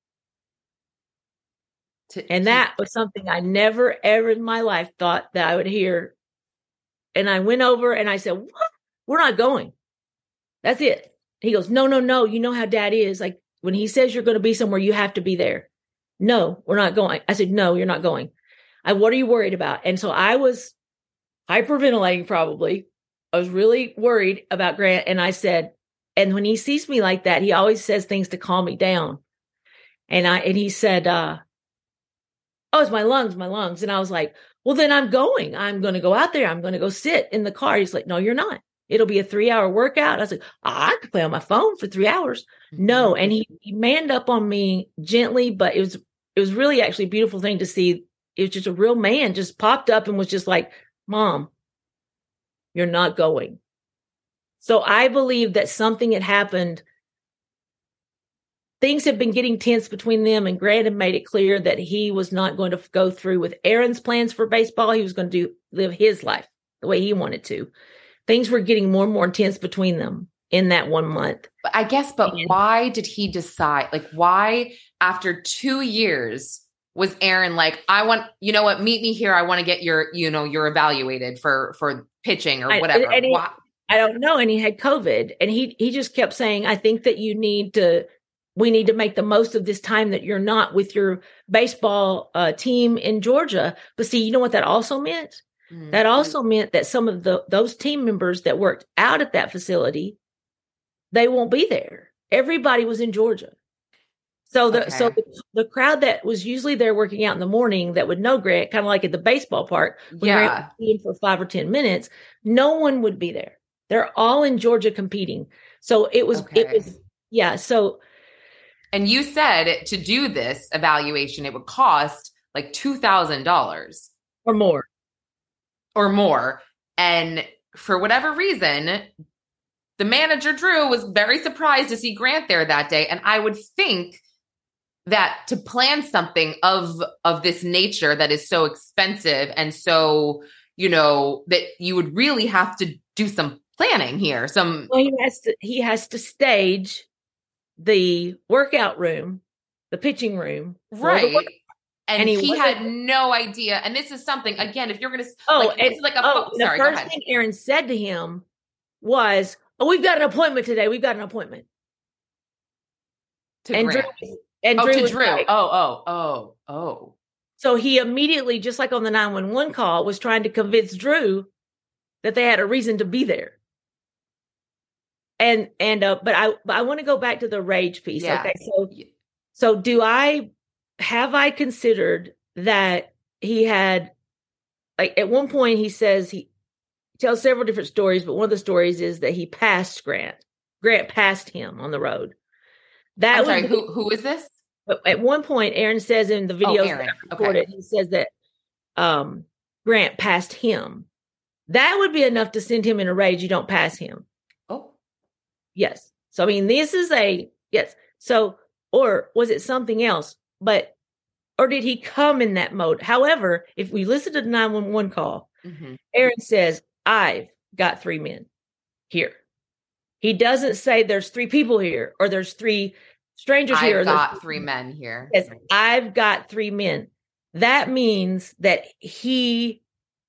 To, and that was something I never, ever in my life thought that I would hear. And I went over and I said, what? We're not going. That's it. He goes, no, no, no. You know how Dad is. Like when he says you're going to be somewhere, you have to be there. No, we're not going. I said, no, you're not going. I, what are you worried about? And so I was hyperventilating probably. I was really worried about Grant. And I said, and when he sees me like that, he always says things to calm me down. And I, and he said, uh, oh, it's my lungs, my lungs. And I was like, well, then I'm going, I'm going to go out there. I'm going to go sit in the car. He's like, no, you're not. It'll be a three hour workout. I was like, oh, I could play on my phone for three hours. Mm-hmm. No. And he, he manned up on me gently, but it was, it was really actually a beautiful thing to see. It was just a real man just popped up and was just like, Mom, you're not going. So I believe that something had happened. Things had been getting tense between them, and Grant had made it clear that he was not going to go through with Aaron's plans for baseball. He was going to do, live his life the way he wanted to. Things were getting more and more intense between them in that one month. But I guess, but and, why did he decide? Like, why after two years was Aaron like, I want, you know what, meet me here. I want to get your, you know, you're evaluated for, for pitching or whatever. I, and he, why? I don't know. And he had COVID, and he, he just kept saying, I think that you need to, we need to make the most of this time that you're not with your baseball uh, team in Georgia. But see, you know what that also meant? Mm-hmm. That also meant that some of the those team members that worked out at that facility, they won't be there. Everybody was in Georgia. So the okay. so the, the crowd that was usually there working out in the morning that would know Grant, kind of like at the baseball park, when yeah. Grant would be in for five or ten minutes, no one would be there. They're all in Georgia competing. So it was okay. it was yeah. So and you said to do this evaluation, it would cost like two thousand dollars or more. Or more. And for whatever reason, the manager, Drew, was very surprised to see Grant there that day. And I would think that to plan something of, of this nature that is so expensive and so, you know, that you would really have to do some planning here. Some well, he has to he has to stage the workout room, the pitching room. Right. And, and he, he had no idea. And this is something, again, if you're going to, oh, like, this is like a, oh, oh, sorry, the first thing Aaron said to him was, oh, we've got an appointment today. We've got an appointment. To and Grant. Drew, and oh, Drew to Drew. Like, oh, oh, oh, oh. So he immediately, just like on the nine one one call, was trying to convince Drew that they had a reason to be there. And, and, uh, but I, but I want to go back to the rage piece. Yeah. Okay. So, so do I, have I considered that he had, like at one point he says he tells several different stories, but one of the stories is that he passed Grant. Grant passed him on the road. That I'm sorry, was, who who is this? At one point, Aaron says in the videos oh, Aaron. that I recorded, okay. he says that um, Grant passed him. That would be enough to send him in a rage. You don't pass him. Oh, yes. So I mean, this is a yes. So or was it something else? But, or did he come in that mode? However, if we listen to the nine one one call, mm-hmm. Aaron says, I've got three men here. He doesn't say there's three people here or there's three strangers I've here. I've got three men here. Yes, I've got three men. That means that he,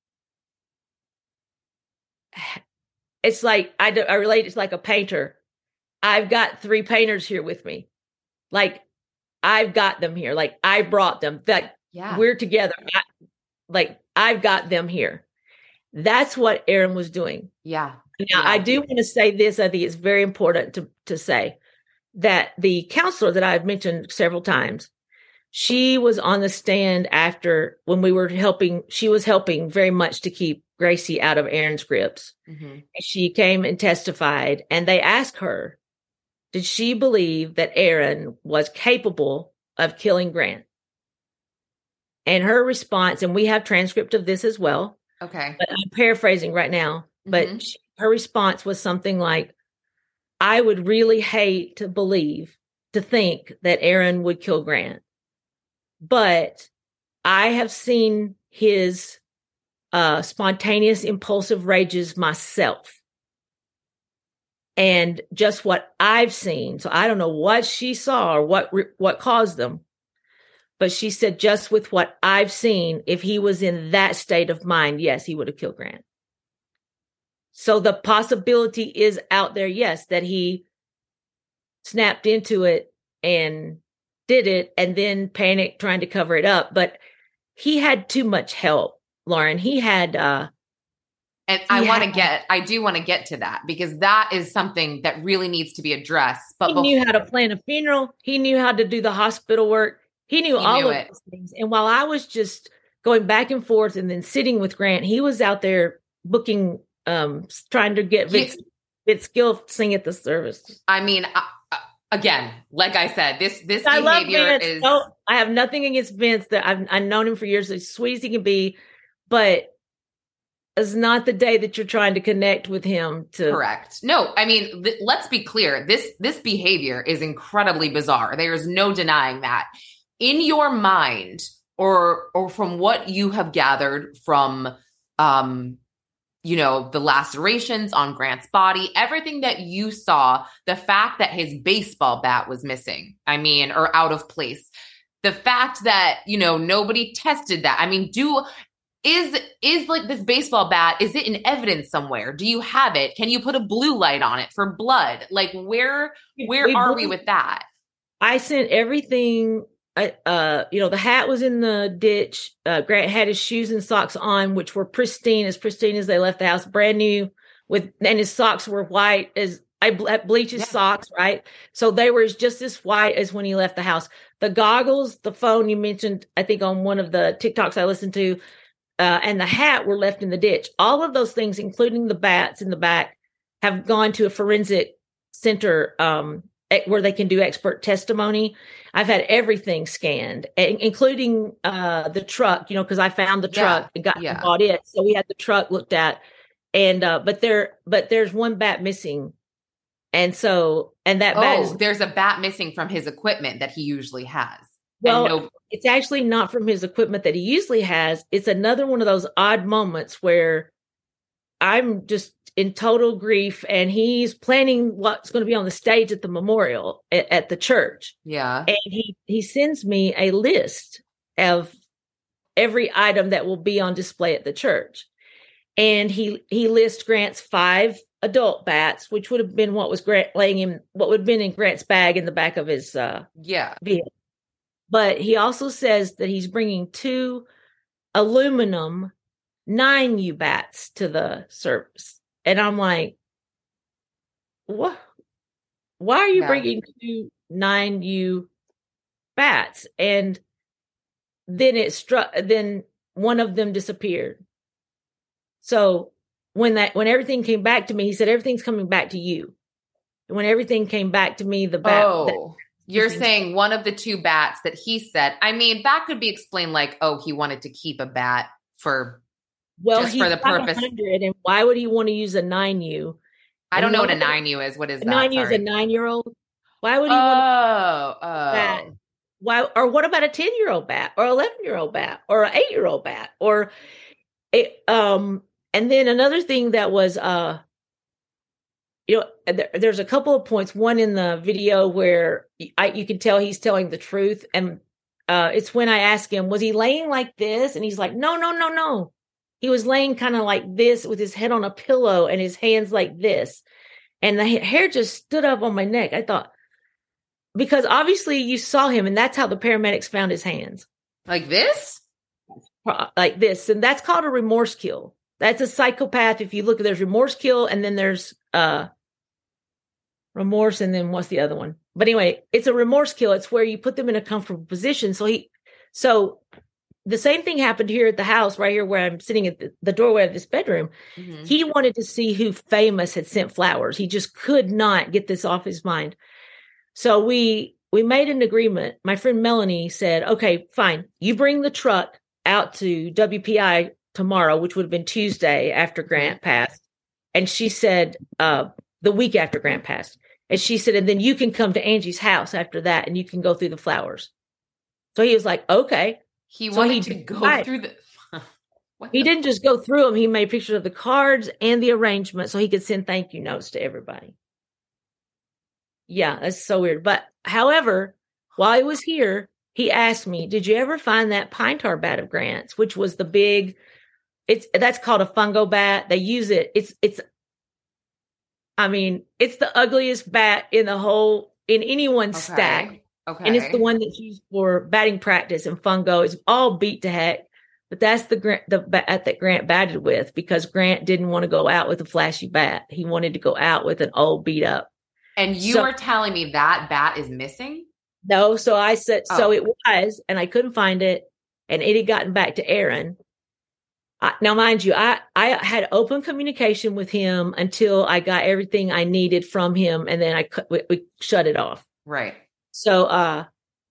it's like, I, I relate it to like a painter. I've got three painters here with me. Like, I've got them here. Like I brought them. That yeah. we're together. I, like I've got them here. That's what Aaron was doing. Yeah. Now yeah. I do want to say this. I think it's very important to, to say that the counselor that I've mentioned several times, she was on the stand after when we were helping, she was helping very much to keep Gracie out of Aaron's grips. Mm-hmm. She came and testified, and they asked her, did she believe that Aaron was capable of killing Grant? And her response, and we have transcript of this as well. Okay. But I'm paraphrasing right now. But mm-hmm. she, her response was something like, I would really hate to believe, to think that Aaron would kill Grant. But I have seen his uh, spontaneous, impulsive rages myself. And just what I've seen. So I don't know what she saw or what what caused them. But she said, just with what I've seen, if he was in that state of mind, yes, he would have killed Grant. So the possibility is out there, yes, that he snapped into it and did it and then panicked trying to cover it up. But he had too much help, Lauren. He had uh, And I want to get, I do want to get to that because that is something that really needs to be addressed. But he before, knew how to plan a funeral. He knew how to do the hospital work. He knew He all knew of it. those things. And while I was just going back and forth and then sitting with Grant, he was out there booking, um, trying to get He- Vince, Vince Gill to sing at the service. I mean, uh, uh, again, like I said, this, this I love behavior Vince. is, No, I have nothing against Vince. That I've, I've known him for years. As sweet as he can be, but it's not the day that you're trying to connect with him to correct. No, I mean, th- let's be clear. This, this behavior is incredibly bizarre. There is no denying that. In your mind, or, or from what you have gathered from, um, you know, the lacerations on Grant's body, everything that you saw, the fact that his baseball bat was missing, I mean, or out of place, the fact that, you know, nobody tested that. I mean, do, is, is like this baseball bat, is it in evidence somewhere? Do you have it? Can you put a blue light on it for blood? Like where, where We are blew- we with that? I sent everything. I, uh, you know, the hat was in the ditch. Uh, Grant had his shoes and socks on, which were pristine, as pristine as they left the house, brand new. With and his socks were white as I ble- bleach his Yeah. socks, right? So they were just as white as when he left the house. The goggles, the phone you mentioned, I think on one of the TikToks I listened to, uh, and the hat were left in the ditch. All of those things, including the bats in the back, have gone to a forensic center um, where they can do expert testimony. I've had everything scanned, including uh, the truck, you know, because I found the truck Yeah, and got yeah. and bought it. So we had the truck looked at, and uh, but there, but there's one bat missing, and so and that bat Oh, is there's a bat missing from his equipment that he usually has. well, and no, it's actually not from his equipment that he usually has. It's another one of those odd moments where I'm just in total grief, and he's planning what's going to be on the stage at the memorial at, at the church. yeah. And he, he sends me a list of every item that will be on display at the church. And he, he lists Grant's five adult bats, which would have been what was Grant laying in, what would have been in Grant's bag in the back of his uh, Yeah. vehicle. But he also says that he's bringing two aluminum nine U bats to the service. And I'm like, what? Why are you Yeah. bringing two nine U bats? And then it struck, then one of them disappeared. So when that, when everything came back to me, he said, everything's coming back to you. And when everything came back to me, the bat, the- Oh, you're saying one of the two bats that he said, I mean, that could be explained like, oh, he wanted to keep a bat for, well, just he's for the got purpose- one hundred, and why would he want to use a nine U? I don't know what a nobody- nine U is. What is A that? nine U is Sorry. a nine-year-old. Why would he Oh, want oh. that? Why? Or what about a ten-year-old bat, or eleven-year-old bat, or an eight-year-old bat, or it, um? And then another thing that was, uh, you know, there, there's a couple of points. One in the video where I, you can tell he's telling the truth, and uh, it's when I ask him, was he laying like this? And he's like, no, no, no, no. He was laying kind of like this with his head on a pillow and his hands like this. And the ha- hair just stood up on my neck. I thought, because obviously you saw him, and that's how the paramedics found his hands, Like this? pro- like this. And that's called a remorse kill. That's a psychopath. If you look, there's remorse kill, and then there's uh, remorse, and then what's the other one? But anyway, it's a remorse kill. It's where you put them in a comfortable position. So he, so the same thing happened here at the house, right here where I'm sitting at the, the doorway of this bedroom. Mhm. He wanted to see who famous had sent flowers. He just could not get this off his mind. So we we made an agreement. My friend Melanie said, okay, fine. You bring the truck out to W P I tomorrow, which would have been Tuesday after Grant passed. And she said, uh, the week after Grant passed. And she said, and then you can come to Angie's house after that, and you can go through the flowers. So he was like, okay. He So wanted he to did go right. through the. What He the- didn't just go through them. He made pictures of the cards and the arrangement so he could send thank you notes to everybody. Yeah, that's so weird. But however, while he was here, he asked me, did you ever find that pine tar bat of Grant's, which was the big, it's, that's called a fungo bat. They use it. It's, it's, I mean, it's the ugliest bat in the whole, in anyone's Okay. stack. Okay. And it's the one that's used for batting practice and fungo. It's all beat to heck. but that's the Grant, the bat that Grant batted with, because Grant didn't want to go out with a flashy bat. He wanted to go out with an old beat up. And you so, were telling me that bat is missing? No. So I said, oh. so it was, and I couldn't find it. And it had gotten back to Aaron. I, now, mind you, I, I had open communication with him until I got everything I needed from him. And then I we, we shut it off. Right. So, uh,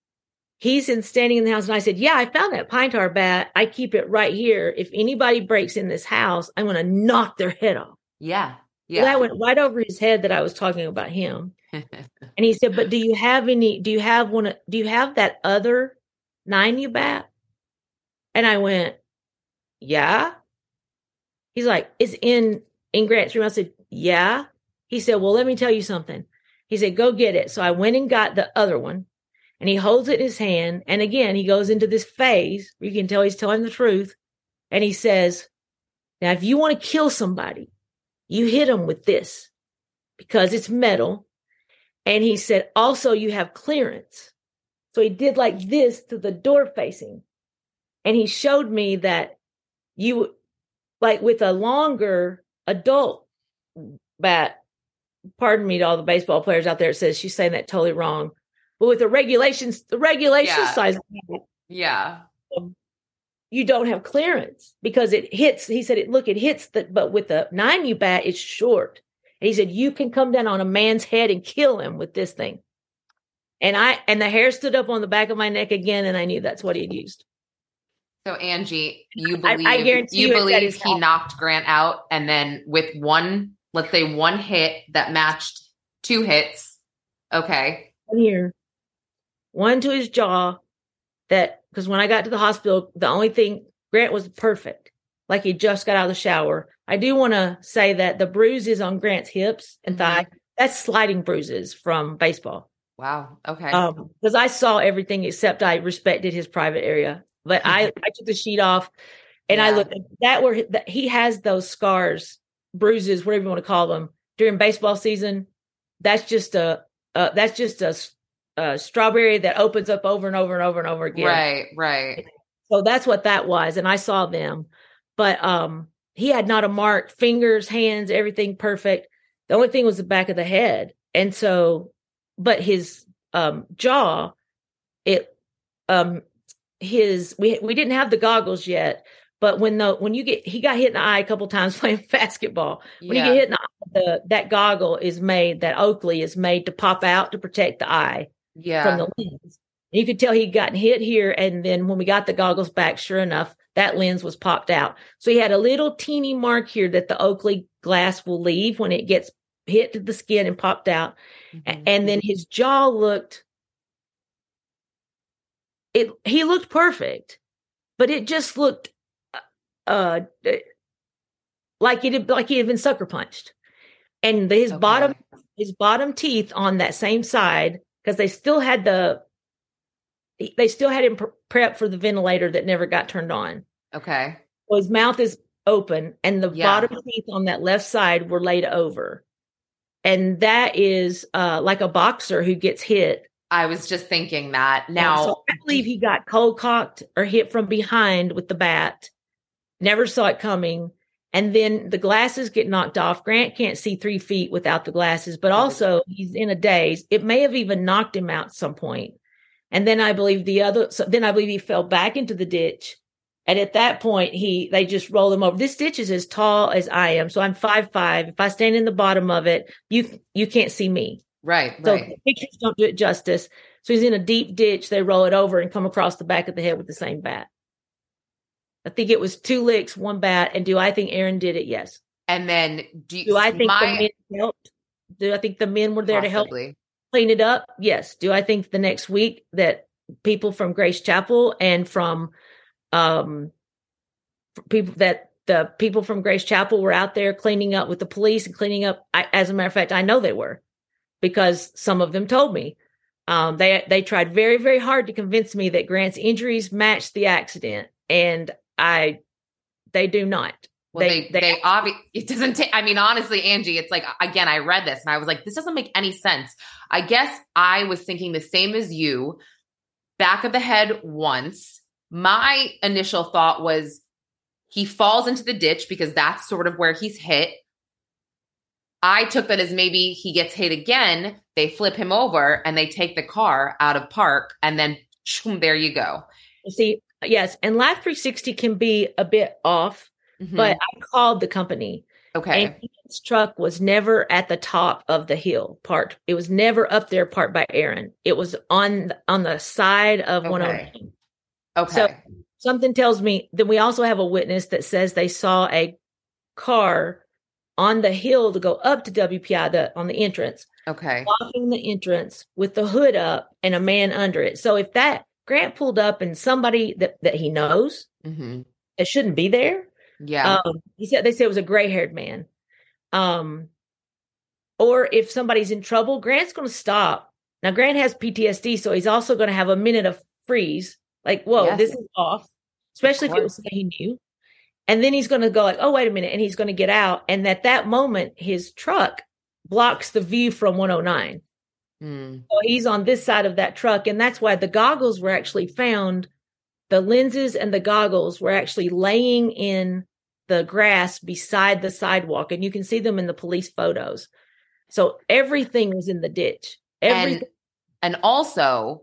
he's in standing in the house, and I said, yeah, I found that pine tar bat. I keep it right here. If anybody breaks in this house, I'm going to knock their head off. Yeah. Yeah. So that went right over his head that I was talking about him. And he said, but do you have any, do you have one, do you have that other nine U bat? And I went, yeah. He's like, it's in, in Grant's room. I said, yeah. He said, well, let me tell you something. He said, go get it. So I went and got the other one, and he holds it in his hand. And again, he goes into this phase where you can tell he's telling the truth. And he says, now, if you want to kill somebody, you hit them with this because it's metal. And he said, also, you have clearance. So he did like this to the door facing. And he showed me that you, like with a longer adult bat, pardon me to all the baseball players out there, it says she's saying that totally wrong. But with the regulations, the regulation yeah. size, yeah, um, you don't have clearance because it hits. He said, "It look, it hits the." But with the nine U bat, it's short. And he said, "You can come down on a man's head and kill him with this thing." And I and the hair stood up on the back of my neck again, and I knew that's what he had used. So Angie, you believe I, I guarantee you, you believe he help. knocked Grant out, and then with one, let's say one hit that matched two hits. Okay, one here, one to his jaw. That because when I got to the hospital, the only thing Grant was perfect, like he just got out of the shower. I do want to say that the bruises on Grant's hips and thigh, mm-hmm. that's sliding bruises from baseball. Wow. Okay. Um, because I saw everything except I respected his private area. But I, I took the sheet off and yeah. I looked at that where he has those scars, bruises, whatever you want to call them, during baseball season. That's just a uh, that's just a, a strawberry that opens up over and over and over and over again. Right, right. So that's what that was, and I saw them. But um, he had not a mark, fingers, hands, everything perfect. The only thing was the back of the head, and so, but his um, jaw, it um. His we we didn't have the goggles yet, but when the when you get he got hit in the eye a couple times playing basketball. When yeah. you get hit in the eye, the, that goggle is made that Oakley is made to pop out to protect the eye yeah. from the lens. And you could tell he'd gotten hit here, and then when we got the goggles back, sure enough, that lens was popped out. So he had a little teeny mark here that the Oakley glass will leave when it gets hit to the skin and popped out, mm-hmm. and then his jaw looked. It, he looked perfect, but it just looked uh, like it had, like he had been sucker punched, and his okay. bottom his bottom teeth on that same side, because they still had the they still had him pre- prep for the ventilator that never got turned on. Okay, so his mouth is open, and the yeah. bottom teeth on that left side were laid over, and that is uh, like a boxer who gets hit. I was just thinking that. Now, so I believe he got cold cocked or hit from behind with the bat. Never saw it coming. And then the glasses get knocked off. Grant can't see three feet without the glasses, but also he's in a daze. It may have even knocked him out at some point. And then I believe the other, so then I believe he fell back into the ditch. And at that point, he, they just rolled him over. This ditch is as tall as I am. So I'm five five. If I stand in the bottom of it, you, you can't see me. Right, so right. The pictures don't do it justice. So he's in a deep ditch. They roll it over and come across the back of the head with the same bat. I think it was two licks, one bat. And do I think Aaron did it? Yes. And then do, you, do I think my, the men helped? Do I think the men were there possibly. to help clean it up? Yes. Do I think the next week that people from Grace Chapel and from um people that the people from Grace Chapel were out there cleaning up with the police and cleaning up? I, as a matter of fact, I know they were. Because some of them told me um, they they tried very, very hard to convince me that Grant's injuries matched the accident, and I they do not. Well, they they, they obviously it doesn't take. I mean, honestly, Angie, it's like again, I read this and I was like, this doesn't make any sense. I guess I was thinking the same as you. Back of the head once, my initial thought was he falls into the ditch because that's sort of where he's hit. I took that as maybe he gets hit again, they flip him over and they take the car out of park and then shoom, there you go. See, yes. And Life three sixty can be a bit off, mm-hmm. but I called the company. Okay. And his truck was never at the top of the hill part. It was never up there parked by Aaron. It was on, on the side of okay. one oh nine. Okay. So something tells me that we also have a witness that says they saw a car on the hill to go up to W P I the, on the entrance. Okay. Blocking the entrance with the hood up and a man under it. So if that Grant pulled up and somebody that, that he knows, mm-hmm. it shouldn't be there. Yeah. Um, he said, they said it was a gray haired man. Um, or if somebody's in trouble, Grant's going to stop. Now Grant has P T S D, so he's also going to have a minute of freeze. Like, whoa, yes. This is off, especially if it was something he knew. And then he's going to go like, oh, wait a minute. And he's going to get out. And at that moment, his truck blocks the view from one oh nine. Mm. So he's on this side of that truck. And that's why the goggles were actually found. The lenses and the goggles were actually laying in the grass beside the sidewalk. And you can see them in the police photos. So everything was in the ditch. Everything. And, and also,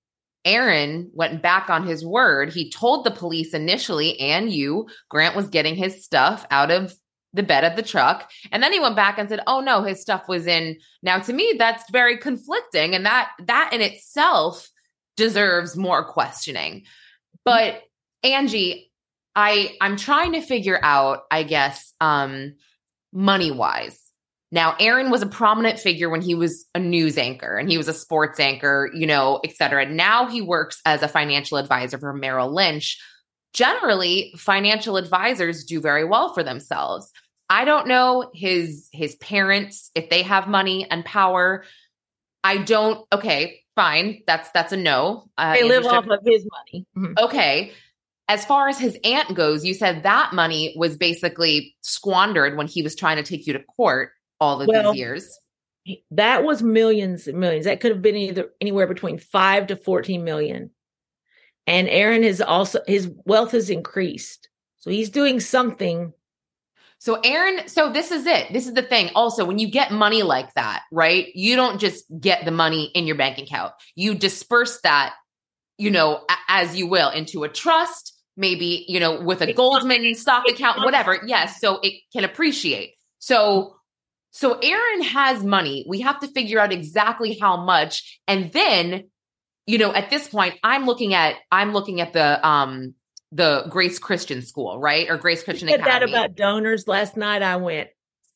Aaron went back on his word. He told the police initially, and you, Grant was getting his stuff out of the bed of the truck. And then he went back and said, oh no, his stuff was in. Now to me, that's very conflicting. And that, that in itself deserves more questioning. But Angie, I, I'm trying to figure out, I guess, um, money wise. Now, Aaron was a prominent figure when he was a news anchor and he was a sports anchor, you know, et cetera. Now he works as a financial advisor for Merrill Lynch. Generally, financial advisors do very well for themselves. I don't know his, his parents, if they have money and power. I don't. Okay, fine. That's, that's a no. Uh, they live off of his money. Mm-hmm. Okay. As far as his aunt goes, you said that money was basically squandered when he was trying to take you to court all of well, these years. That was millions and millions. That could have been either anywhere between five to fourteen million. And Aaron has also, his wealth has increased. So he's doing something. So Aaron, so this is it. This is the thing. Also, when you get money like that, right? You don't just get the money in your bank account. You disperse that, you know, as you will into a trust, maybe, you know, with a Goldman stock account, whatever. Yes. So it can appreciate. So So Aaron has money. We have to figure out exactly how much. And then, you know, at this point, I'm looking at, I'm looking at the, um, the Grace Christian School, right? Or Grace Christian you said Academy. That about donors last night. I went.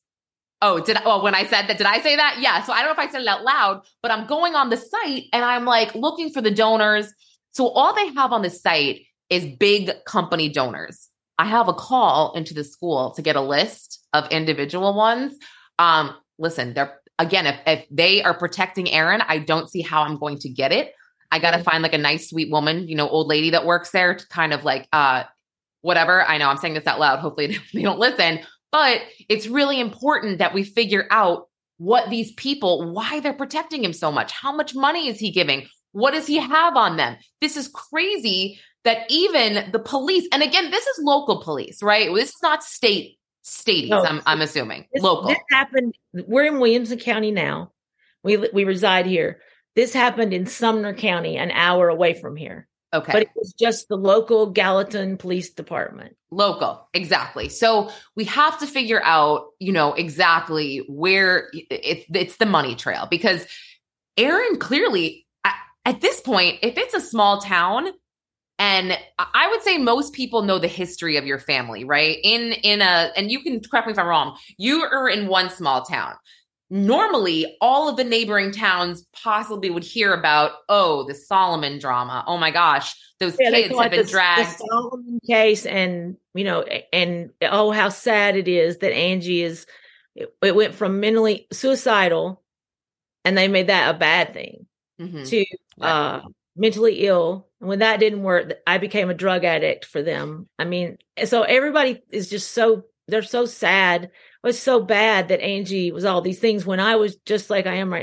Oh, did I, well, when I said that, did I say that? Yeah. So I don't know if I said it out loud, but I'm going on the site and I'm like looking for the donors. So all they have on the site is big company donors. I have a call into the school to get a list of individual ones. Um, listen, they're again, if, if they are protecting Aaron, I don't see how I'm going to get it. I got to mm-hmm. find like a nice, sweet woman, you know, old lady that works there to kind of like, uh, whatever. I know I'm saying this out loud. Hopefully they don't listen, but it's really important that we figure out what these people, why they're protecting him so much. How much money is he giving? What does he have on them? This is crazy that even the police, and again, this is local police, right? This is not state Stadies, no, I'm, I'm assuming. This, local. This happened. We're in Williamson County now. We we reside here. This happened in Sumner County, an hour away from here. Okay. But it was just the local Gallatin Police Department. Local. Exactly. So we have to figure out, you know, exactly where it's, it's the money trail, because Aaron clearly at, at this point, if it's a small town, and I would say most people know the history of your family, right? In, in a, and you can correct me if I'm wrong, you are in one small town. Normally, all of the neighboring towns possibly would hear about, oh, the Solomon drama. Oh my gosh, those yeah, kids have been the, dragged. The Solomon case, and, you know, and oh, how sad it is that Angie is, it, it went from mentally suicidal, and they made that a bad thing, mm-hmm. to uh, mentally ill. And when that didn't work, I became a drug addict for them. I mean, so everybody is just so, they're so sad. It was so bad that Angie was all these things when I was just like I am right now.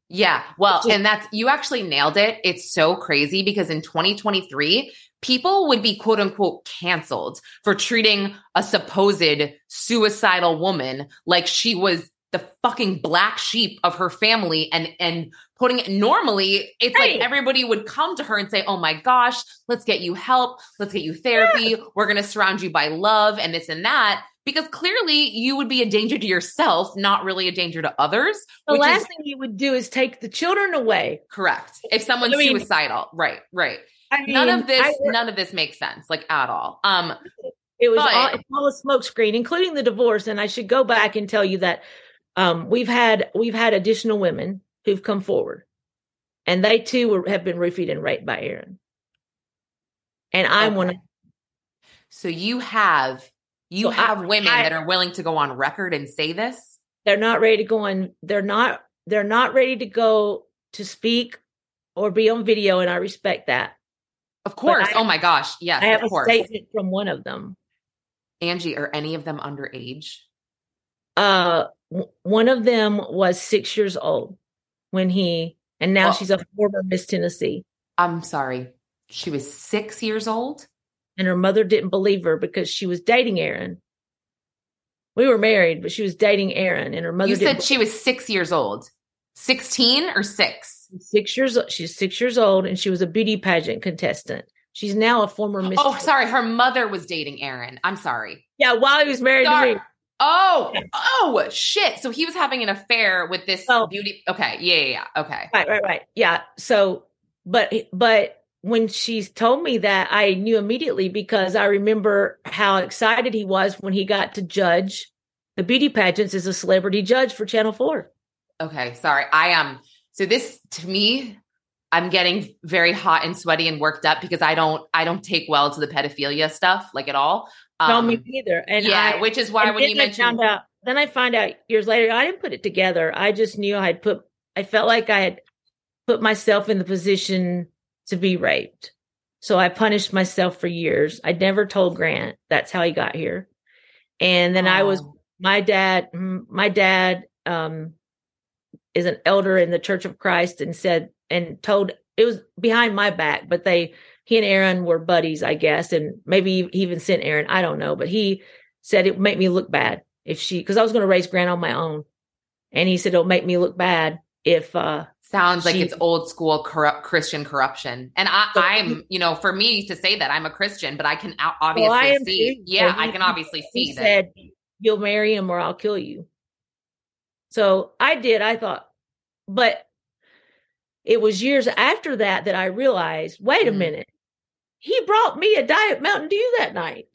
Yeah. Well, Just, and that's, you actually nailed it. It's so crazy because in twenty twenty-three, people would be quote unquote canceled for treating a supposed suicidal woman like she was the fucking black sheep of her family, and, and putting it normally, it's right. like everybody would come to her and say, oh my gosh, let's get you help. Let's get you therapy. Yeah. We're going to surround you by love and this and that. Because clearly you would be a danger to yourself, not really a danger to others. The last is, thing you would do is take the children away. Correct. If someone's I mean, suicidal. Right, right. I mean, none of this, I, none of this makes sense, like at all. Um, it was but, all, it's all a smokescreen, including the divorce. And I should go back and tell you that um, we've had we've had additional women who've come forward, and they too were, have been roofied and raped by Aaron. And I'm okay. one of. So you have. You so have I, women I, that are willing to go on record and say this? They're not ready to go on. They're not, they're not ready to go to speak or be on video. And I respect that. Of course. I, oh my gosh. Yes. I have of a course. statement from one of them. Angie, are any of them underage? Uh, w- one of them was six years old when he, and now oh. she's a former Miss Tennessee. I'm sorry. She was six years old? And her mother didn't believe her because she was dating Aaron. We were married, but she was dating Aaron, and her mother. You didn't said she was six years old, sixteen or six? Six years. She's six years old, and she was a beauty pageant contestant. She's now a former Miss. Oh, sorry, her mother was dating Aaron. I'm sorry. Yeah, while he was married sorry. to me. Oh, oh, shit! So he was having an affair with this oh. beauty. Okay, yeah, yeah, yeah. Okay, right, right, right. Yeah. So, but, but. When she told me that, I knew immediately because I remember how excited he was when he got to judge the beauty pageants as a celebrity judge for Channel four. Okay, sorry. I am. Um, so this, to me, I'm getting very hot and sweaty and worked up because I don't, I don't take well to the pedophilia stuff, like at all. Um, no, me neither. And yeah, I, which is why when you mentioned, out, then I find out years later, I didn't put it together. I just knew I'd put, I felt like I had put myself in the position to be raped. So I punished myself for years. I never told Grant. That's how he got here. And then oh. I was, my dad, my dad um, is an elder in the Church of Christ and said, and told, it was behind my back, but they, he and Aaron were buddies, I guess. And maybe he even sent Aaron, I don't know, but he said it would make me look bad if she, cause I was going to raise Grant on my own. And he said, it'll make me look bad if, uh, Sounds like she, it's old school corrupt Christian corruption. And I, so I'm, you know, for me to say that I'm a Christian, but I can obviously well, I see. Too. Yeah, so he, I can obviously see he that. Said, you'll marry him or I'll kill you. So I did. I thought, but it was years after that that I realized, wait mm-hmm. a minute. He brought me a Diet Mountain Dew that night.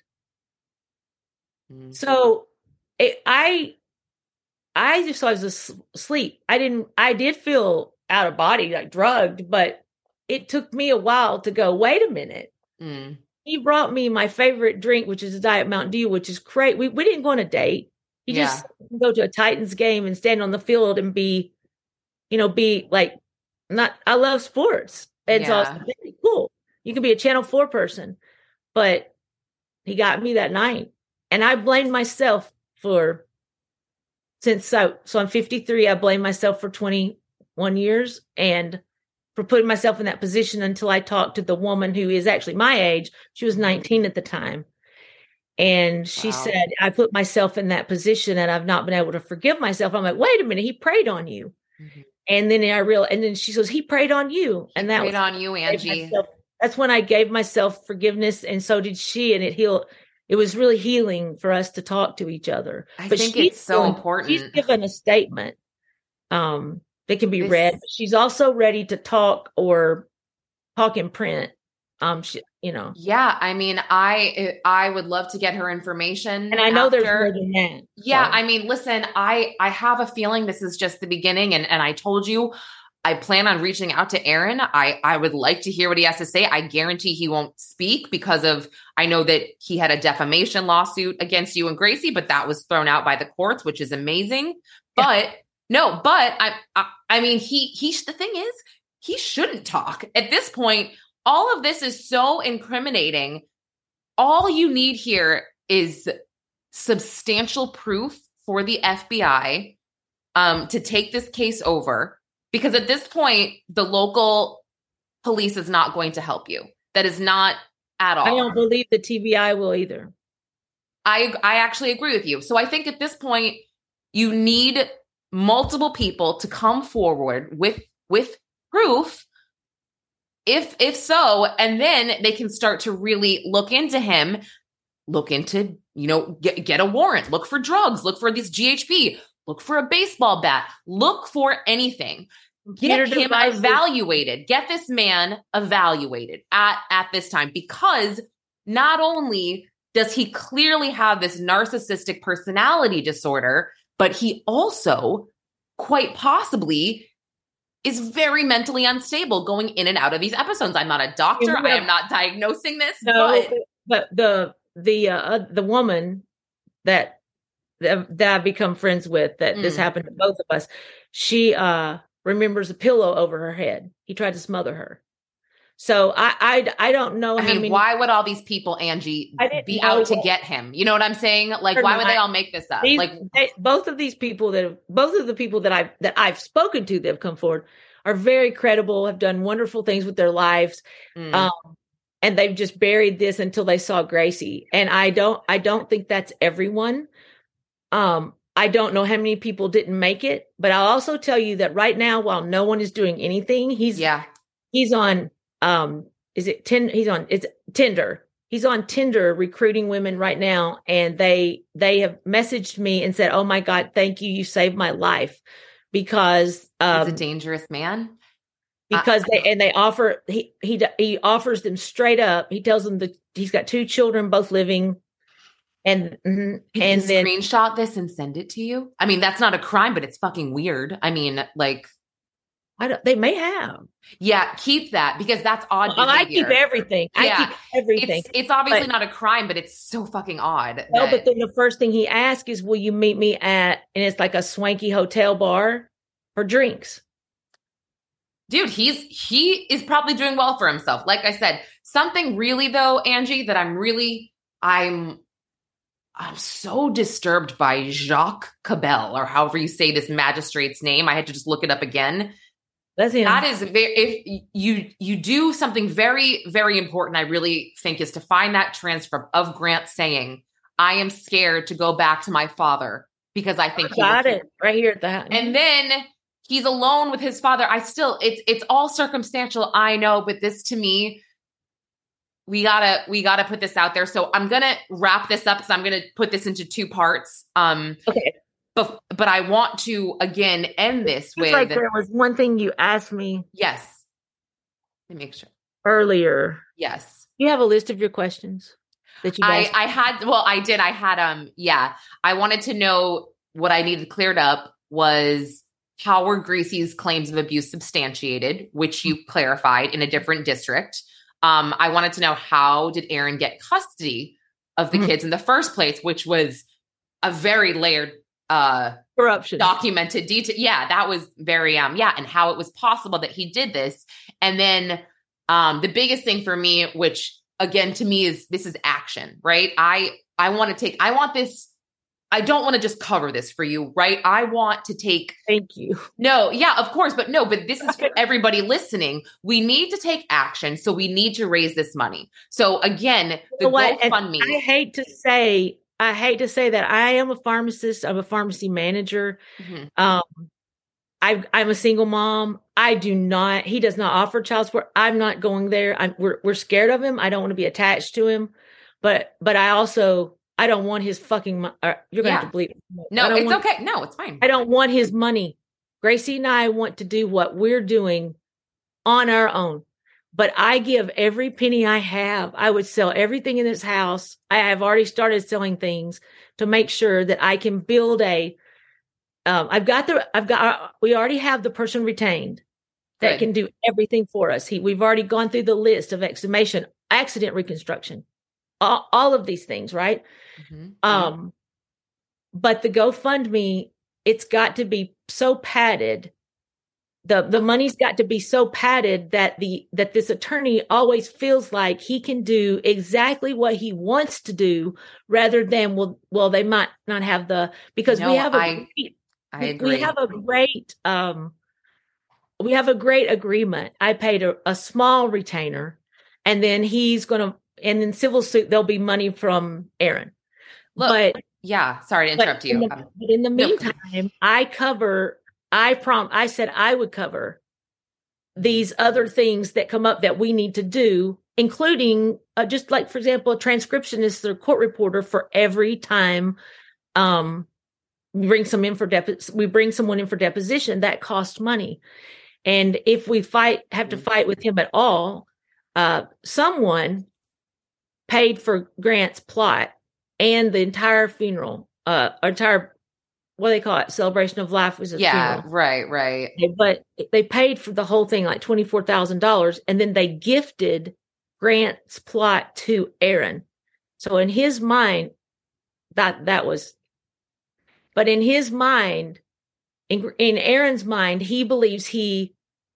Mm-hmm. So it, I, I just I was asleep. I didn't, I did feel out of body, like drugged, but it took me a while to go, wait a minute. Mm. He brought me my favorite drink, which is a Diet Mountain Dew, which is great. We we didn't go on a date. You yeah. just go to a Titans game and stand on the field and be, you know, be like, not, I love sports. And yeah. so it's very cool. You can be a Channel four person, but he got me that night. And I blamed myself for, since so, so I'm fifty-three, I blame myself for twenty-one years and for putting myself in that position until I talked to the woman who is actually my age. She was nineteen at the time. And she wow. said, I put myself in that position and I've not been able to forgive myself. I'm like, wait a minute, he prayed on you. Mm-hmm. And then I realized, and then she says, he prayed on you. He and that prayed was, on you, Angie. Myself, that's when I gave myself forgiveness. And so did she. And it healed. It was really healing for us to talk to each other. I but think it's so doing, important. She's given a statement um, that can be this... read. She's also ready to talk or talk in print. Um, she, you know. Yeah, I mean, I I would love to get her information, and I know after. there's more than that. Yeah, so. I mean, listen, I I have a feeling this is just the beginning, and and I told you. I plan on reaching out to Aaron. I, I would like to hear what he has to say. I guarantee he won't speak because of, I know that he had a defamation lawsuit against you and Gracie, but that was thrown out by the courts, which is amazing. But yeah. no, but I, I, I mean, he, he, the thing is, he shouldn't talk at this point. All of this is so incriminating. All you need here is substantial proof for the F B I um, to take this case over. Because at this point, the local police is not going to help you. That is not at all. I don't believe the T B I will either. I I actually agree with you. So I think at this point, you need multiple people to come forward with with proof, if if so, and then they can start to really look into him, look into, you know, get, get a warrant, look for drugs, look for this G H P, look for a baseball bat, look for anything. Get him devices. evaluated. Get this man evaluated at, at this time, because not only does he clearly have this narcissistic personality disorder, but he also quite possibly is very mentally unstable going in and out of these episodes. I'm not a doctor. I am not diagnosing this. No, but, but the the uh, the woman that that I become friends with, that mm. this happened to both of us, she uh, remembers a pillow over her head. He tried to smother her. So I I, I don't know. I how mean, many, why would all these people, Angie, be out to get him? You know what I'm saying? Like, why would they all make this up? These, like, they, both of these people that have, both of the people that I've that I've spoken to that have come forward are very credible, have done wonderful things with their lives, mm. um, and they've just buried this until they saw Gracie. And I don't I don't think that's everyone. Um, I don't know how many people didn't make it, but I'll also tell you that right now, while no one is doing anything, he's yeah he's on. Um, is it Tinder? He's on, it's Tinder. He's on Tinder recruiting women right now. And they, they have messaged me and said, "Oh my God, thank you. You saved my life." Because, um, he's a dangerous man. Because uh, they, and they offer, he, he, he offers them straight up. He tells them that he's got two children, both living. And, and and then screenshot this and send it to you. I mean, that's not a crime, but it's fucking weird. I mean, like, I don't, they may have. Yeah, keep that, because that's odd Well, behavior. I keep everything. Yeah. I keep everything. It's, it's obviously but, not a crime, but it's so fucking odd. No, that, but then the first thing he asks is, "Will you meet me at," and it's like a swanky hotel bar for drinks. Dude, he's he is probably doing well for himself. Like I said, something really though, Angie, that I'm really I'm I'm so disturbed by Jacques Cabell, or however you say this magistrate's name. I had to just look it up again. That is very, if you, you do something very, very important, I really think, is to find that transcript of Grant saying, "I am scared to go back to my father because I think he got it right here at the house." And then he's alone with his father. I still, it's, it's all circumstantial. I know, but this to me, we gotta, we gotta put this out there. So I'm going to wrap this up. So I'm going to put this into two parts. Um, okay. But, but I want to, again, end this with... Like there was one thing you asked me. Yes. Let me make sure. Earlier. Yes. You have a list of your questions that you I, I had, well, I did. I had, um, yeah. I wanted to know what I needed cleared up was how were Gracie's claims of abuse substantiated, which you clarified in a different district. Um, I wanted to know, how did Aaron get custody of the mm-hmm. kids in the first place, which was a very layered uh corruption documented detail. Yeah, that was very um yeah, and how it was possible that he did this. And then um the biggest thing for me, which again to me is this is action, right? I I want to take I want this I don't want to just cover this for you, right? I want to take Thank you. No, yeah, of course, but no, but this is for everybody listening. We need to take action, so we need to raise this money. So again, the GoFundMe. I hate to say I hate to say that I am a pharmacist. I'm a pharmacy manager. Mm-hmm. Um, I, I'm a single mom. I do not, he does not offer child support. I'm not going there. I'm, we're, we're scared of him. I don't want to be attached to him, but, but I also, I don't want his fucking, uh, you're going to yeah. have to believe it. No, it's want, okay. No, it's fine. I don't want his money. Gracie and I want to do what we're doing on our own. But I give every penny I have. I would sell everything in this house. I have already started selling things to make sure that I can build a, um, I've got the, I've got, we already have the person retained that Good. Can do everything for us. He, we've already gone through the list of exhumation, accident reconstruction, all, all of these things, right? Mm-hmm. Um, but the GoFundMe, it's got to be so padded. The the money's got to be so padded that the that this attorney always feels like he can do exactly what he wants to do, rather than well well they might not have the because no, we have a I, great, I agree. we have a great um we have a great agreement. I paid a, a small retainer, and then he's going to, and in civil suit, there'll be money from Aaron. Look, but yeah, sorry to interrupt but you. In the, um, but in the no, meantime, I cover, I prom, I said I would cover these other things that come up that we need to do, including uh, just like, for example, a transcriptionist or court reporter for every time um, we bring some in for depo- we bring someone in for deposition. That costs money. And if we fight, have to fight with him at all, uh, someone paid for Grant's plot and the entire funeral, uh, entire, what do they call it? Celebration of life was a yeah, funeral. right, right. But they paid for the whole thing, like twenty-four thousand dollars. And then they gifted Grant's plot to Aaron. So in his mind, that, that was, but in his mind, in, in Aaron's mind, he believes he,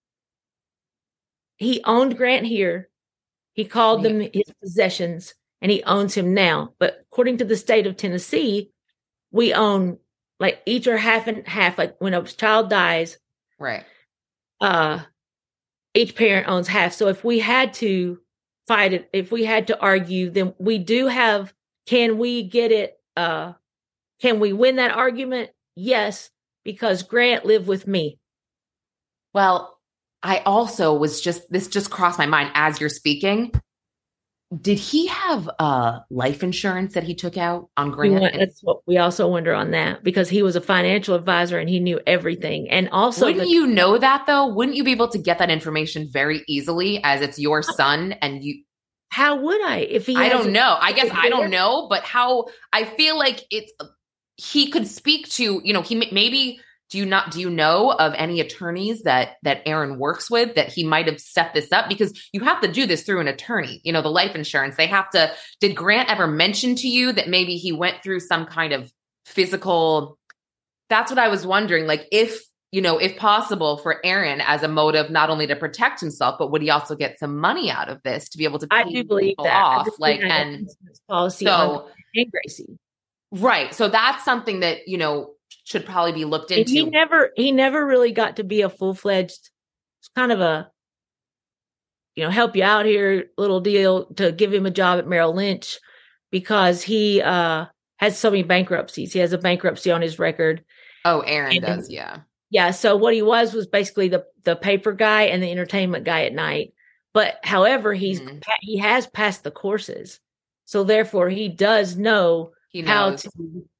he owned Grant here. He called them his possessions, and he owns him now. But according to the state of Tennessee, we own like each or half and half. Like when a child dies, right? Uh, each parent owns half. So if we had to fight it, if we had to argue, then we do have. Can we get it? Uh, can we win that argument? Yes, because Grant lived with me. Well, I also was just, this just crossed my mind as you're speaking. Did he have uh, life insurance that he took out on Grant? Want, that's what we also wonder on that, because he was a financial advisor and he knew everything. And also, wouldn't the, you know that though? Wouldn't you be able to get that information very easily as it's your son and you? How would I? If he, I don't hasn't- know. I guess I don't know, but how, I feel like it's, he could speak to, you know, he maybe, do you not, do you know of any attorneys that, that Aaron works with that he might have set this up? Because you have to do this through an attorney, you know, the life insurance, they have to, did Grant ever mention to you that maybe he went through some kind of physical, that's what I was wondering. Like if, you know, if possible for Aaron as a motive, not only to protect himself, but would he also get some money out of this to be able to pay I do believe people that. off? Like, and policy so, on and Gracie. Right. So that's something that, you know, should probably be looked into. And he never, he never really got to be a full-fledged, it's kind of a, you know, help you out here little deal to give him a job at Merrill Lynch, because he uh, has so many bankruptcies. He has a bankruptcy on his record. Oh, Aaron and, does. Yeah. Yeah. So what he was, was basically the, the paper guy and the entertainment guy at night. But however, he's, mm-hmm. he has passed the courses. So therefore he does know he knows. how to.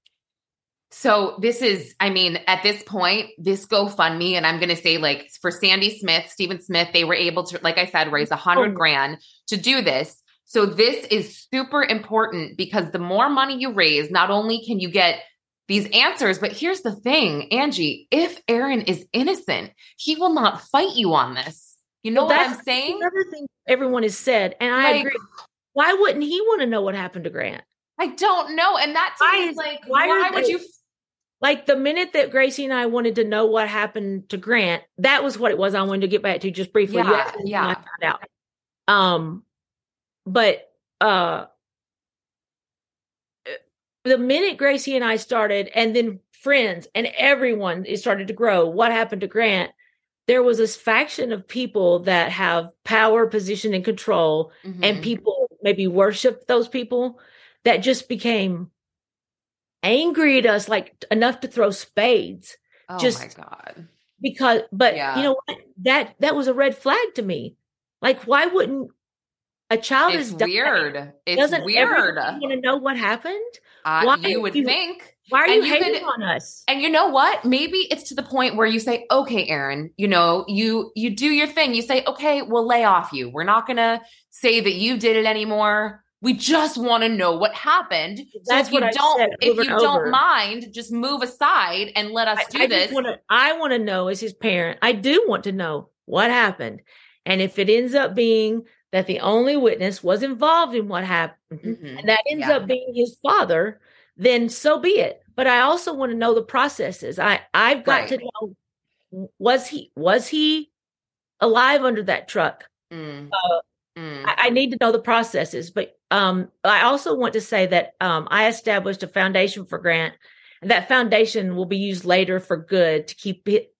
So this is, I mean, at this point, this GoFundMe, and I'm going to say like for Sandy Smith, Stephen Smith, they were able to, like I said, raise a hundred oh. grand to do this. So this is super important because the more money you raise, not only can you get these answers, but here's the thing, Angie, if Aaron is innocent, he will not fight you on this. You know well, what I'm saying? Another thing everyone has said, and I like, agree. Why wouldn't he want to know what happened to Grant? I don't know. And that's like, why, why would they, you? Like the minute that Gracie and I wanted to know what happened to Grant, that was what it was I wanted to get back to just briefly. Yeah, yeah. I found out. Um, but uh, the minute Gracie and I started, and then friends and everyone, it started to grow. What happened to Grant? There was this faction of people that have power, position, and control, mm-hmm. and people maybe worship those people that just became angry at us, like enough to throw spades. Oh just my God. Because, but yeah. you know what? That, that was a red flag to me. Like, why wouldn't a child it's is weird. Dying, it's doesn't weird. Want to know what happened? Uh, why you would you, think. Why are and you, you hating could, on us? And you know what? Maybe it's to the point where you say, okay, Aaron, you know, you, you do your thing. You say, okay, we'll lay off you. We're not going to say that you did it anymore. We just want to know what happened. That's so if what you don't, said if you don't over. mind, just move aside and let us do I, I this. Wanna, I want to know as his parent, I do want to know what happened. And if it ends up being that the only witness was involved in what happened, mm-hmm. and that ends yeah. up being his father, then so be it. But I also want to know the processes. I, I've got right. to know, was he, was he alive under that truck? Mm. Uh, mm. I, I need to know the processes. But um, I also want to say that um, I established a foundation for Grant, and that foundation will be used later for good to keep it,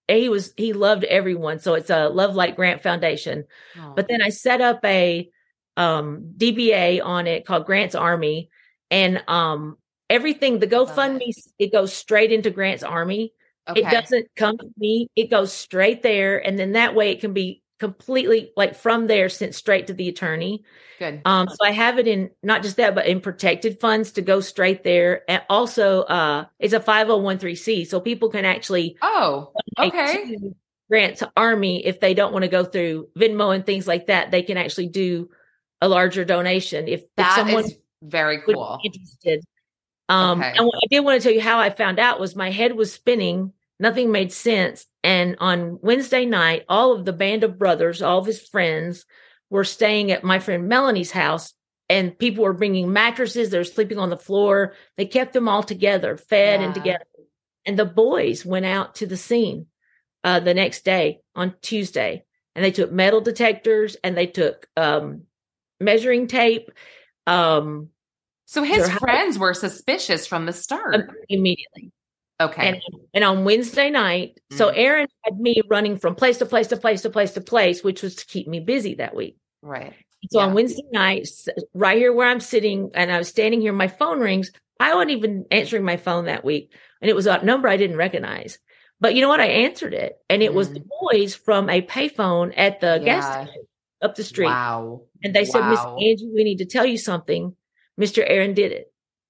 he was, he loved everyone. So it's a Love Like Grant Foundation. Oh. But then I set up a um, D B A on it called Grant's Army. And um, everything, the GoFundMe, it. it goes straight into Grant's Army. Okay. It doesn't come to me. It goes straight there. And then that way it can be completely like from there sent straight to the attorney. Good. Um, so I have it in not just that, but in protected funds to go straight there. And also uh, it's a five oh one three C. So people can actually Oh, okay. Grant's Army, if they don't want to go through Venmo and things like that, they can actually do a larger donation. If, that if someone is very cool. Interested. Um, okay. And what I did want to tell you how I found out was my head was spinning. Nothing made sense. And on Wednesday night, all of the band of brothers, all of his friends were staying at my friend Melanie's house, and people were bringing mattresses. They were sleeping on the floor. They kept them all together, fed yeah. and together. And the boys went out to the scene uh, the next day on Tuesday, and they took metal detectors and they took um, measuring tape. Um, so his friends house. were suspicious from the start. Immediately. Okay. And, and on Wednesday night, mm. so Aaron had me running from place to place to place to place to place, which was to keep me busy that week. Right. So yeah. on Wednesday night, right here where I'm sitting, and I was standing here, my phone rings. I wasn't even answering my phone that week. And it was a number I didn't recognize. But you know what? I answered it. And it mm. was the boys from a payphone at the yeah. gas station up the street. Wow. And they wow. said, Miss Angie, we need to tell you something. Mister Aaron did it.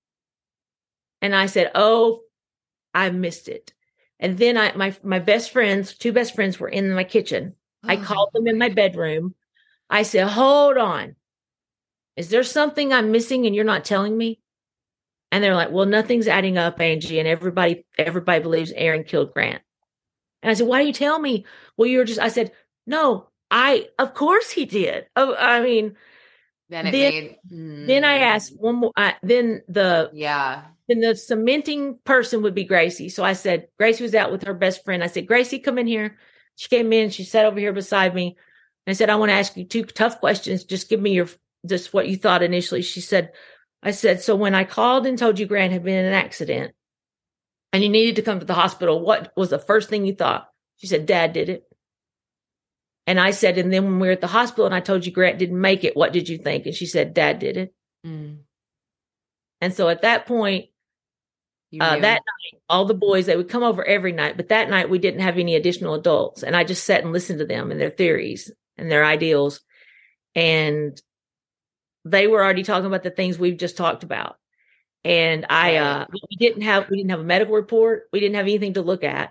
And I said, oh, I missed it. And then I, my, my best friends, two best friends were in my kitchen. Oh. I called them in my bedroom. I said, hold on. Is there something I'm missing and you're not telling me? And they're like, well, nothing's adding up, Angie. And everybody, everybody believes Aaron killed Grant. And I said, why do you tell me? Well, you're just, I said, no, I, of course he did. Oh, I mean, then it then, made, hmm. then I asked one more, uh, then the, yeah. Then the cementing person would be Gracie. So I said, Gracie was out with her best friend. I said, Gracie, come in here. She came in. She sat over here beside me. And I said, I want to ask you two tough questions. Just give me your, just what you thought initially. She said, I said, so when I called and told you Grant had been in an accident and you needed to come to the hospital, what was the first thing you thought? She said, Dad did it. And I said, and then when we were at the hospital and I told you Grant didn't make it, what did you think? And she said, Dad did it. Mm. And so at that point, Uh, that night, all the boys, they would come over every night, but that night we didn't have any additional adults. And I just sat and listened to them and their theories and their ideals. And they were already talking about the things we've just talked about. And I, uh, we didn't have, we didn't have a medical report. We didn't have anything to look at.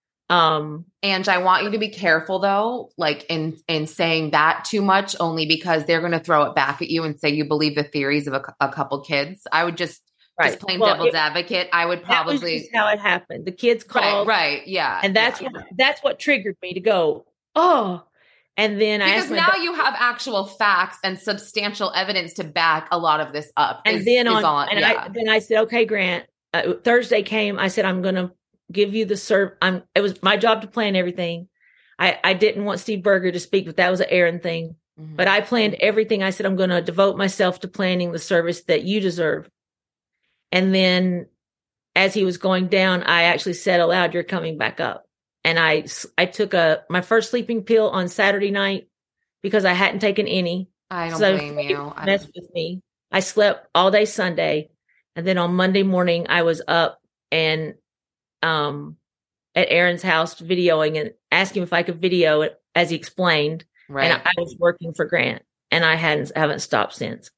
Um, and I want you to be careful though, like in, in saying that too much, only because they're going to throw it back at you and say you believe the theories of a, a couple kids. I would just, Right. Just plain well, devil's it, advocate. I would probably that was just how it happened. The kids called, right? right yeah, and that's yeah. what that's what triggered me to go. Oh, and then because I asked now dad, you have actual facts and substantial evidence to back a lot of this up. And is, then on, is all, and yeah. I, then I said, okay, Grant. Uh, Thursday came. I said, I'm going to give you the serve. I'm. It was my job to plan everything. I I didn't want Steve Berger to speak, but that was an Aaron thing. Mm-hmm. But I planned everything. I said, I'm going to devote myself to planning the service that you deserve. And then as he was going down, I actually said aloud, you're coming back up. And I, I took a, my first sleeping pill on Saturday night because I hadn't taken any. I don't so blame you. Mess with me. I slept all day Sunday. And then on Monday morning, I was up and, um, at Aaron's house videoing and asking if I could video it as he explained. Right. And I, I was working for Grant and I hadn't, haven't stopped since.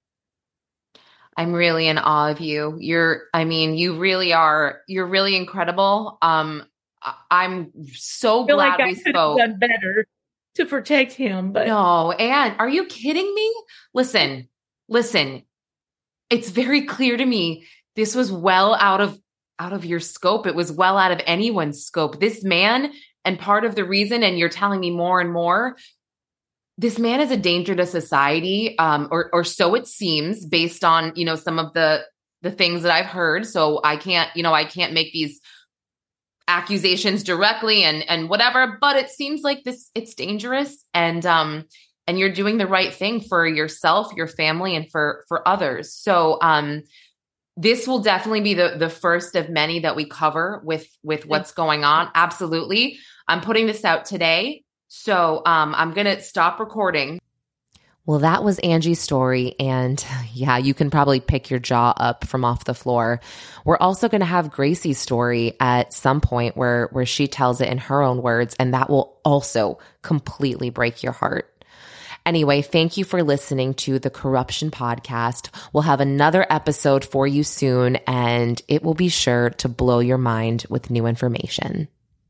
I'm really in awe of you. You're, I mean, you really are, you're really incredible. Um, I'm so I feel glad like I we could have spoke. done better to protect him, but no. And are you kidding me? Listen, listen, it's very clear to me. This was well out of, out of your scope. It was well out of anyone's scope. This man, and part of the reason, and you're telling me more and more, this man is a danger to society, um, or, or so it seems based on, you know, some of the, the things that I've heard. So I can't, you know, I can't make these accusations directly and, and whatever, but it seems like this, it's dangerous. And, um, and you're doing the right thing for yourself, your family, and for, for others. So, um, this will definitely be the, the first of many that we cover with, with what's going on. Absolutely. I'm putting this out today, so um, I'm going to stop recording. Well, that was Angie's story, and yeah, you can probably pick your jaw up from off the floor. We're also going to have Gracie's story at some point where, where she tells it in her own words, and that will also completely break your heart. Anyway, thank you for listening to the Corruption Podcast. We'll have another episode for you soon, and it will be sure to blow your mind with new information.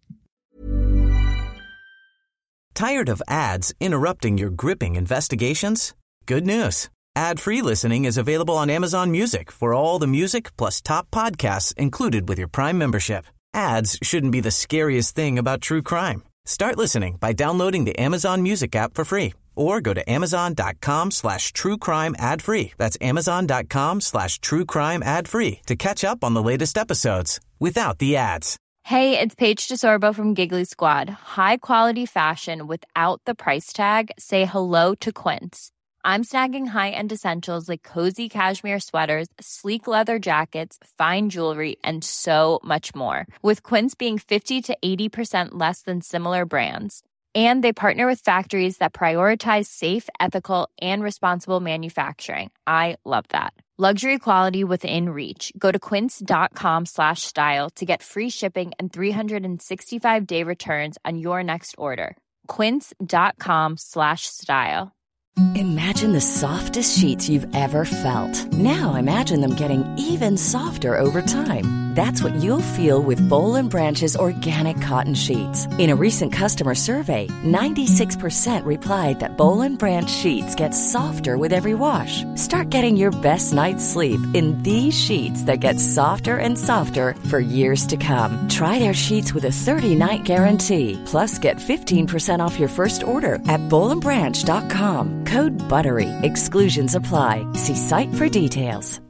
Tired of ads interrupting your gripping investigations? Good news. Ad-free listening is available on Amazon Music for all the music plus top podcasts included with your Prime membership. Ads shouldn't be the scariest thing about true crime. Start listening by downloading the Amazon Music app for free or go to amazon.com slash true crime ad free. That's amazon.com slash true crime ad free to catch up on the latest episodes without the ads. Hey, it's Paige DeSorbo from Giggly Squad. High quality fashion without the price tag. Say hello to Quince. I'm snagging high-end essentials like cozy cashmere sweaters, sleek leather jackets, fine jewelry, and so much more. With Quince being fifty to eighty percent less than similar brands. And they partner with factories that prioritize safe, ethical, and responsible manufacturing. I love that. Luxury quality within reach. Go to quince.com slash style to get free shipping and three sixty-five day returns on your next order. Quince.com slash style. Imagine the softest sheets you've ever felt. Now imagine them getting even softer over time. That's what you'll feel with Boll and Branch's organic cotton sheets. In a recent customer survey, ninety-six percent replied that Boll and Branch sheets get softer with every wash. Start getting your best night's sleep in these sheets that get softer and softer for years to come. Try their sheets with a thirty-night guarantee. Plus, get fifteen percent off your first order at boll and branch dot com. Code BUTTERY. Exclusions apply. See site for details.